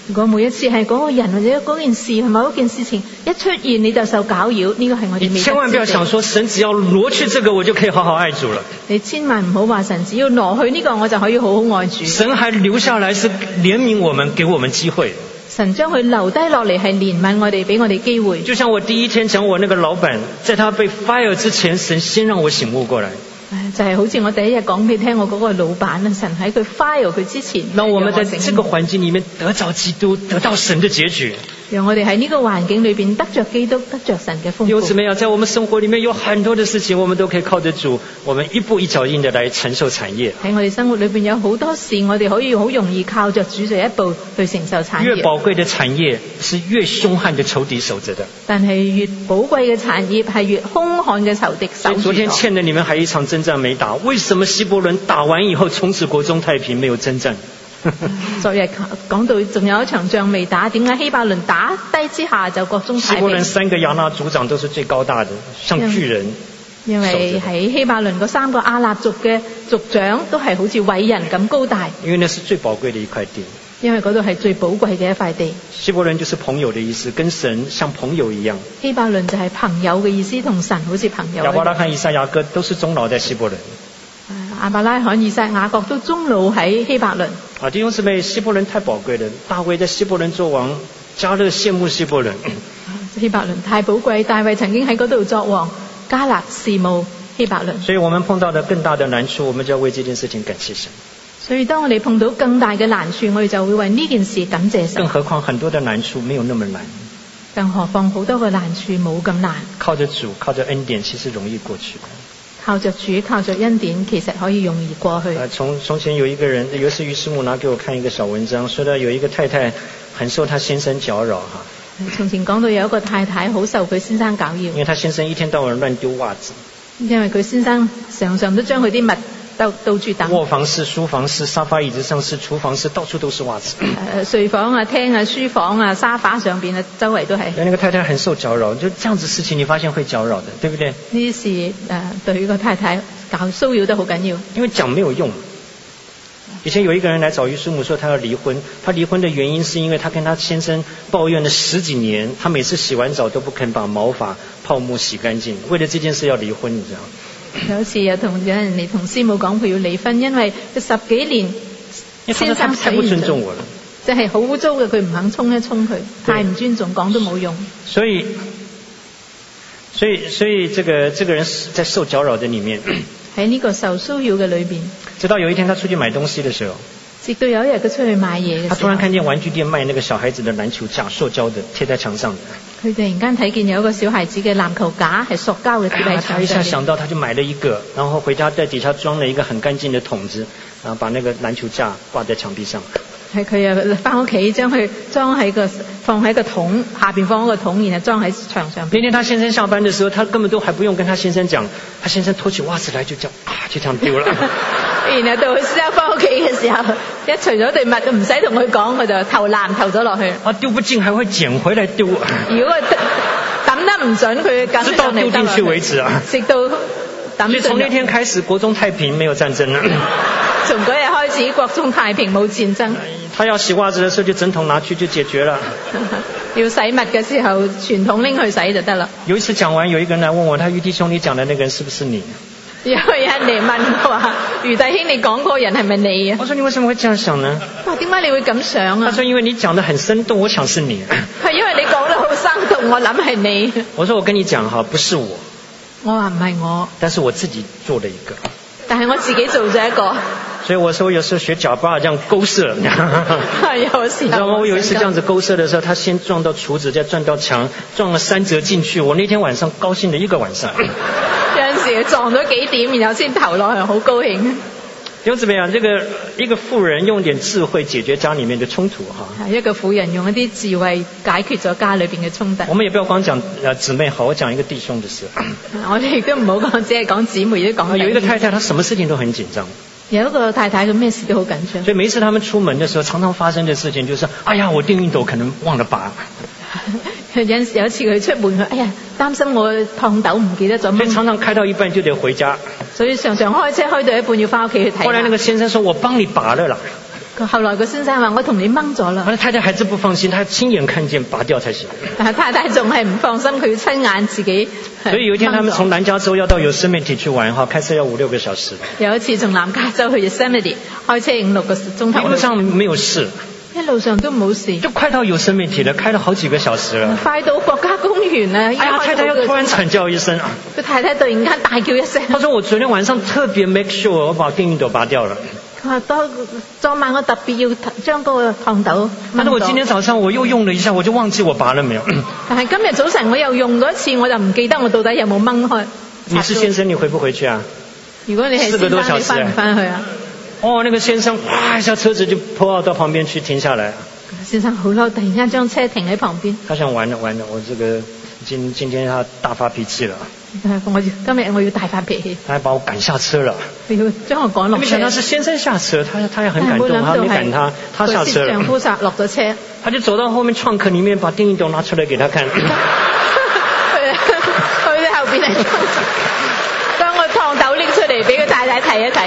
如果每一次係嗰個人或者嗰件事係某一件事情一出現你就受攪擾，呢個係我哋未得知。 你千萬不要想說神只要挪去這個我就可以好好愛主了。 你千萬唔好話神只要挪去呢個我就可以好好愛主。 神還留下來是憐憫我們，給我們機會。 神將佢留低落嚟係憐憫我哋，俾我哋機會。 就像我第一天講我那個老闆，在他被 fire 之前，神先讓我醒悟過來。 就係好似我第一日講俾你聽我嗰個老闆啊，神喺佢 fire 佢之前， 讓我們在這個環境裡面得着基督，得到神的結局。 讓我哋喺呢個環境裏邊得着基督，得着神嘅豐富。 有姊妹啊，在我們生活裡面有很多的事情，我們都可以靠着主，我們一步一腳印的來承受產業。 喺我哋生活裏邊有好多事，我哋可以好容易靠着主就一步去承受產業。 越寶貴的產業是越兇悍的仇敵守着的。 但係越寶貴嘅產業係越兇悍嘅仇敵守住。 昨天欠的你們還一場征戰沒打，為什麼希伯倫打完以後從此國中太平沒有征戰？ 昨日講到仲有一場仗未打，點解希伯倫打低之下就國中太平？ 希伯倫3個亞衲族長都是最高大的，像巨人。 因為喺希伯倫嗰3個亞衲族嘅族長都係好似偉人咁高大。 因為那是最寶貴的一塊地。 因為嗰度係最寶貴嘅一塊地。 希伯倫就是朋友的意思，跟神像朋友一樣。 希伯倫就係朋友嘅意思，同神好似朋友。 亞伯拉罕、以撒、雅各都是終老在希伯倫。 亞伯拉罕、以撒、雅各都終老喺希伯倫。 弟兄姊妹，希伯倫太寶貴了。大衛在希伯倫作王，迦勒羨慕希伯倫。 希伯倫太寶貴，大衛曾經喺嗰度作王，迦勒羨慕希伯倫。 所以我們碰到的更大的難處，我們就要為這件事情感謝神。 所以當我哋碰到更大嘅難處，我哋就會為呢件事感謝神。 更何況很多的難處沒有那麼難。 更何況好多嘅難處冇咁難。 靠着主，靠着恩典，其實容易過去。 靠着主，靠着恩典，其實可以容易過去。 從前有一個人，有一次於師母拿給我看一個小文章，說到有一個太太很受她先生攪擾哈。 從前講到有一個太太好受佢先生攪擾， 因為她先生一天到晚亂丟襪子。 因為佢先生常常都將佢啲襪到處抌。 臥房室、書房室、沙發椅子上室、廚房室，到處都是襪子。 睡房啊、廳啊、書房啊、沙發上邊啊，周圍都係。 那個太太很受攪擾，就這樣子事情，你發現會攪擾的，對不對？ 呢啲事對呢個太太騷擾得好緊要。 因為講沒有用。以前有一個人來找於師母說他要離婚，他離婚的原因是因為他跟他先生抱怨了10幾年，他每次洗完澡都不肯把毛髮泡沫洗乾淨，為了這件事要離婚，你知道。 有一次有人嚟同師母講佢要離婚，因為佢10幾年先生太不尊重我了， 即係好污糟嘅，佢唔肯沖一沖佢，太唔尊重，講都冇用。所以這個人在受攪擾的裡面， 喺呢個受騷擾嘅裏邊， 直到有一天他出去買東西的時候， 直到有一日佢出去買嘢嘅時候， 他突然看見玩具店賣那個小孩子的籃球架，塑膠的，貼在牆上的。 佢突然間睇見有一個小孩子嘅籃球架係塑膠嘅貼喺牆上。他一下想到，他就買了一個，然後回家在底下裝了一個很乾淨的桶子，然後把那個籃球架掛在牆壁上。 係佢又翻屋企將佢放喺個桶下邊，放一個桶，然後裝喺牆上。那天他先生下班的時候，他根本都還不用跟他先生講，他先生脫起襪子來就這樣丟了。 然後到佢先生翻屋企嘅時候，一除咗對襪，唔使同佢講，佢就投咗落去。 丟不進還會撿回來丟。 如果抌得唔準，佢抌直到丟進去為止啊！ 直到抌。 所以從那天開始，國中太平，沒有戰爭了。 從嗰日開始，國中太平，冇戰爭。 他要洗襪子的時候，就整桶拿去就解決了。 要洗襪嘅時候，全桶拎去洗就得啦。 有一次講完，有一個人來問我，他於弟兄你講的那個人是不是你？ 有人嚟問我話，余弟兄你講嗰個人係咪你啊？ 我說你為什麼會這樣想呢？ 點解你會咁想啊？ 他說因為你講得很生動，我想是你。 係因為你講得好生動，我諗係你。 我說我跟你講哈，不是我。 我話唔係我。 但是我自己做了一個。 但係我自己做咗一個。 所以我說有時候學腳巴這樣勾射。有時候。你知道嗎？我有一次這樣子勾射的時候，他先撞到廚子，再撞到牆，撞了3折進去。我那天晚上高興了一個晚上。 有陣時撞咗幾點，然後先投落去，好高興。 弟兄姊妹啊，一個婦人用點智慧解決家裡面的衝突哈。 一個婦人用一啲智慧解決咗家裏邊嘅衝突。 我們也不要光講姊妹，好，我講一個弟兄的事。 我哋亦都唔好講，只係講姊妹，都講。 有一個太太，她什麼事情都很緊張。 有一個太太，佢咩事都好緊張。 所以每一次他們出門的時候，常常發生的事情就是，哎呀，我電熨斗可能忘了拔。有一次佢出門，哎呀，擔心我燙斗唔記得咗。 所以常常開到一半就得回家。 所以常常開車開到一半要翻屋企去睇。 後來那個先生說：我幫你拔了啦。 後來個先生話：我同你掹咗啦。 太太還是不放心，他親眼看見拔掉才行。 但係太太仲係唔放心，佢要親眼自己。 所以有一天，他們從南加州要到 Yosemite 去玩，開車要5-6個小時。 有一次從南加州去 Yosemite，開車5-6個鐘頭。 一路上沒有事。 一路上都冇事。 就快到 Yosemite 了，開了好幾個小時了。 快到國家公園啦！ 哎呀，太太要突然慘叫一聲啊！ 個太太突然間大叫一聲。 他說：我昨天晚上特別 make sure 我把電熨斗拔掉了。 佢話昨晚我特別要將嗰個熨斗。 但是我今天早上我又用了一下，我就忘記我拔了沒有。 但係今日早晨我又用咗一次，我就唔記得我到底有冇掹開。 你是先生，你回不回去啊？ 如果你係先生，你翻唔翻去啊？ 哦，那個先生哇一下車子就破到旁邊去停下來。 先生好嬲，突然間將車停喺旁邊。 他想完了，我這個今天他大發脾氣了。 今日我要大發脾氣。 他還把我趕下車了。 佢要將我趕落車。 沒想到是先生下車，他也很感動，他沒趕他下車了。 丈夫落咗車。 他就走到後面創客裡面，把電熨斗拿出來給他看。去後邊嚟，將個熨斗拎出嚟俾佢太太睇一睇。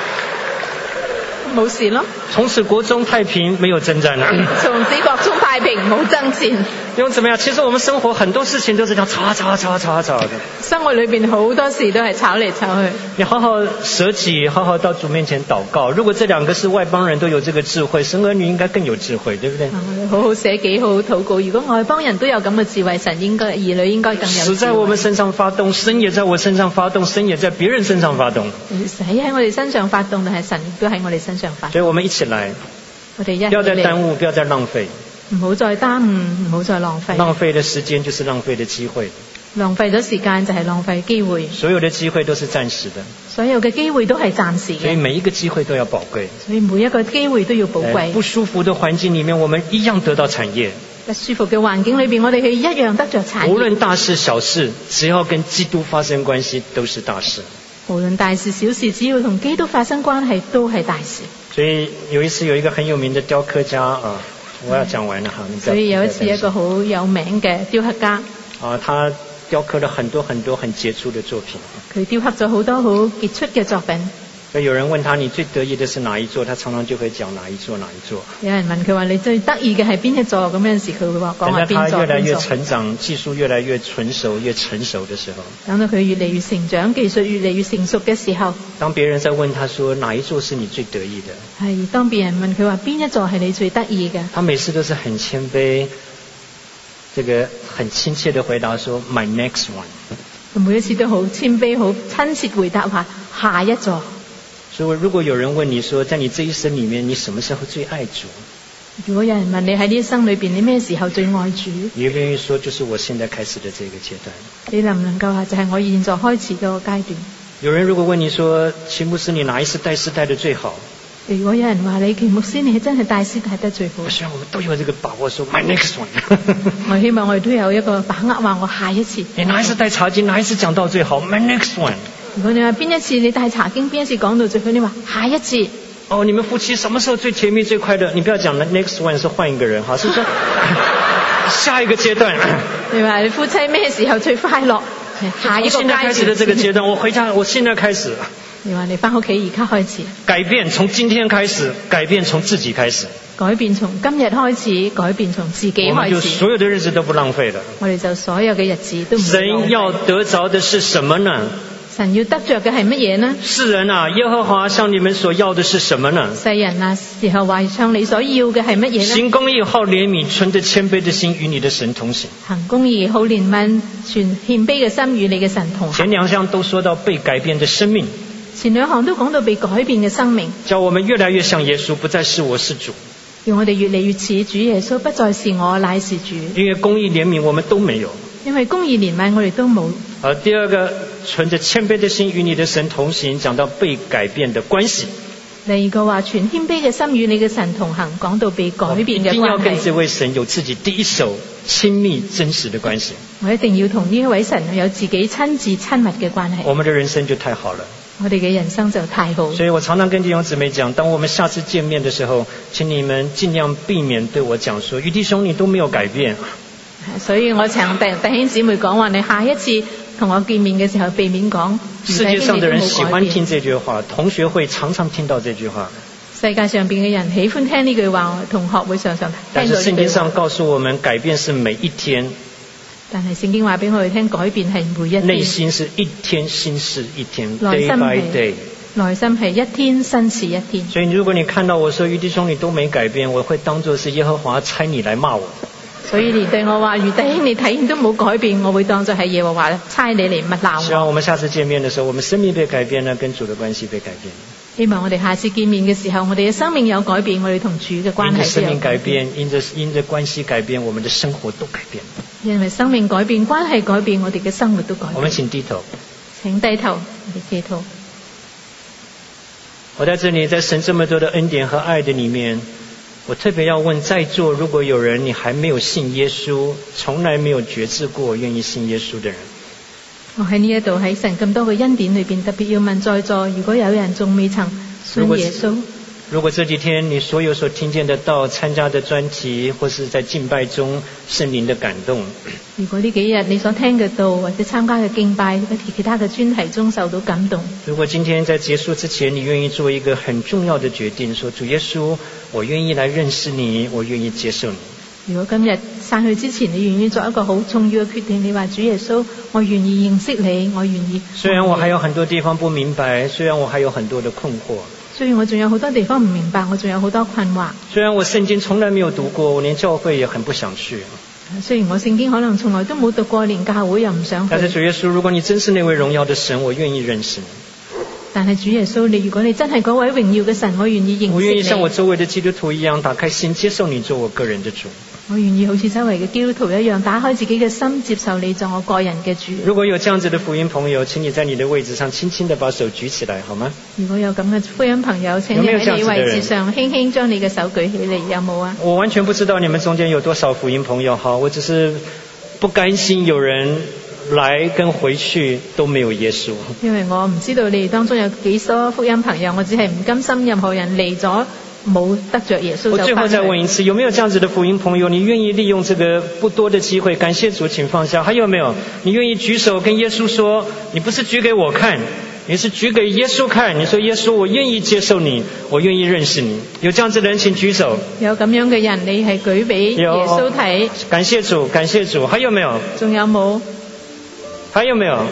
冇事咯。 從此國中太平，沒有征戰了。 從此國中太平，冇爭戰。 因為怎麼樣？其實我們生活很多事情都是這樣吵的。 生活裏邊好多事都係吵嚟吵去。 你好好捨己，好好到主面前禱告。如果這兩個是外邦人都有這個智慧，神兒女應該更有智慧，對不對？ 好好捨己，好好禱告。如果外邦人都有咁嘅智慧，神應該兒女應該更有智慧。 死在我們身上發動，神也在我身上發動，神也在別人身上發動。 死喺我哋身上發動，但係神都喺我哋身上發動。 所以我們一起來。 我哋不要再耽誤，不要再浪費。 唔好再耽誤，唔好再浪費。 浪費的時間就是浪費的機會。 浪費咗時間就係浪費機會。 所有的機會都是暫時的。 所有嘅機會都係暫時嘅。 所以每一個機會都要寶貴。 所以每一個機會都要寶貴。 不舒服的環境裡面，我們一樣得到產業。 不舒服嘅環境裏邊，我哋去一樣得着產業。 無論大事小事，只要跟基督發生關係，都是大事。 無論大事小事，只要同基督發生關係，都係大事。 所以有一次有一個很有名的雕刻家啊，我要講完了哈。 所以有一次一個好有名嘅雕刻家啊，他雕刻了很多很傑出的作品。 佢雕刻咗好多好傑出嘅作品。 所以有人問他你最得意的是哪一座，他常常就會講哪一座。 有人問佢話你最得意嘅係邊一座，咁陣時佢會話講話邊座。 等到他越來越成長，技術越來越成熟的時候， 等到佢越嚟越成長，技術越嚟越成熟嘅時候， 當別人在問他說哪一座是你最得意的， 係當別人問佢話邊一座係你最得意嘅， 他每次都是很謙卑，這個很親切的回答說 My next one。 佢每一次都好謙卑好親切回答話下一座。 所以如果有人問你說在你這一生裡面你什麼時候最愛主， 如果有人問你喺呢一生裏邊你咩時候最愛主， 你願唔願意說就是我現在開始的這個階段， 你能唔能夠話就係我現在開始嗰個階段。 有人如果問你說秦牧師你哪一次帶詩帶得最好， 如果有人話你秦牧師你真係帶詩帶得最好， 我希望我們都有這個把握說 My next one。 我希望我哋都有一個把握話我下一次。 你哪一次帶查經哪一次講到最好 My next one。 如果你話邊一次你帶查經邊一次講到最好，你話下一次。 哦，你們夫妻什麼時候最甜蜜最快樂？你不要講了 next one 是換一個人哈，是說下一個階段。 你話你夫妻咩時候最快樂？下一個階段。現在開始的這個階段，我回家，我現在開始。 你話你翻屋企而家開始。 改變從今天開始，改變從自己開始。 改變從今日開始，改變從自己開始。 我們就所有的日子都不浪費了。 我哋就所有嘅日子都唔浪費。 神要得着的是什麼呢？ 神要得着嘅係乜嘢呢？ 世人啊，耶和華向你們所要的是什麼呢？ 世人啊，時候話向你所要嘅係乜嘢呢？ 行公義，好憐憫，存着謙卑的心，與你的神同行。 行公義，好憐憫，存謙卑嘅心，與你嘅神同行。 前兩項都說到被改變的生命。 前兩項都講到被改變嘅生命。 叫我們越來越像耶穌，不再是我是主。 要我哋越嚟越似主耶穌，不再是我乃是主。 因為公義憐憫我們都沒有。 因為公義憐憫我哋都冇。 第二個，存着謙卑的心與你的神同行，講到被改變的關係。 第二個話，存謙卑嘅心與你嘅神同行，講到被改變嘅關係。一定要跟這位神有自己第一手親密真實的關係。 我一定要同呢一位神有自己親自親密嘅關係。 我們的人生就太好了。 我哋嘅人生就太好。 所以我常常跟弟兄姊妹講，當我們下次見面的時候，請你們盡量避免對我講說，余弟兄你都沒有改變。 所以我常弟兄姊妹講話，你下一次同我見面嘅時候，避免講。 世界上的人喜歡聽這句話，同學會常常聽到這句話。 世界上邊嘅人喜歡聽呢句話，同學會常常聽到呢句話。 但是聖經上告訴我們，改變是每一天。 但係聖經話俾我哋聽，改變係每一天。 內心是一天新事一天 ，day by day。 內心係一天新事一天。 所以如果你看到我說余弟兄你都沒改變，我會當作是耶和華差你來罵我。 所以你對我話余弟兄你睇都冇改變，我會當作係耶和華差你嚟罵我。 希望我們下次見面的時候，我們生命被改變了，跟主的關係被改變。 希望我哋下次見面嘅時候，我哋嘅生命有改變，我哋同主嘅關係都有改變。 因着生命改變，因着關係改變，我們的生活都改變。 因為生命改變，關係改變，我哋嘅生活都改變。 我們請低頭。 請低頭，我哋祈禱。 我在這裡，在神這麼多的恩典和愛的裡面，我特別要問在座，如果有人你還沒有信耶穌，從來沒有決志過願意信耶穌的人， 我喺呢一度喺神咁多嘅恩典裏邊，特別要問在座，如果有人仲未曾信耶穌， 如果這幾天你所有所聽見的道、參加的專題，或是在敬拜中聖靈的感動， 如果呢幾日你所聽嘅道或者參加嘅敬拜或者其他嘅專題中受到感動， 如果今天在結束之前你願意做一個很重要的決定，說主耶穌，我願意來認識你，我願意接受你。 如果今日散去之前你願意做一個好重要嘅決定，你話主耶穌，我願意認識你，我願意。 雖然我還有很多地方不明白，雖然我還有很多的困惑， 雖然我仲有好多地方唔明白，我仲有好多困惑。 雖然我聖經從來沒有讀過，我連教會也很不想去。 雖然我聖經可能從來都冇讀過，連教會又唔想去。 但是主耶穌，如果你真是那位榮耀的神，我願意認識你。 但係主耶穌，如果你真係嗰位榮耀嘅神，我願意認識你。 我願意像我周圍的基督徒一樣，打開心接受你做我個人的主。 我願意好似周圍嘅基督徒一樣，打開自己嘅心，接受你做我個人嘅主。 如果有這樣子的福音朋友，請你在你的位置上輕輕地把手舉起來，好嗎？ 如果有咁嘅福音朋友，請你喺你位置上輕輕將你嘅手舉起嚟，有冇啊？ 我完全不知道你們中間有多少福音朋友，好，我只是不甘心有人來跟回去都沒有耶穌。 因為我唔知道你哋當中有幾多福音朋友，我只係唔甘心任何人嚟咗冇得着耶穌就翻去。我最後再問一次， 有沒有這樣子的福音朋友，你願意利用這個不多的機會，感謝主請放下，還有沒有你願意舉手跟耶穌說，你不是舉給我看，你是舉給耶穌看，你說耶穌我願意接受你，我願意認識你，有這樣子的人請舉手。 有咁樣嘅人你係舉俾耶穌睇。 感謝主感謝主，還有沒有？ 仲有冇？ 還有沒有？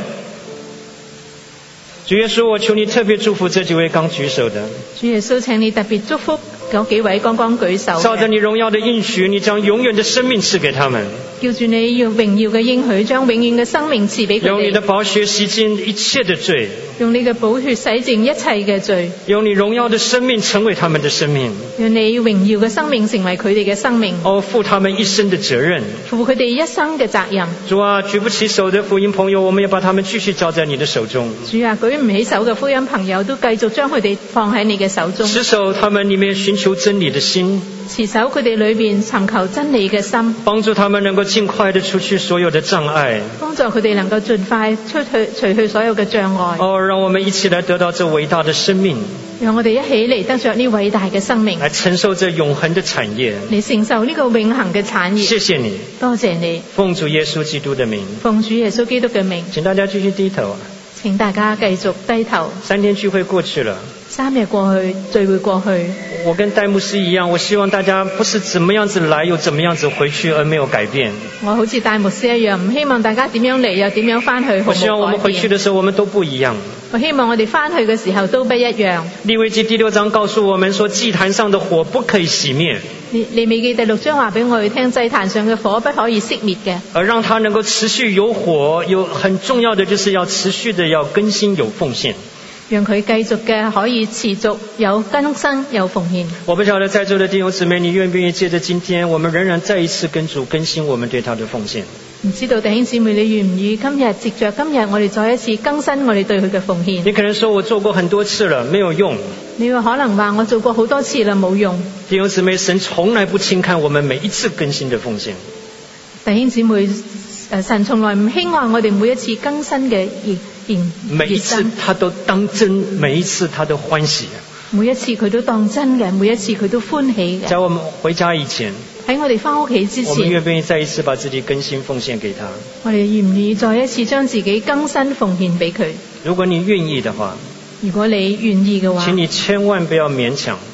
主耶穌，我求你特別祝福這幾位剛舉手的。 主耶穌，請你特別祝福嗰幾位剛剛舉手。 照着你榮耀的應許，你將永遠的生命賜給他們。 叫住你用榮耀嘅應許，將永遠嘅生命賜俾佢哋。 用你的寶血洗淨一切的罪。 用你嘅寶血洗淨一切嘅罪。 用你榮耀的生命成為他們的生命。 用你榮耀嘅生命成為佢哋嘅生命。 負他們一生的責任。 負佢哋一生嘅責任。 主啊，舉不起手的福音朋友，我們要把他們繼續交在你的手中。 主啊，舉唔起手嘅福音朋友都繼續將佢哋放喺你嘅手中。 持守他們裏面尋求真理的心。 持守佢哋裏面尋求真理嘅心。 幫助他們能夠盡快地除去所有的障礙。 幫助佢哋能夠盡快除去所有嘅障礙。 讓我們一起來得到這偉大的生命。 讓我哋一起嚟得着呢偉大嘅生命。 來承受這永恆的產業。 嚟承受呢個永恆嘅產業。 謝謝你。 多謝你。 奉主耶穌基督的名。 奉主耶穌基督嘅名。 請大家繼續低頭。 請大家繼續低頭。 3天聚會過去了。 3日過去，聚會過去。 我跟戴牧師一樣，我希望大家不是怎麼樣子來又怎麼樣子回去而沒有改變。 我好似戴牧師一樣，唔希望大家點樣嚟又點樣翻去。 我希望我們回去的時候我們都不一樣。 我希望我哋翻去嘅時候都不一樣。 利未記第6章告訴我們說，祭壇上的火不可以熄滅。 利未記第6章話俾我哋聽，祭壇上嘅火不可以熄滅嘅。 而讓它能夠持續有火，有很重要的就是要持續的要更新有奉獻。 讓佢繼續嘅可以持續有更新有奉獻。 我不曉得在座的弟兄姊妹，你願不願意借着今天，我們仍然再一次跟主更新我們對他的奉獻？ 唔知道弟兄姊妹，你願唔願意今日藉着今日，我哋再一次更新我哋對佢嘅奉獻？ 你可能說我做過很多次了，沒有用。 你話可能話我做過好多次啦，冇用。 弟兄姊妹，神從來不輕看我們每一次更新的奉獻。 弟兄姊妹，神從來唔輕看我哋每一次更新嘅每一次他都當真，每一次他都歡喜。 每一次佢都當真嘅，每一次佢都歡喜嘅。 在我們回家以前， 喺我哋翻屋企之前， 我們願不願意再一次把自己更新奉獻給他？ 我哋願唔願意再一次將自己更新奉獻俾佢？ 如果你願意的話， 如果你願意嘅話， 請你千萬不要勉強。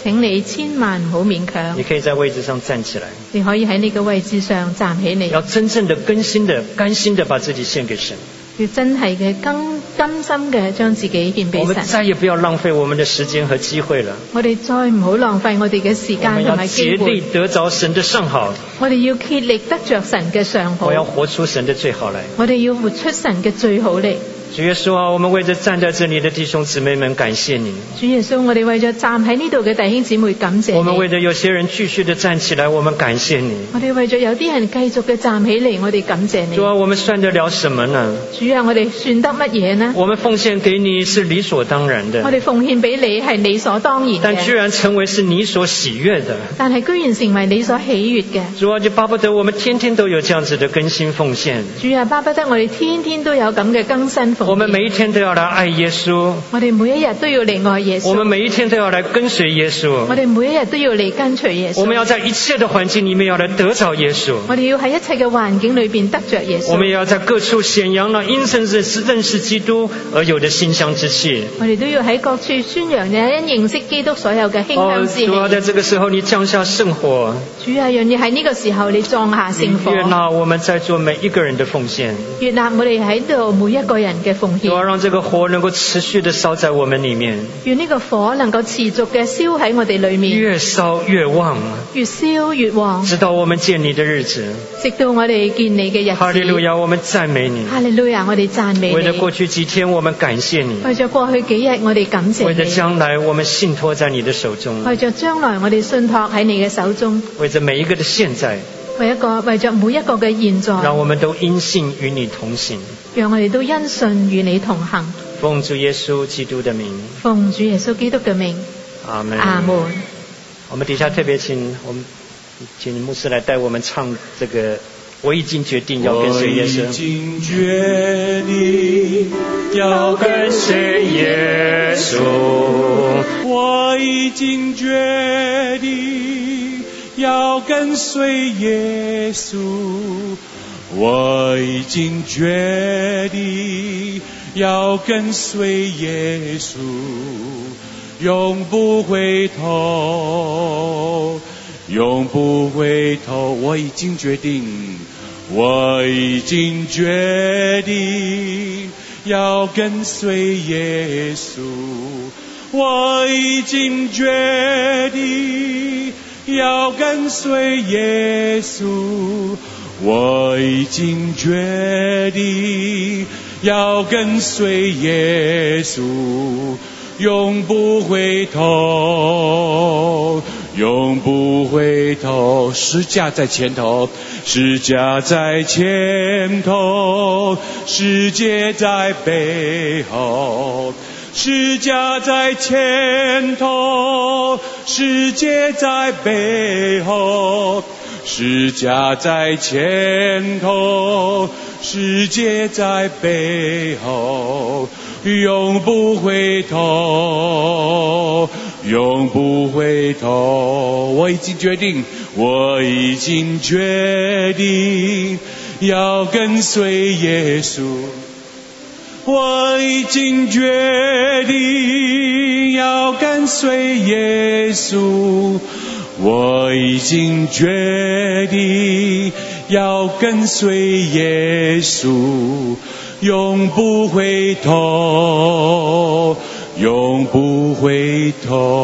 請你千萬唔好勉強。 你可以在位置上站起來。 你可以喺你嘅位置上站起嚟。 要真正的、甘心的把自己獻給神。 要真係嘅甘心嘅將自己獻俾神。 我們再也不要浪費我們的時間和機會了。 我哋再唔好浪費我哋嘅時間同埋機會。 我們要竭力得着神的上好。 我哋要竭力得着神嘅上好。 我要活出神的最好來。 我哋要活出神嘅最好嚟。 主耶穌啊，我們為着站在這裡的弟兄姊妹們感謝你。 主耶穌，我哋為咗站喺呢度嘅弟兄姊妹感謝你。 我們為着有些人繼續的站起來，我們感謝你。 我哋為咗有啲人繼續嘅站起嚟，我哋感謝你。 主啊，我們算得了什麼呢？ 主啊，我哋算得乜嘢呢？ 我們奉獻給你是理所當然的。 我哋奉獻俾你係理所當然嘅。 但居然成為是你所喜悅的。 但係居然成為你所喜悅嘅。 主啊，就巴不得我們天天都有這樣子的更新奉獻。 主啊，巴不得我哋天天都有咁嘅更新奉獻。 我們每一天都要來愛耶穌。 我哋每一日都要嚟愛耶穌。 我們每一天都要來跟隨耶穌。 我哋每一日都要嚟跟隨耶穌。 我們要在一切的環境裡面要來得着耶穌。 我哋要喺一切嘅環境裏邊得着耶穌。 我們也要在各處顯揚那因認識基督而有的馨香之氣。 我哋都要喺各處宣揚因認識基督所有嘅馨香之氣。 主啊，在這個時候你降下聖火。 主啊，讓你喺呢個時候你降下聖火。 悅納我們在座每一個人的奉獻。 悅納我哋喺度每一個人嘅奉獻。 主啊，讓這個火能夠持續的燒在我們裡面。 願呢個火能夠持續嘅燒喺我哋裡面。 越燒越旺。 越燒越旺。 直到我們見你的日子。 直到我哋見你嘅日子。 哈利路亞，我們讚美你。 哈利路亞，我哋讚美你。 為了過去幾天，我們感謝你。 為咗過去幾日，我哋感謝你。 為了將來，我們信託在你的手中。 為咗將來，我哋信託喺你嘅手中。 為着每一個的現在。 為咗每一個嘅現在。 讓我們都因信與你同行。 讓我哋都因信與你同行。 奉主耶穌基督的名。 奉主耶穌基督嘅名。 阿門。 阿門。 我們底下特別請牧師來帶我們唱這個。我已經決定要跟隨耶穌。 我已經決定要跟隨耶穌。我已經決定要跟隨耶穌。我已經決定要跟隨耶穌，永不回頭，永不回頭。我已經決定。我已經決定要跟隨耶穌，我已經決定要跟隨耶穌，我已經決定要跟隨耶穌，永不回頭，永不回頭。十架在前頭，十架在前頭，世界在背後。十架在前頭，世界在背後。十架在前頭，世界在背後。永不回頭，永不回頭。我已經決定，我已經決定要跟隨耶穌。我已經決定要跟隨耶穌。我已經決定要跟隨耶穌。永不回頭，永不回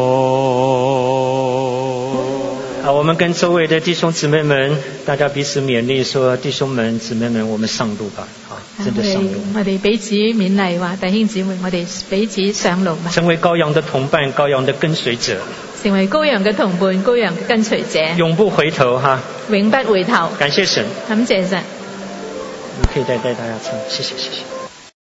頭。 好，我們跟周圍的弟兄姊妹們，大家彼此勉勵說，弟兄們、姊妹們，我們上路吧。真的上路。 我哋彼此勉勵話，弟兄姊妹，我哋彼此上路吧。 成為羔羊的同伴，羔羊的跟隨者。 成為羔羊嘅同伴，羔羊嘅跟隨者。 永不回頭哈。 永不回頭。 感謝神。 感謝神。 你可以帶大家唱，謝謝。